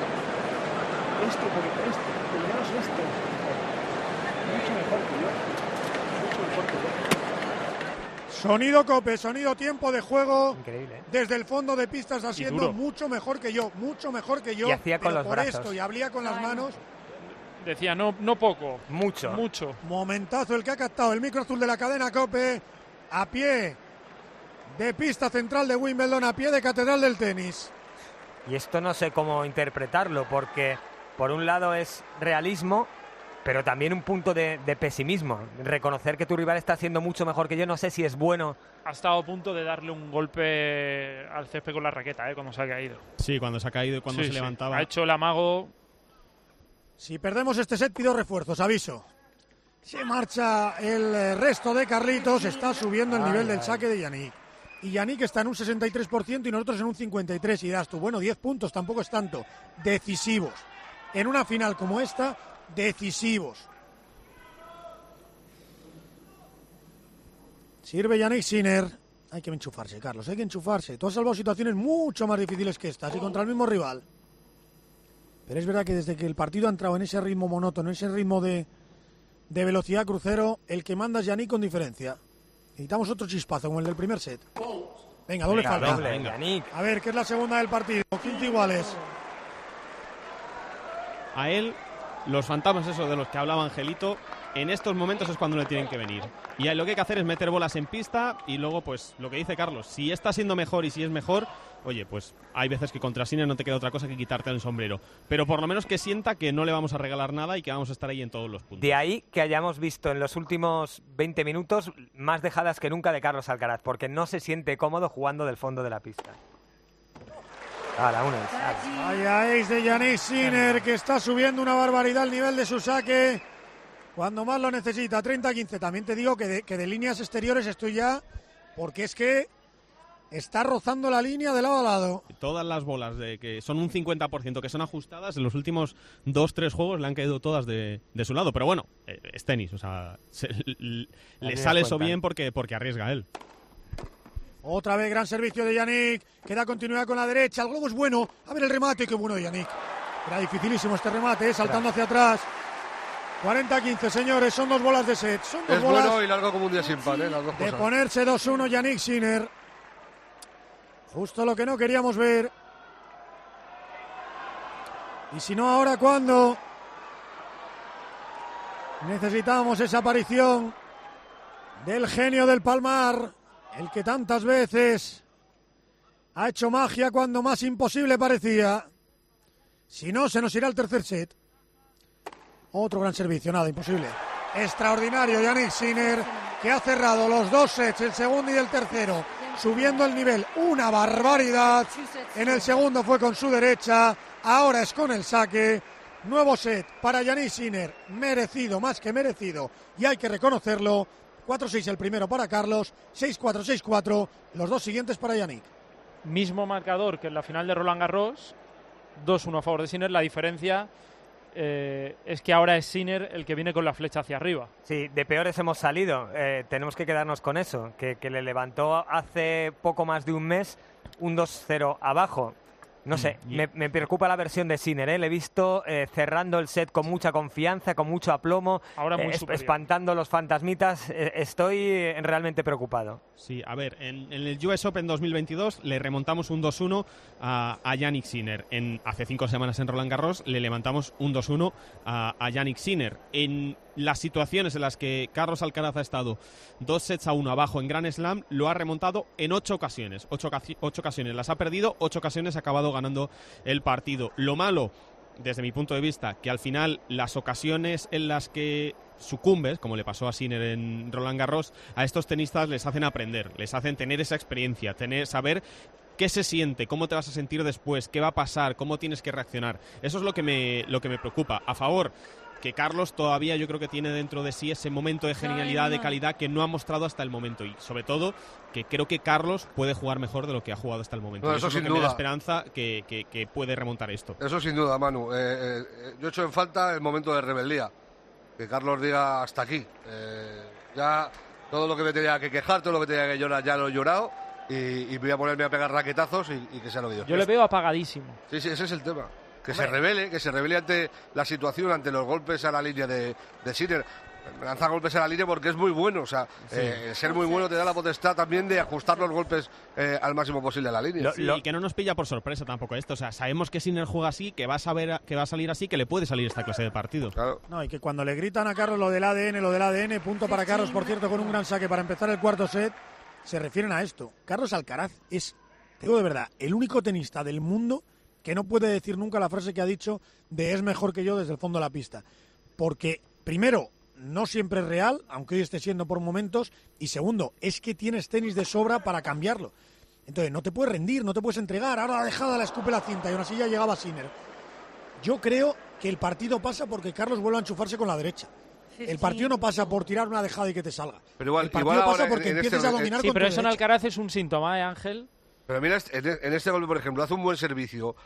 Por lo menos esto. Mucho mejor que yo. Mucho mejor que yo. Sonido Cope, sonido tiempo de juego. Increíble, ¿eh? Desde el fondo de pista está siendo mucho mejor que yo. Mucho mejor que yo. Y hacía con los por brazos. esto y hablía con las manos. Decía, no poco. Mucho. Momentazo el que ha captado el micro azul de la cadena Cope. A pie de pista central de Wimbledon, a pie de catedral del tenis. Y esto no sé cómo interpretarlo, porque por un lado es realismo, pero también un punto de pesimismo. Reconocer que tu rival está haciendo mucho mejor que yo, no sé si es bueno. Ha estado a punto de darle un golpe al césped con la raqueta, cuando se ha caído. Sí, cuando se ha caído y cuando se levantaba. Ha hecho el amago. Si perdemos este set, pido refuerzos, aviso. Se marcha el resto de Carlitos, está subiendo el nivel del saque de Yannick. Y Yannick está en un 63% y nosotros en un 53%. Y dirás tú, bueno, 10 puntos tampoco es tanto. Decisivos. En una final como esta, decisivos. Sirve Yannick Sinner. Hay que enchufarse, Carlos, hay que enchufarse. Tú has salvado situaciones mucho más difíciles que estas y contra el mismo rival. Pero es verdad que desde que el partido ha entrado en ese ritmo monótono, en ese ritmo de velocidad crucero, el que manda es Yannick con diferencia. Necesitamos otro chispazo como el del primer set. Venga, doble falta. Yannick. A ver, que es la segunda del partido. 15 iguales. A él, los fantasmas esos de los que hablaba Angelito, en estos momentos es cuando le tienen que venir. Y ahí lo que hay que hacer es meter bolas en pista y luego, pues, lo que dice Carlos, si está siendo mejor y si es mejor, oye, pues hay veces que contra Sinner no te queda otra cosa que quitarte el sombrero. Pero por lo menos que sienta que no le vamos a regalar nada y que vamos a estar ahí en todos los puntos. De ahí que hayamos visto en los últimos 20 minutos más dejadas que nunca de Carlos Alcaraz, porque no se siente cómodo jugando del fondo de la pista. Vaya ace de Yannick Sinner, que está subiendo una barbaridad el nivel de su saque cuando más lo necesita. 30-15. También te digo que de líneas exteriores estoy ya, porque es que está rozando la línea de lado a lado. Todas las bolas de que son un 50% que son ajustadas, en los últimos 2-3 juegos le han caído todas de su lado. Pero bueno, es tenis, o sea, le sale eso bien porque arriesga él. Otra vez gran servicio de Yannick, que da continuidad con la derecha, el globo es bueno, a ver el remate, qué bueno de Yannick. Era dificilísimo este remate, saltando hacia atrás. 40-15, señores, son 2 bolas de set. Son 2 bolas bueno y largo como un día sin pan, las dos de cosas. ponerse 2-1 Yannick Sinner. Justo lo que no queríamos ver. Y si no, ahora cuando necesitábamos esa aparición del genio del Palmar, el que tantas veces ha hecho magia cuando más imposible parecía. Si no, se nos irá el tercer set. Otro gran servicio, nada, imposible. Extraordinario Yannick Sinner, que ha cerrado los 2 sets, el segundo y el tercero, subiendo el nivel. Una barbaridad. En el segundo fue con su derecha, ahora es con el saque. Nuevo set para Yannick Sinner, merecido, más que merecido, y hay que reconocerlo. 4-6 el primero para Carlos, 6-4, 6-4, los 2 siguientes para Yannick. Mismo marcador que en la final de Roland Garros, 2-1 a favor de Sinner. La diferencia es que ahora es Sinner el que viene con la flecha hacia arriba. Sí, de peores hemos salido. Tenemos que quedarnos con eso, que le levantó hace poco más de un mes un 2-0 abajo. No sé, me preocupa la versión de Sinner, Le he visto cerrando el set con mucha confianza, con mucho aplomo, ahora muy espantando los fantasmitas. Estoy realmente preocupado. Sí, a ver, en el US Open 2022 le remontamos un 2-1 a Yannick Sinner. Hace 5 semanas en Roland Garros le levantamos un 2-1 a Yannick Sinner. En las situaciones en las que Carlos Alcaraz ha estado 2-1 abajo en Grand Slam, lo ha remontado en 8 ocasiones. 8 ocasiones las ha perdido, 8 ocasiones ha acabado ganando el partido. Lo malo, desde mi punto de vista, que al final las ocasiones en las que sucumbes, como le pasó a Sinner en Roland Garros, a estos tenistas les hacen aprender, les hacen tener esa experiencia, saber qué se siente, cómo te vas a sentir después, qué va a pasar, cómo tienes que reaccionar. Eso es lo que me preocupa. A favor, que Carlos todavía yo creo que tiene dentro de sí ese momento de genialidad, de calidad que no ha mostrado hasta el momento, y sobre todo que creo que Carlos puede jugar mejor de lo que ha jugado hasta el momento. No, eso es lo sin que duda. me da esperanza que puede remontar esto. Eso sin duda, Manu. Yo echo en falta el momento de rebeldía, que Carlos diga hasta aquí. Ya todo lo que me tenía que quejar, todo lo que tenía que llorar, ya lo he llorado, y voy a ponerme a pegar raquetazos y que sea lo que Dios quiera. Yo le veo apagadísimo. Sí, ese es el tema. Que se revele ante la situación, ante los golpes a la línea de Sinner. Lanza golpes a la línea porque es muy bueno, o sea, ser muy bueno te da la potestad también de ajustar los golpes al máximo posible a la línea. Y que no nos pilla por sorpresa tampoco esto, o sea, sabemos que Sinner juega así, que va a salir así, que le puede salir esta clase de partido. Claro. No, y que cuando le gritan a Carlos lo del ADN, punto para Carlos, por cierto, con un gran saque para empezar el cuarto set, se refieren a esto. Carlos Alcaraz es, te digo de verdad, el único tenista del mundo que no puede decir nunca la frase que ha dicho de es mejor que yo desde el fondo de la pista. Porque, primero, no siempre es real, aunque hoy esté siendo por momentos, y segundo, es que tienes tenis de sobra para cambiarlo. Entonces, no te puedes rendir, no te puedes entregar, ahora la dejada la escupe la cinta, y aún así ya llegaba Sinner. Yo creo que el partido pasa porque Carlos vuelve a enchufarse con la derecha. El partido no pasa por tirar una dejada y que te salga. Pero igual, el partido pasa porque empieces a dominar sí, con pero tu eso en derecha. Alcaraz es un síntoma, Ángel. Pero mira, en este golpe, por ejemplo, hace un buen servicio.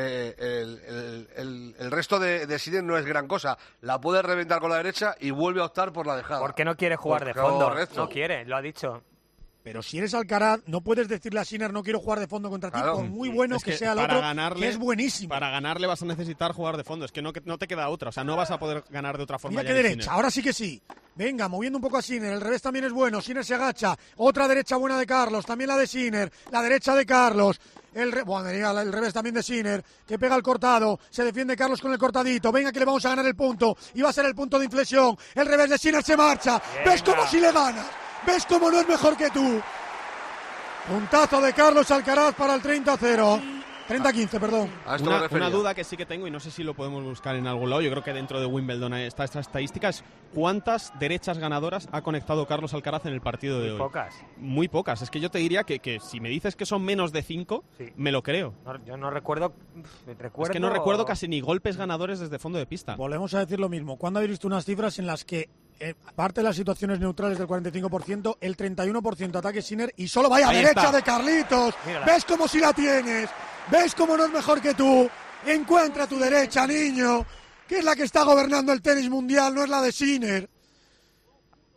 El resto de Sinner no es gran cosa. La puede reventar con la derecha y vuelve a optar por la dejada. Porque no quiere jugar de fondo. No quiere, lo ha dicho. Pero si eres Alcaraz, no puedes decirle a Sinner no quiero jugar de fondo contra ti, por muy bueno que sea el otro, que es buenísimo. Para ganarle vas a necesitar jugar de fondo, es que no te queda otra, o sea, no vas a poder ganar de otra forma. Mira qué derecha, Sinner. Ahora sí que sí. Venga, moviendo un poco a Sinner, el revés también es bueno, Sinner se agacha, otra derecha buena de Carlos, también la de Sinner, la derecha de Carlos, el revés también de Sinner, que pega el cortado, se defiende Carlos con el cortadito, venga que le vamos a ganar el punto, y va a ser el punto de inflexión, el revés de Sinner se marcha, venga. ¿Ves cómo si le ganas? ¿Ves cómo no es mejor que tú? Puntazo de Carlos Alcaraz para el 30-0. 30-15, perdón. Una duda que sí que tengo y no sé si lo podemos buscar en algún lado. Yo creo que dentro de Wimbledon está esta estadística. Es ¿cuántas derechas ganadoras ha conectado Carlos Alcaraz en el partido de hoy? Pocas. Muy pocas. Es que yo te diría que si me dices que son menos de 5, me lo creo. Yo no recuerdo. Es que no recuerdo casi ni golpes ganadores desde fondo de pista. Volvemos a decir lo mismo. ¿Cuándo habéis visto unas cifras en las que aparte de las situaciones neutrales del 45%, el 31% ataque Sinner y solo vaya a derecha de Carlitos? Mírala. ¿Ves cómo si la tienes? ¿Ves cómo no es mejor que tú? Encuentra tu derecha, niño, que es la que está gobernando el tenis mundial, no es la de Sinner.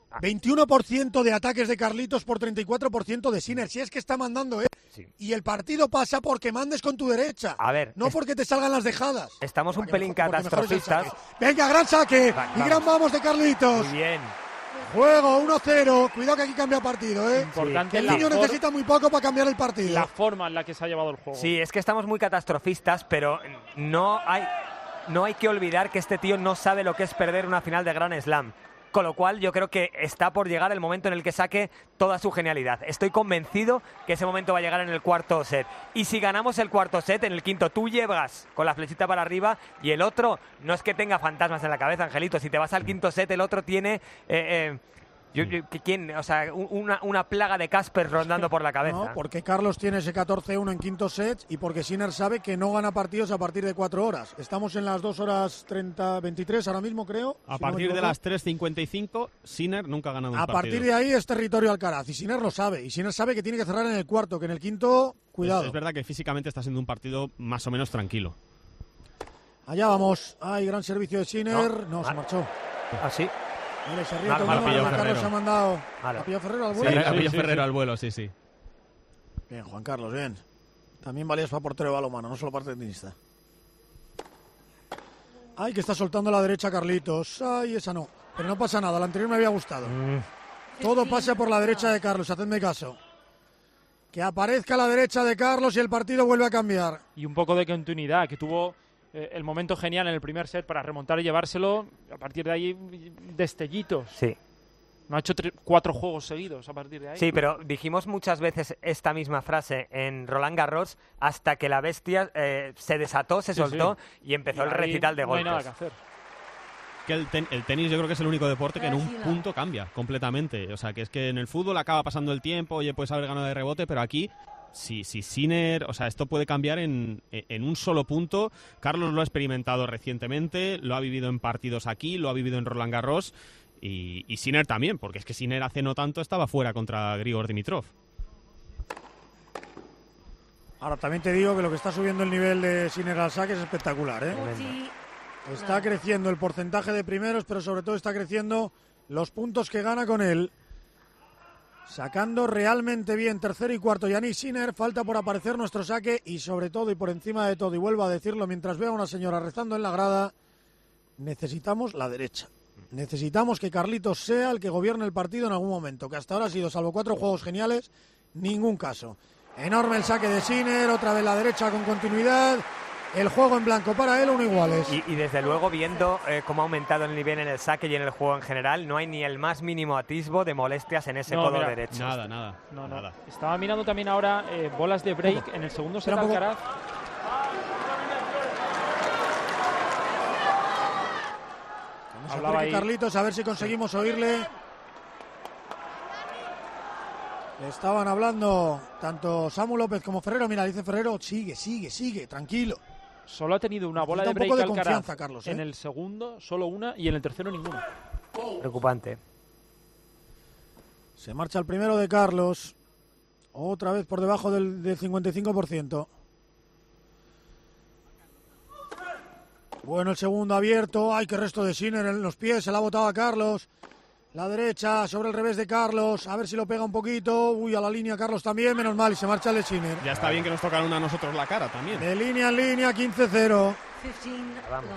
21% de ataques de Carlitos por 34% de Sinner. Si es que está mandando, Sí. Y el partido pasa porque mandes con tu derecha. A ver, no porque te salgan las dejadas. Estamos un pelín catastrofistas. Venga, gran saque. Vamos. Y gran vamos de Carlitos. Muy bien. Juego 1-0. Cuidado que aquí cambia partido, Importante el niño necesita muy poco para cambiar el partido. La forma en la que se ha llevado el juego. Sí, es que estamos muy catastrofistas, pero no hay que olvidar que este tío no sabe lo que es perder una final de Grand Slam. Con lo cual yo creo que está por llegar el momento en el que saque toda su genialidad. Estoy convencido que ese momento va a llegar en el cuarto set. Y si ganamos el cuarto set, en el quinto tú llegas con la flechita para arriba y el otro no es que tenga fantasmas en la cabeza, Angelito. Si te vas al quinto set, el otro tiene... ¿quién? O sea, una plaga de Casper rondando por la cabeza. No, porque Carlos tiene ese 14-1 en quinto set y porque Sinner sabe que no gana partidos a partir de 4 horas. Estamos en las 2 horas 23 ahora mismo, creo. A partir de las 3:55, Sinner nunca ha ganado un partido. A partir de ahí es territorio Alcaraz y Sinner lo sabe. Y Sinner sabe que tiene que cerrar en el cuarto, que en el quinto, cuidado. Es verdad que físicamente está siendo un partido más o menos tranquilo. Allá vamos. Ay, gran servicio de Sinner. No, se marchó. ¿Ah, sí? Vale, se ríe todo el mundo, Juan Carlos se ha mandado a Pillo Ferrero al vuelo. Sí, a Pillo Ferrero al vuelo, sí. Bien, Juan Carlos, bien. También valías para portero de balonmano, no solo para tenista. Ay, que está soltando la derecha Carlitos. Ay, esa no. Pero no pasa nada, la anterior me había gustado. Todo pasa por la derecha de Carlos, hacedme caso. Que aparezca la derecha de Carlos y el partido vuelve a cambiar. Y un poco de continuidad, que tuvo el momento genial en el primer set para remontar y llevárselo. A partir de ahí, destellitos. Sí. No ha hecho 4 juegos seguidos a partir de ahí. Sí, pero dijimos muchas veces esta misma frase en Roland Garros hasta que la bestia se desató, se soltó y empezó el recital de golpes. No hay nada que hacer. Que el tenis yo creo que es el único deporte que en un punto cambia completamente. O sea, que es que en el fútbol acaba pasando el tiempo, oye, puedes haber ganado de rebote, pero aquí, si Sinner, o sea, esto puede cambiar en un solo punto. Carlos lo ha experimentado recientemente, lo ha vivido en partidos aquí, lo ha vivido en Roland Garros y Sinner también, porque es que Sinner hace no tanto estaba fuera contra Grigor Dimitrov. Ahora también te digo que lo que está subiendo el nivel de Sinner al saque es espectacular, Está creciendo el porcentaje de primeros, pero sobre todo está creciendo los puntos que gana con él. Sacando realmente bien tercero y cuarto Yannick Sinner. Falta por aparecer nuestro saque y sobre todo y por encima de todo, y vuelvo a decirlo mientras veo a una señora rezando en la grada, necesitamos la derecha. Necesitamos que Carlitos sea el que gobierne el partido en algún momento, que hasta ahora ha sido, salvo 4 juegos geniales, ningún caso. Enorme el saque de Sinner, otra vez la derecha con continuidad. El juego en blanco para él, 1 iguales. Y desde luego, viendo cómo ha aumentado el nivel en el saque y en el juego en general, no hay ni el más mínimo atisbo de molestias en ese codo derecho. Nada. Estaba mirando también ahora bolas de break en el segundo set Alcaraz. Hablaba ahí Carlitos, a ver si conseguimos oírle. Le estaban hablando tanto Samu López como Ferrero. Mira, dice Ferrero, sigue, tranquilo. Solo ha tenido una bola de break Alcaraz Carlos, en el segundo, solo una, y en el tercero ninguna. Preocupante. Se marcha el primero de Carlos. Otra vez por debajo del 55%. Bueno, el segundo abierto. Ay, qué resto de Sinner en los pies. Se la ha botado a Carlos. La derecha sobre el revés de Carlos. A ver si lo pega un poquito. Uy, a la línea Carlos también. Menos mal. Y se marcha el de Sinner. Ya está bien que nos tocan a nosotros la cara también. De línea en línea, 15-0. Vamos.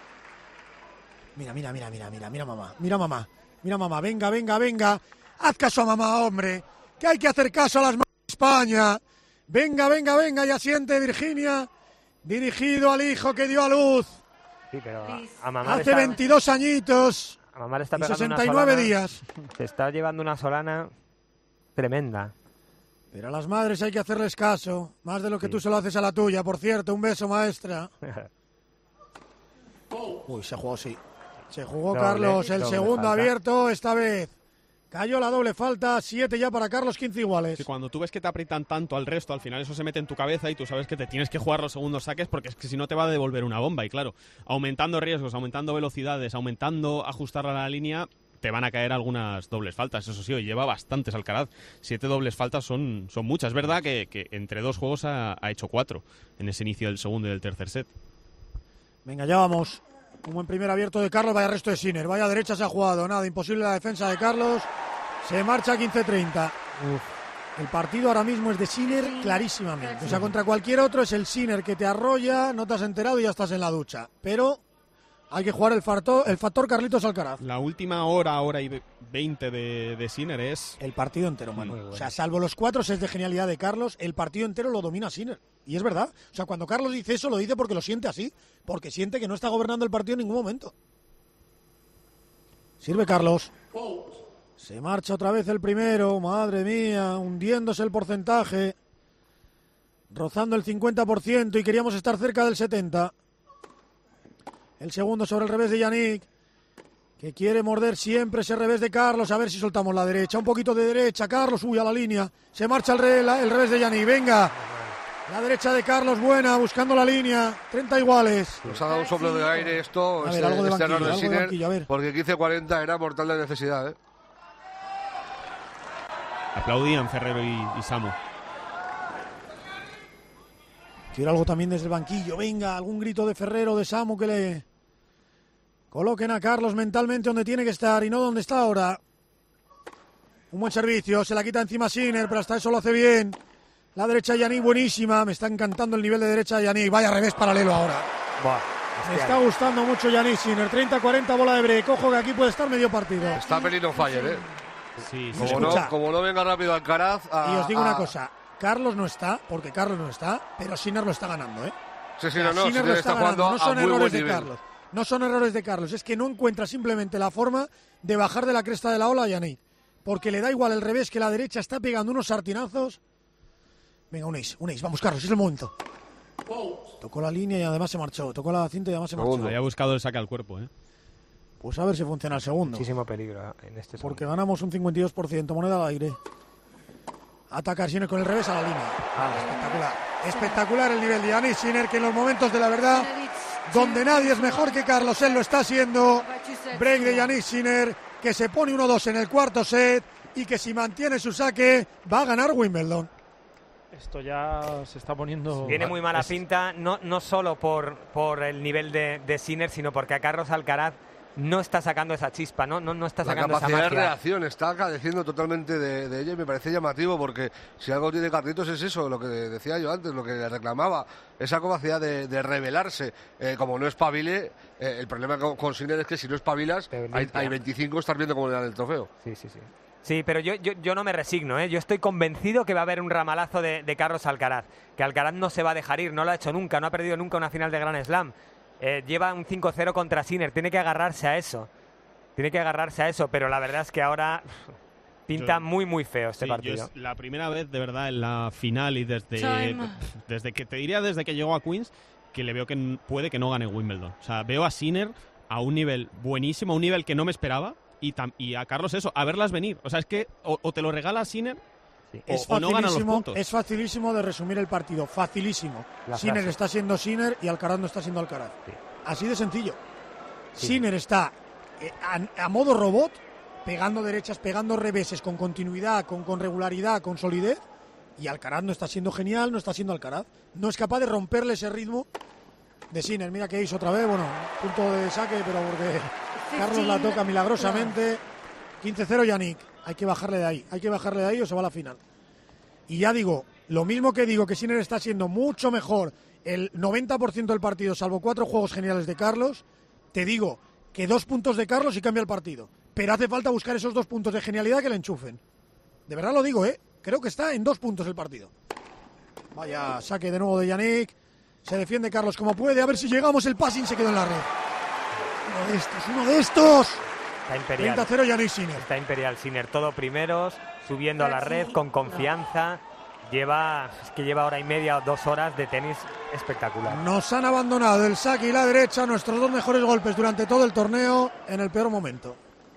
Mira, mamá. Venga. Haz caso a mamá, hombre. Que hay que hacer caso a las mamás de España. Venga. Ya siente Virginia. Dirigido al hijo que dio a luz. Sí, pero a mamá hace 22 añitos. A mamá le está y pegando 69 días. Se está llevando una solana tremenda. Pero a las madres hay que hacerles caso. Más de lo que tú se lo haces a la tuya. Por cierto, un beso, maestra. Uy, se jugó, sí. Se jugó Carlos el segundo falta. Abierto esta vez. Cayó la doble falta, 7 ya para Carlos, 15 iguales. Sí, cuando tú ves que te aprietan tanto al resto, al final eso se mete en tu cabeza y tú sabes que te tienes que jugar los segundos saques porque es que si no te va a devolver una bomba. Y claro, aumentando riesgos, aumentando velocidades, ajustar a la línea, te van a caer algunas dobles faltas. Eso sí, hoy lleva bastantes Alcaraz. 7 dobles faltas son muchas. Es verdad que entre 2 juegos ha hecho 4 en ese inicio del segundo y del tercer set. Venga, ya vamos. Un buen primer abierto de Carlos, vaya resto de Sinner. Vaya derecha se ha jugado, nada, imposible la defensa de Carlos. Se marcha 15-30. El partido ahora mismo es de Sinner clarísimamente. O sea, contra cualquier otro es el Sinner que te arrolla, no te has enterado y ya estás en la ducha. Pero hay que jugar el factor Carlitos Alcaraz. La última hora y 20 de Sinner es... El partido entero, mano. Bueno. O sea, salvo los 4 sets de genialidad de Carlos, el partido entero lo domina Sinner. Y es verdad. O sea, cuando Carlos dice eso, lo dice porque lo siente así. Porque siente que no está gobernando el partido en ningún momento. Sirve Carlos. Se marcha otra vez el primero. Madre mía, hundiéndose el porcentaje. Rozando el 50% y queríamos estar cerca del 70%. El segundo sobre el revés de Yannick, que quiere morder siempre ese revés de Carlos. A ver si soltamos la derecha. Un poquito de derecha. Carlos, a la línea. Se marcha el revés de Yannick. Venga. La derecha de Carlos, buena, buscando la línea. 30 iguales. Nos ha dado un soplo de aire esto. A ver, algo de banquillo, de Sinner, a ver. Porque 15-40 era mortal de necesidad, ¿eh? Aplaudían Ferrero y Samu. Quiero algo también desde el banquillo. Venga, algún grito de Ferrero, de Samu, que le coloquen a Carlos mentalmente donde tiene que estar y no donde está ahora. Un buen servicio, se la quita encima Sinner, pero hasta eso lo hace bien. La derecha de Yannick, buenísima. Me está encantando el nivel de derecha de Yannick. Vaya revés paralelo ahora. Me está gustando mucho Yannick Sinner. 30-40, bola de break. Ojo que aquí puede estar medio partido. Está peligro fire, ¿eh? Sí, como no venga rápido Alcaraz. Y os digo una cosa. Carlos no está, porque Carlos no está, pero Sinner lo está ganando, ¿eh? Sí, Sinner lo está ganando. No son errores de Carlos. No son errores de Carlos. Es que no encuentra simplemente la forma de bajar de la cresta de la ola a Yannick. Porque le da igual el revés que la derecha. Está pegando unos sartinazos. Venga, un ace, vamos Carlos, es el momento. Tocó la línea y además se marchó. Tocó la cinta y además se marchó. Había buscado el saque al cuerpo, ¿eh? Pues a ver si funciona el segundo. Muchísimo peligro en este segundo. Porque ganamos un 52%, moneda al aire. Ataca Sinner con el revés a la línea. Espectacular. Espectacular el nivel de Yannick Sinner, que en los momentos de la verdad, donde nadie es mejor que Carlos, él lo está haciendo. Break de Yannick Sinner, que se pone 1-2 en el cuarto set y que si mantiene su saque va a ganar Wimbledon. Esto ya se está poniendo... Tiene muy mala pinta, no solo por el nivel de Sinner, sino porque a Carlos Alcaraz no está sacando esa chispa, no está sacando esa magia. La capacidad de reacción está careciendo totalmente de ella y me parece llamativo porque si algo tiene Carlitos es eso, lo que decía yo antes, lo que le reclamaba, esa capacidad de rebelarse. Como no espabile, el problema con Sinner es que si no espabilas, hay 25, estás viendo cómo le dan el trofeo. Sí, pero yo no me resigno, ¿eh? Yo estoy convencido que va a haber un ramalazo de Carlos Alcaraz, que Alcaraz no se va a dejar ir, no lo ha hecho nunca, no ha perdido nunca una final de Grand Slam. Lleva un 5-0 contra Sinner, tiene que agarrarse a eso, pero la verdad es que ahora pinta muy muy feo este partido. Es la primera vez de verdad en la final y desde que te diría desde que llegó a Queens que le veo que puede que no gane Wimbledon. O sea, veo a Sinner a un nivel buenísimo, a un nivel que no me esperaba. Y a Carlos eso, a verlas venir. O sea, es que o te lo regala Sinner o no ganan los puntos. Es facilísimo de resumir el partido, facilísimo. Sinner está siendo Sinner y Alcaraz no está siendo Alcaraz. Sí. Así de sencillo. Sí. Sinner está a modo robot, pegando derechas, pegando reveses con continuidad, con regularidad, con solidez. Y Alcaraz no está siendo genial, no está siendo Alcaraz. No es capaz de romperle ese ritmo de Sinner. Mira que hizo otra vez, bueno, punto de saque, pero porque... Carlos la toca milagrosamente. 15-0 Yannick. Hay que bajarle de ahí o se va a la final. Y ya digo, lo mismo que digo que Sinner está siendo mucho mejor el 90% del partido, salvo 4 juegos geniales de Carlos, te digo que 2 puntos de Carlos y cambia el partido. Pero hace falta buscar esos 2 puntos de genialidad que le enchufen. De verdad lo digo, creo que está en 2 puntos el partido. Vaya saque de nuevo de Yannick. Se defiende Carlos como puede. A ver si llegamos. El passing se quedó en la red. Uno de estos. Está imperial. 30-0 Yannick Sinner. Está imperial Sinner, todo primeros, subiendo a la red con confianza. Lleva hora y media o 2 horas de tenis espectacular. Nos han abandonado el saque y la derecha, nuestros 2 mejores golpes durante todo el torneo, en el peor momento.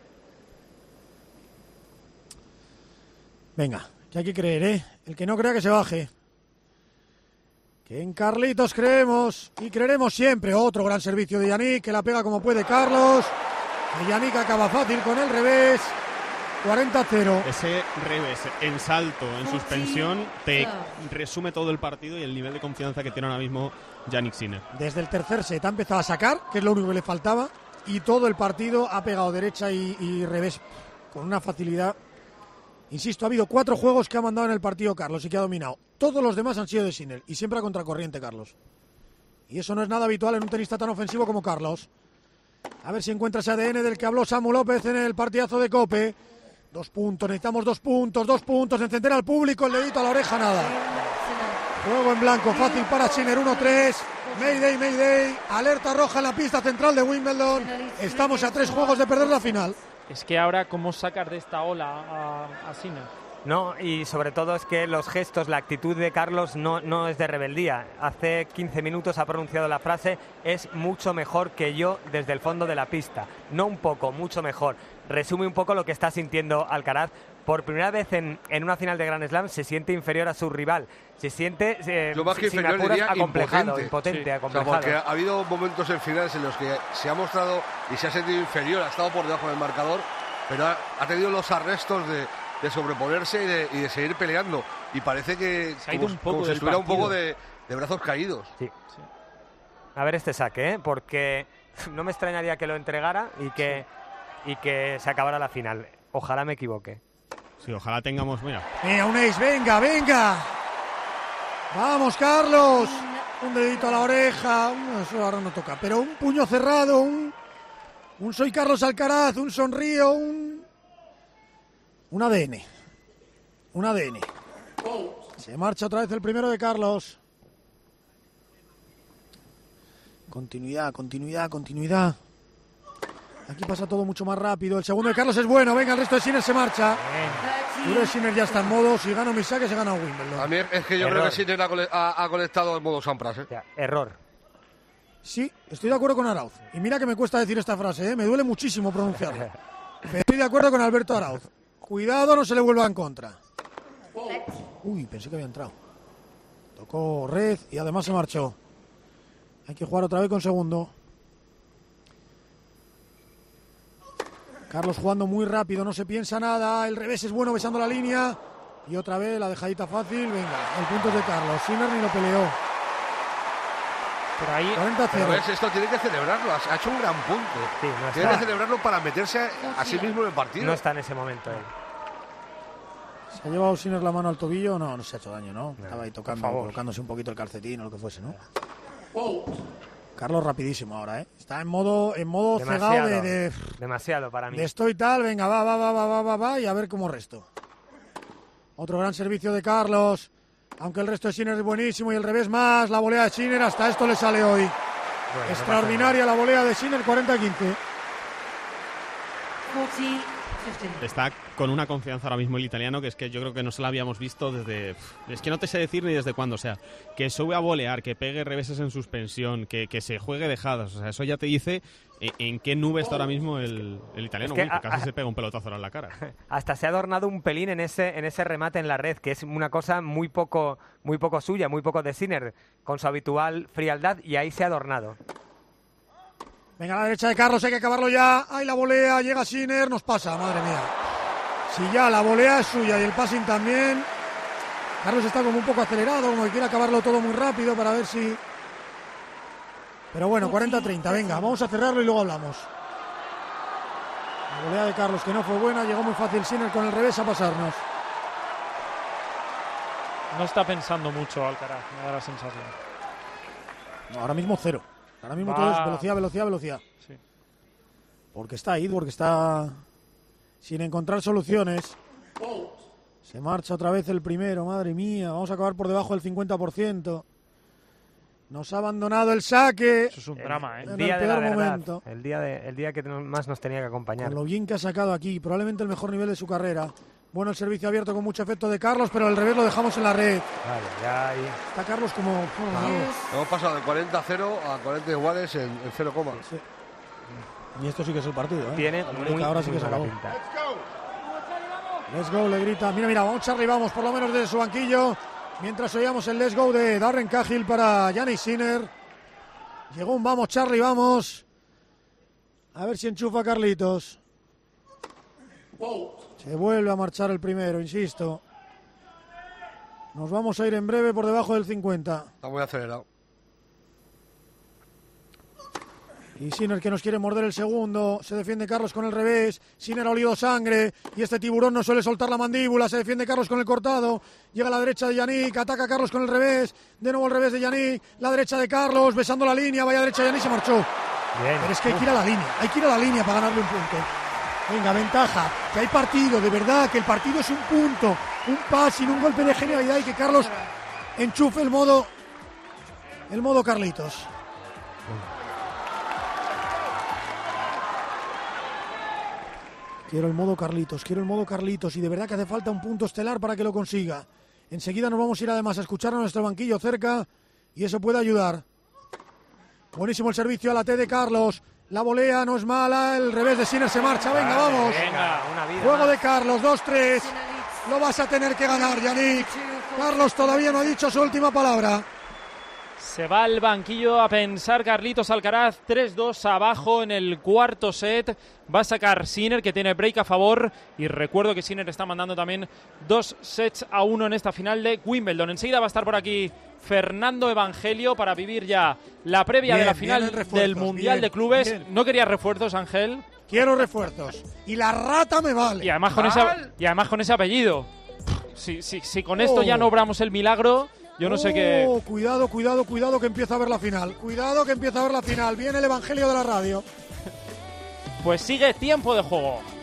Venga, que hay que creer, El que no crea que se baje. Que en Carlitos creemos y creeremos siempre. Otro gran servicio de Yannick, que la pega como puede Carlos. Y Yannick acaba fácil con el revés. 40-0. Ese revés en salto, en suspensión, te resume todo el partido y el nivel de confianza que tiene ahora mismo Jannik Sinner. Desde el tercer set ha empezado a sacar, que es lo único que le faltaba, y todo el partido ha pegado derecha y revés con una facilidad. Insisto, ha habido 4 juegos que ha mandado en el partido Carlos y que ha dominado. Todos los demás han sido de Sinner y siempre a contracorriente Carlos. Y eso no es nada habitual en un tenista tan ofensivo como Carlos. A ver si encuentra ese ADN del que habló Samu López en el partidazo de COPE. 2 puntos, necesitamos 2 puntos, encender al público, el dedito a la oreja, nada. Juego en blanco, fácil para Sinner, 1-3. Mayday, alerta roja en la pista central de Wimbledon. Estamos a 3 juegos de perder la final. Es que ahora, ¿cómo sacar de esta ola a Sinner? No, y sobre todo es que los gestos, la actitud de Carlos no es de rebeldía. Hace 15 minutos ha pronunciado la frase: es mucho mejor que yo desde el fondo de la pista. No un poco, mucho mejor. Resume un poco lo que está sintiendo Alcaraz. Por primera vez en una final de Grand Slam se siente inferior a su rival. Se siente, sin apuros, acomplejado, impotente. Acomplejado. O sea, porque ha habido momentos en finales en los que se ha mostrado y se ha sentido inferior, ha estado por debajo del marcador, pero ha tenido los arrestos de sobreponerse y de seguir peleando. Y parece que se ha ido como si estuviera un poco de brazos caídos. Sí. A ver este saque, porque no me extrañaría que lo entregara y que se acabara la final. Ojalá me equivoque. Sí, ojalá tengamos, mira. Un ace, venga. Vamos, Carlos. Un dedito a la oreja. Eso ahora no toca, pero un puño cerrado, un soy Carlos Alcaraz, un sonrío, un ADN. Un ADN. Se marcha otra vez el primero de Carlos. Continuidad. Aquí pasa todo mucho más rápido. El segundo de Carlos es bueno. Venga, el resto de Sinner se marcha. El de Sinner ya está en modo. Si gano mi saque, se gana Wimbledon. A mí es que yo creo que Sinner ha conectado en modo Sampras. Error. Sí, estoy de acuerdo con Arauz. Y mira que me cuesta decir esta frase, me duele muchísimo pronunciarla. Pero estoy de acuerdo con Alberto Arauz. Cuidado, no se le vuelva en contra. Uy, pensé que había entrado. Tocó red y además se marchó. Hay que jugar otra vez con segundo. Carlos jugando muy rápido, no se piensa nada. El revés es bueno besando la línea. Y otra vez la dejadita fácil. Venga, el punto es de Carlos. Sinner ni lo peleó. Por ahí. 40-0. Pero esto tiene que celebrarlo. Ha hecho un gran punto. Sí, tiene que celebrarlo para meterse a sí mismo en el partido. No está en ese momento él. ¿Se ha llevado Sinner la mano al tobillo? No se ha hecho daño, ¿no? Estaba ahí tocando, colocándose un poquito el calcetín o lo que fuese, ¿no? Carlos rapidísimo ahora, Está en modo cegado de... Demasiado para mí. De estoy tal, venga, va, y a ver cómo resto. Otro gran servicio de Carlos. Aunque el resto de Sinner es buenísimo y el revés más. La volea de Sinner, hasta esto le sale hoy. Bueno, extraordinaria la volea de Sinner, 40-15. Está con una confianza ahora mismo el italiano que es que yo creo que no se la habíamos visto desde... Es que no te sé decir ni desde cuándo, o sea, que sube a volear, que pegue reveses en suspensión, que se juegue dejadas, o sea, eso ya te dice en qué nube está ahora mismo el italiano, que casi se pega un pelotazo ahora en la cara. Hasta se ha adornado un pelín en ese remate en la red, que es una cosa muy poco suya, muy poco de Sinner, con su habitual frialdad, y ahí se ha adornado. Venga, a la derecha de Carlos, hay que acabarlo ya. Ahí la volea, llega Sinner, nos pasa, madre mía. Si ya la volea es suya y el passing también. Carlos está como un poco acelerado, como que quiere acabarlo todo muy rápido para ver si... Pero bueno, 40-30, venga, vamos a cerrarlo y luego hablamos. La volea de Carlos que no fue buena, llegó muy fácil Sinner con el revés a pasarnos. No está pensando mucho Alcaraz, me da la sensación. No, ahora mismo cero. Ahora mismo todo es velocidad. Sí. Porque está ahí, porque está sin encontrar soluciones. Se marcha otra vez el primero, madre mía. Vamos a acabar por debajo del 50%. Nos ha abandonado el saque. Eso es un drama, El día de la verdad. El día que más nos tenía que acompañar. Por lo bien que ha sacado aquí, probablemente el mejor nivel de su carrera. Bueno, el servicio abierto con mucho efecto de Carlos, pero el revés lo dejamos en la red. Vale, ya ahí. Está Carlos como... Hemos pasado de 40-0 a 40 iguales en 0, sí. Y esto sí que es el partido, Tiene muy, ahora sí que se acabó. Pinta. Let's go, le grita. Mira, vamos Charlie, vamos, por lo menos desde su banquillo. Mientras oíamos el let's go de Darren Cahill para Jannik Sinner. Llegó un vamos Charlie, vamos. A ver si enchufa Carlitos. Se vuelve a marchar el primero, insisto. Nos vamos a ir en breve por debajo del 50. Está muy acelerado. Y Sinner que nos quiere morder el segundo. Se defiende Carlos con el revés. Sinner ha olido sangre. Y este tiburón no suele soltar la mandíbula. Se defiende Carlos con el cortado. Llega a la derecha de Yannick. Ataca a Carlos con el revés. De nuevo el revés de Yannick. La derecha de Carlos. Besando la línea. Vaya derecha de Yannick. Se marchó. Bien. Pero es que hay que ir a la línea. Hay que ir a la línea para ganarle un punto. Venga, ventaja. Que hay partido. De verdad. Que el partido es un punto. Un passing. Un golpe de genialidad. Y que Carlos enchufe el modo Carlitos. Quiero el modo Carlitos y de verdad que hace falta un punto estelar para que lo consiga. Enseguida nos vamos a ir además a escuchar a nuestro banquillo cerca y eso puede ayudar. Buenísimo el servicio a la T de Carlos. La volea no es mala, el revés de Sinner se marcha. Venga, vamos. Venga, una vida Juego más. de Carlos, 2-3. Lo vas a tener que ganar, Yannick. Carlos todavía no ha dicho su última palabra. Se va al banquillo a pensar Carlitos Alcaraz, 3-2 abajo en el cuarto set. Va a sacar Sinner, que tiene break a favor. Y recuerdo que Sinner está mandando también 2-1 en esta final de Wimbledon. Enseguida va a estar por aquí Fernando Evangelio para vivir ya la previa de la final del Mundial de Clubes. Bien. ¿No querías refuerzos, Ángel? Quiero refuerzos. Y la rata me vale. Y además con ese apellido. Si con esto ya no obramos el milagro... Yo no sé qué... Cuidado, que empieza a ver la final. Cuidado, que empieza a ver la final. Viene el Evangelio de la radio. Pues sigue tiempo de juego.